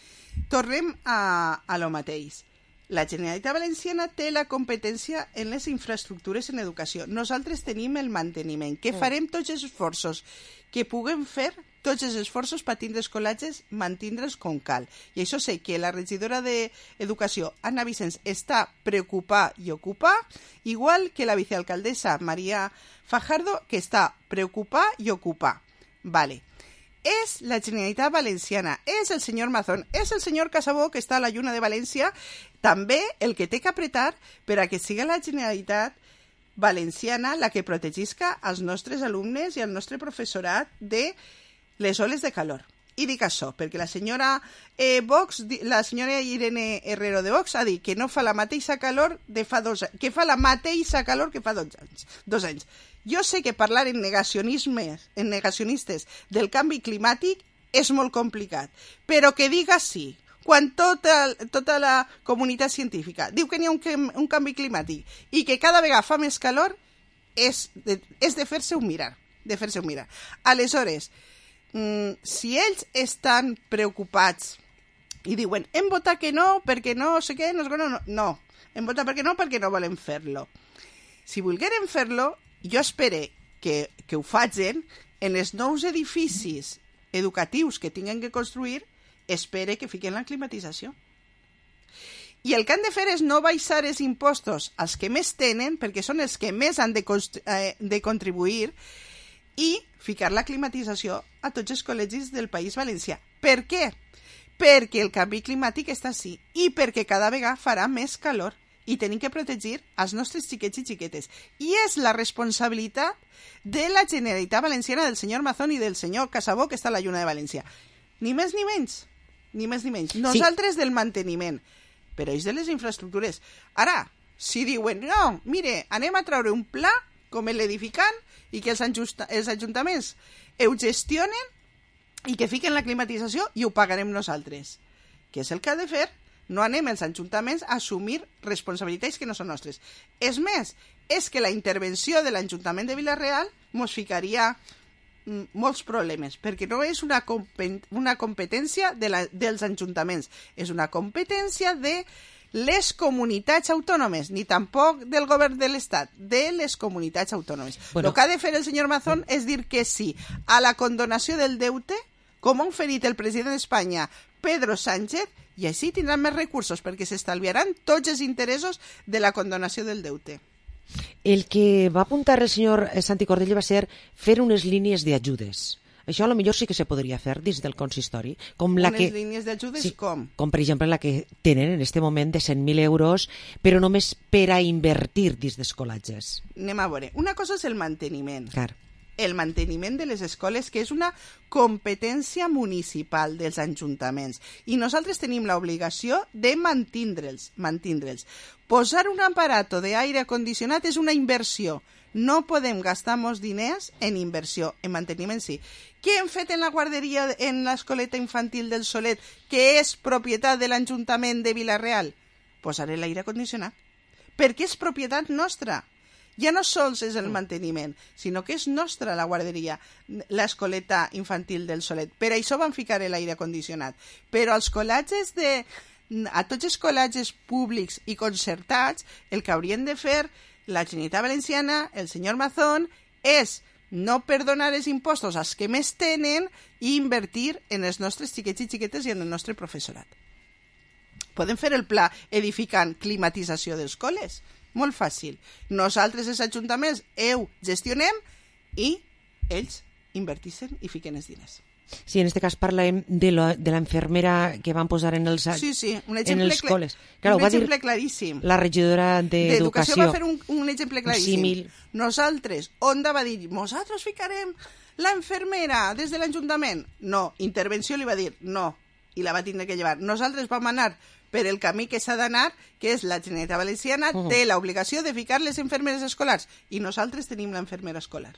S11: Tornem a, a lo mateix. La Generalitat Valenciana té la competència en les infraestructures en educació. Nosaltres tenim el manteniment, que farem tots els esforços que puguem fer, tots els esforços per tindre els col·legis, mantindre'ls com cal. I això sé que la regidora d'Educació, Anna Vicens, està preocupada i ocupada, igual que la vicealcaldessa Maria Fajardo, que està preocupada i ocupada. Vale. És la Generalitat Valenciana, és el senyor Mazón, és el senyor Casabó, que està a la Lluna de València, també el que té que apretar per a que siga la Generalitat Valenciana la que protegisca els nostres alumnes i el nostre professorat de les oles de calor. I dic això, perquè la senyora eh, Vox, la senyora Irene Herrero de Vox ha dit que no fa la mateixa calor de fa dos anys, que fa la mateixa calor que fa dos anys. Dos anys. Jo sé que parlar en negacionismes, en negacionistes del canvi climàtic és molt complicat, però que diga sí, quan tota, tota la comunitat científica diu que n'hi ha un, un canvi climàtic i que cada vegada fa més calor, és de, és de fer-se-ho mirar, de fer-se-ho mirar. Aleshores, mm, si ells estan preocupats i diuen, hem votat que no, perquè no sé què, no, no, no, hem votat perquè no, perquè no volem fer-lo. Si volgueren fer-lo, jo espero que, que ho facin en els nous edificis educatius que tinguin que construir, espere que fiquen la climatització. I el que han de fer és no baixar els impostos als que més tenen, perquè són els que més han de, eh, de contribuir, i ficar la climatització a tots els col·legis del País Valencià. Per què? Perquè el canvi climàtic està així i perquè cada vegada farà més calor i tenim que protegir els nostres xiquets i xiquetes. I és la responsabilitat de la Generalitat Valenciana, del senyor Mazón i del senyor Casabó, que està a la Lluna de València. Ni més ni menys. Ni més ni menys. Nosaltres sí. Del manteniment, però ells de les infraestructures. Ara, si diuen, no, mire, anem a treure un pla com l'edificant i que els, els ajuntaments ho gestionen i que fiquen la climatització i ho pagarem nosaltres. Què és el que ha de fer? No anem els ajuntaments a assumir responsabilitats que no són nostres. És més, és que la intervenció de l'Ajuntament de Vila-real mos ficaria mm, molts problemes, perquè no és una, compet una competència de la, dels ajuntaments, és una competència de les comunitats autònomes, ni tampoc del govern de l'Estat, de les comunitats autònomes. Bueno. El que ha de fer el senyor Mazón és dir que sí a la condonació del deute, com ha oferit el president d'Espanya, Pedro Sánchez, i així tindran més recursos perquè s'estalviaran tots els interessos de la condonació del deute.
S4: El que va apuntar el senyor Santi Cordell va ser fer unes línies d'ajudes. Això a lo millor sí que se podria fer dins del consistori. Com la
S11: unes
S4: que,
S11: línies d'ajudes
S4: sí,
S11: com?
S4: Com per exemple la que tenen en este moment de cent mil euros, però només per a invertir dins d'escolatges.
S11: Anem a veure. Una cosa és el manteniment.
S4: Clar.
S11: El manteniment de les escoles, que és una competència municipal dels ajuntaments. I nosaltres tenim l'obligació de mantindre'ls. mantindre'ls. Posar un aparato d'aire condicionat és una inversió. No podem gastar molts diners en inversió, en manteniment sí. Què hem fet en la guarderia, en l'escoleta infantil del Solet, que és propietat de l'Ajuntament de Vila-real? Posar l'aire condicionat. Perquè és propietat nostra. Ja no sols és el manteniment, sinó que és nostra la guarderia, l'escoleta infantil del Solet. Per això van ficar l'aire condicionat. Però als col·latges de... a tots els col·latges públics i concertats, el que haurien de fer la Generalitat Valenciana, el senyor Mazón, és no perdonar els impostos als que més tenen i invertir en els nostres xiquets i xiquetes i en el nostre professorat. Podem fer el pla edificant climatització dels col·les? Molt fàcil. Nosaltres, els ajuntaments, ho gestionem i ells invertixen i fiquen els diners.
S4: Sí, en aquest cas parlem de l'enfermera que van posar en els,
S11: sí, sí, un
S4: en els col·les.
S11: Claro, un exemple claríssim.
S4: La regidora d'Educació
S11: va fer un, un exemple claríssim. Un Nosaltres, Onda va dir, nosaltres ficarem l'enfermera des de l'Ajuntament. No, intervenció li va dir, no, i la va tindre que llevar. Nosaltres vam anar per el camí que s'ha d'anar, que és la Generalitat Valenciana, uh -huh. té l'obligació de ficar les infermeres escolars, i nosaltres tenim l'enfermera escolar.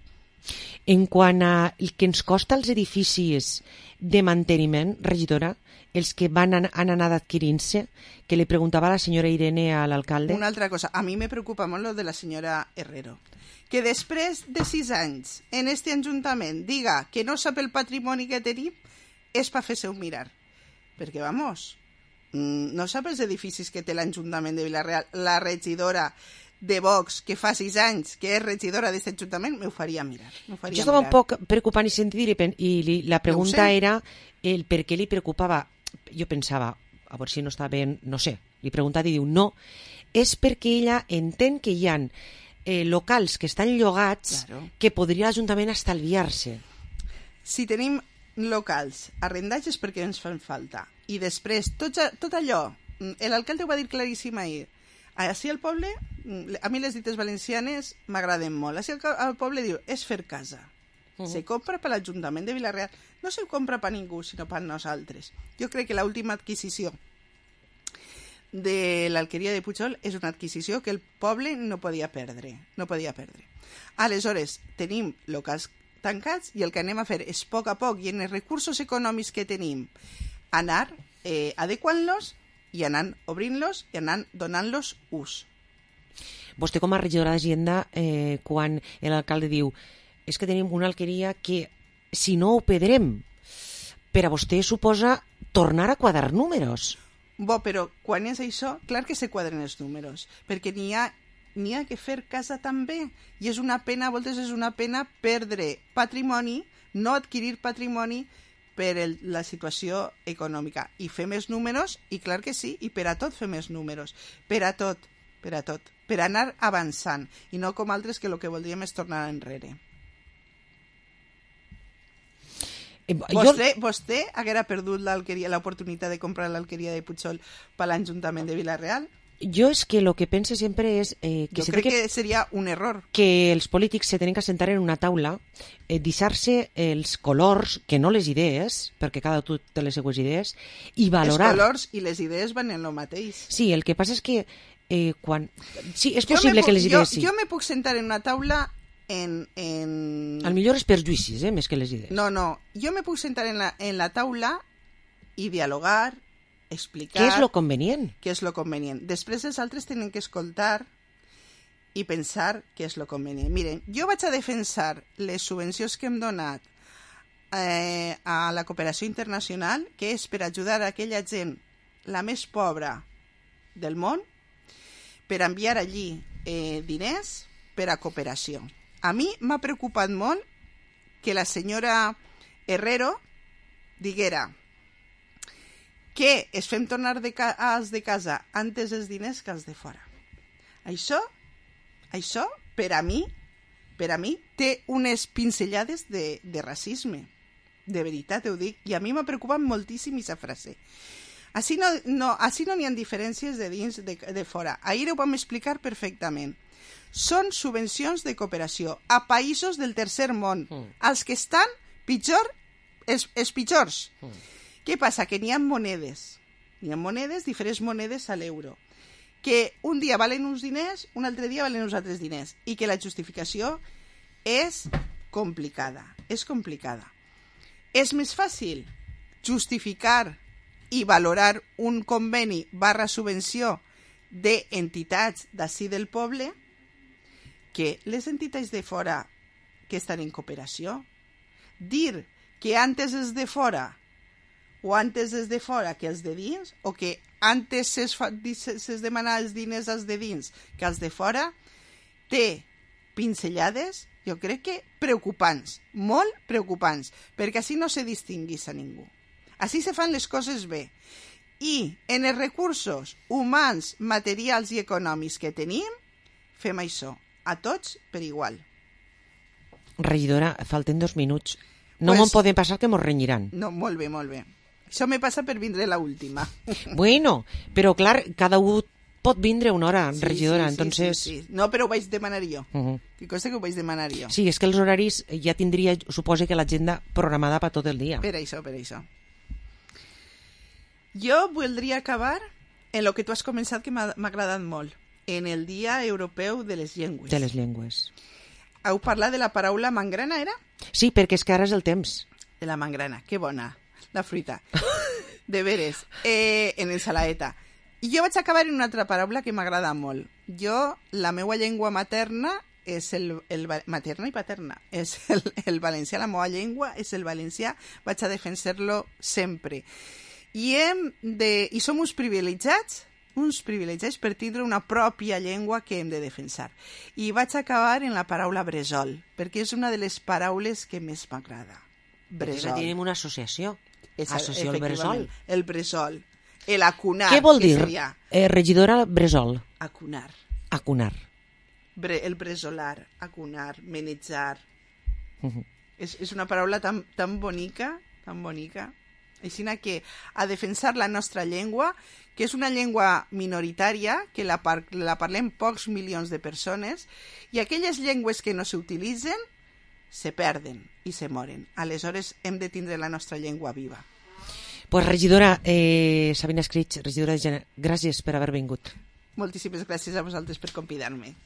S4: En quant a el que ens costa els edificis de manteniment, regidora, els que van an han anat adquirint-se, que li preguntava la senyora Irene a l'alcalde.
S11: Una altra cosa, a mi me preocupa molt lo de la senyora Herrero, que després de sis anys en este ajuntament diga que no sap el patrimoni que tenim, és per fer-se un mirar. Perquè, vamos, no sap els edificis que té l'Ajuntament de Vila-real, la regidora de Vox, que fa sis anys que és regidora d'aquest ajuntament, m'ho faria mirar. Faria
S4: jo estava
S11: mirar.
S4: un poc preocupat i sentit i, i li, la pregunta era el per què li preocupava. Jo pensava, a veure si no està bé, no sé, li preguntava i diu, no, és perquè ella entén que hi ha eh, locals que estan llogats claro. que podria l'Ajuntament estalviar-se.
S11: Si tenim locals arrendats és perquè ens fan falta. I després, tot, tot allò, l'alcalde ho va dir claríssim ahir, així al poble, a mi les dites valencianes m'agraden molt. Així al poble diu, és fer casa. Uh -huh. Se compra per l'Ajuntament de Vila-real. No se compra per ningú, sinó per nosaltres. Jo crec que l'última adquisició de l'alqueria de Pujol és una adquisició que el poble no podia perdre. No podia perdre. Aleshores, tenim locals tancats i el que anem a fer és, a poc a poc, i en els recursos econòmics que tenim, anar eh, adequant-los i anant obrint-los i anant donant-los ús.
S4: Vostè com a regidora d'Hisenda, eh, quan l'alcalde diu és que tenim una alqueria que si no ho perdrem, per a vostè suposa tornar a quadrar números.
S11: Bo, però quan és això, clar que se quadren els números, perquè n'hi ha, n'hi ha que fer casa també, i és una pena, a voltes és una pena perdre patrimoni, no adquirir patrimoni per el, la situació econòmica. I fer més números, i clar que sí, i per a tot fer més números, per a tot, per a tot, per anar avançant, i no com altres que el que voldríem és tornar enrere.
S4: Eh,
S11: vostè, vostè haguera perdut l'alqueria, l'oportunitat de comprar l'alqueria de Pujol per l'Ajuntament de Vila-real?
S4: Jo és que lo que pense sempre és... Eh, que
S11: jo crec que, que seria un error.
S4: Que els polítics se tenen que sentar en una taula, eh, deixar-se els colors, que no les idees, perquè cada tu té les seues idees, i valorar...
S11: Els colors i les idees van en el mateix.
S4: Sí, el que passa és que eh, quan... Sí, és possible que les idees...
S11: Jo,
S4: sí.
S11: jo me puc sentar en una taula en... en...
S4: Al millor és perjuïcis, eh, més que les idees.
S11: No, no. Jo me puc sentar en la, en la taula i dialogar, explicar...
S4: Què és lo convenient?
S11: Què és lo convenient. Després els altres tenen que escoltar i pensar què és lo convenient. Miren, jo vaig a defensar les subvencions que hem donat eh, a la cooperació internacional, que és per ajudar a aquella gent, la més pobra del món, per enviar allí eh, diners per a cooperació. A mi m'ha preocupat molt que la senyora Herrero diguera que es fem tornar de ca als de casa antes els diners que els de fora. Això, això per a mi, per a mi, té unes pinzellades de, de racisme. De veritat ho dic. I a mi m'ha preocupat moltíssim aquesta frase. Així no n'hi no, no ha diferències de dins de, de fora. Ahir ho vam explicar perfectament. Són subvencions de cooperació a països del tercer món, mm. als que estan pitjor, els, els pitjors. Mm. Què passa? Que n'hi ha monedes, n'hi ha monedes, diferents monedes a l'euro, que un dia valen uns diners, un altre dia valen uns altres diners, i que la justificació és complicada, és complicada. És més fàcil justificar i valorar un conveni barra subvenció d'entitats d'ací del poble que les entitats de fora que estan en cooperació. Dir que antes és de fora o antes és de fora que els de dins, o que antes es, fa, es demana els diners als de dins que els de fora, té pinzellades, jo crec que preocupants, molt preocupants, perquè així no se distinguís a ningú. Així se fan les coses bé. I en els recursos humans, materials i econòmics que tenim, fem això, a tots per igual.
S4: Regidora, falten dos minuts. No
S11: pues,
S4: me'n poden passar que mos renyiran.
S11: No, molt bé, molt bé. Això me passa per vindre la última.
S4: Bueno, però clar, cada un pot vindre una hora, sí, regidora,
S11: sí, sí,
S4: entonces...
S11: Sí, sí. No, però ho vaig demanar jo.
S4: Uh -huh.
S11: Que cosa que ho vaig demanar jo.
S4: Sí, és que els horaris ja tindria, suposo que l'agenda programada per tot el dia.
S11: Per això, per això. Jo voldria acabar en el que tu has començat, que m'ha agradat molt, en el Dia Europeu de les Llengües.
S4: De les llengües.
S11: Heu parlat de la paraula mangrana, era?
S4: Sí, perquè és que ara és el temps.
S11: De la mangrana, que bona, la fruita. De veres, eh, en ensalaeta. I jo vaig acabar en una altra paraula que m'agrada molt. Jo, la meva llengua materna és el, el materna i paterna, és el, el valencià, la meva llengua és el valencià, vaig a defensar-lo sempre. I, hem de, i som uns privilegiats, uns privilegiats per tindre una pròpia llengua que hem de defensar. I vaig acabar en la paraula bressol, perquè és una de les paraules que més m'agrada. Bressol.
S4: Perquè tenim una associació.
S11: És,
S4: associació al bressol.
S11: El bressol. El acunar.
S4: Què vol dir, eh, regidora, bressol?
S11: Acunar.
S4: Acunar.
S11: Bre, el bressolar, acunar, menejar.
S4: Uh -huh.
S11: és, és una paraula tan, tan bonica, tan bonica. Així que a defensar la nostra llengua, que és una llengua minoritària, que la, par la parlem pocs milions de persones, i aquelles llengües que no s'utilitzen se perden i se moren. Aleshores hem de tindre la nostra llengua viva.
S4: Pues regidora eh, Sabina Escrig, regidora de Gènere, gràcies per haver vingut.
S11: Moltíssimes gràcies a vosaltres per convidar-me.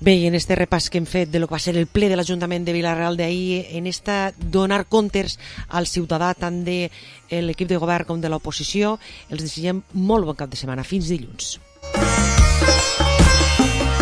S4: Bé, i en este repàs que hem fet de lo que va ser el ple de l'Ajuntament de Vila-real d'ahir, en esta donar comptes al ciutadà tant de l'equip de govern com de l'oposició, els desitgem molt bon cap de setmana. Fins dilluns.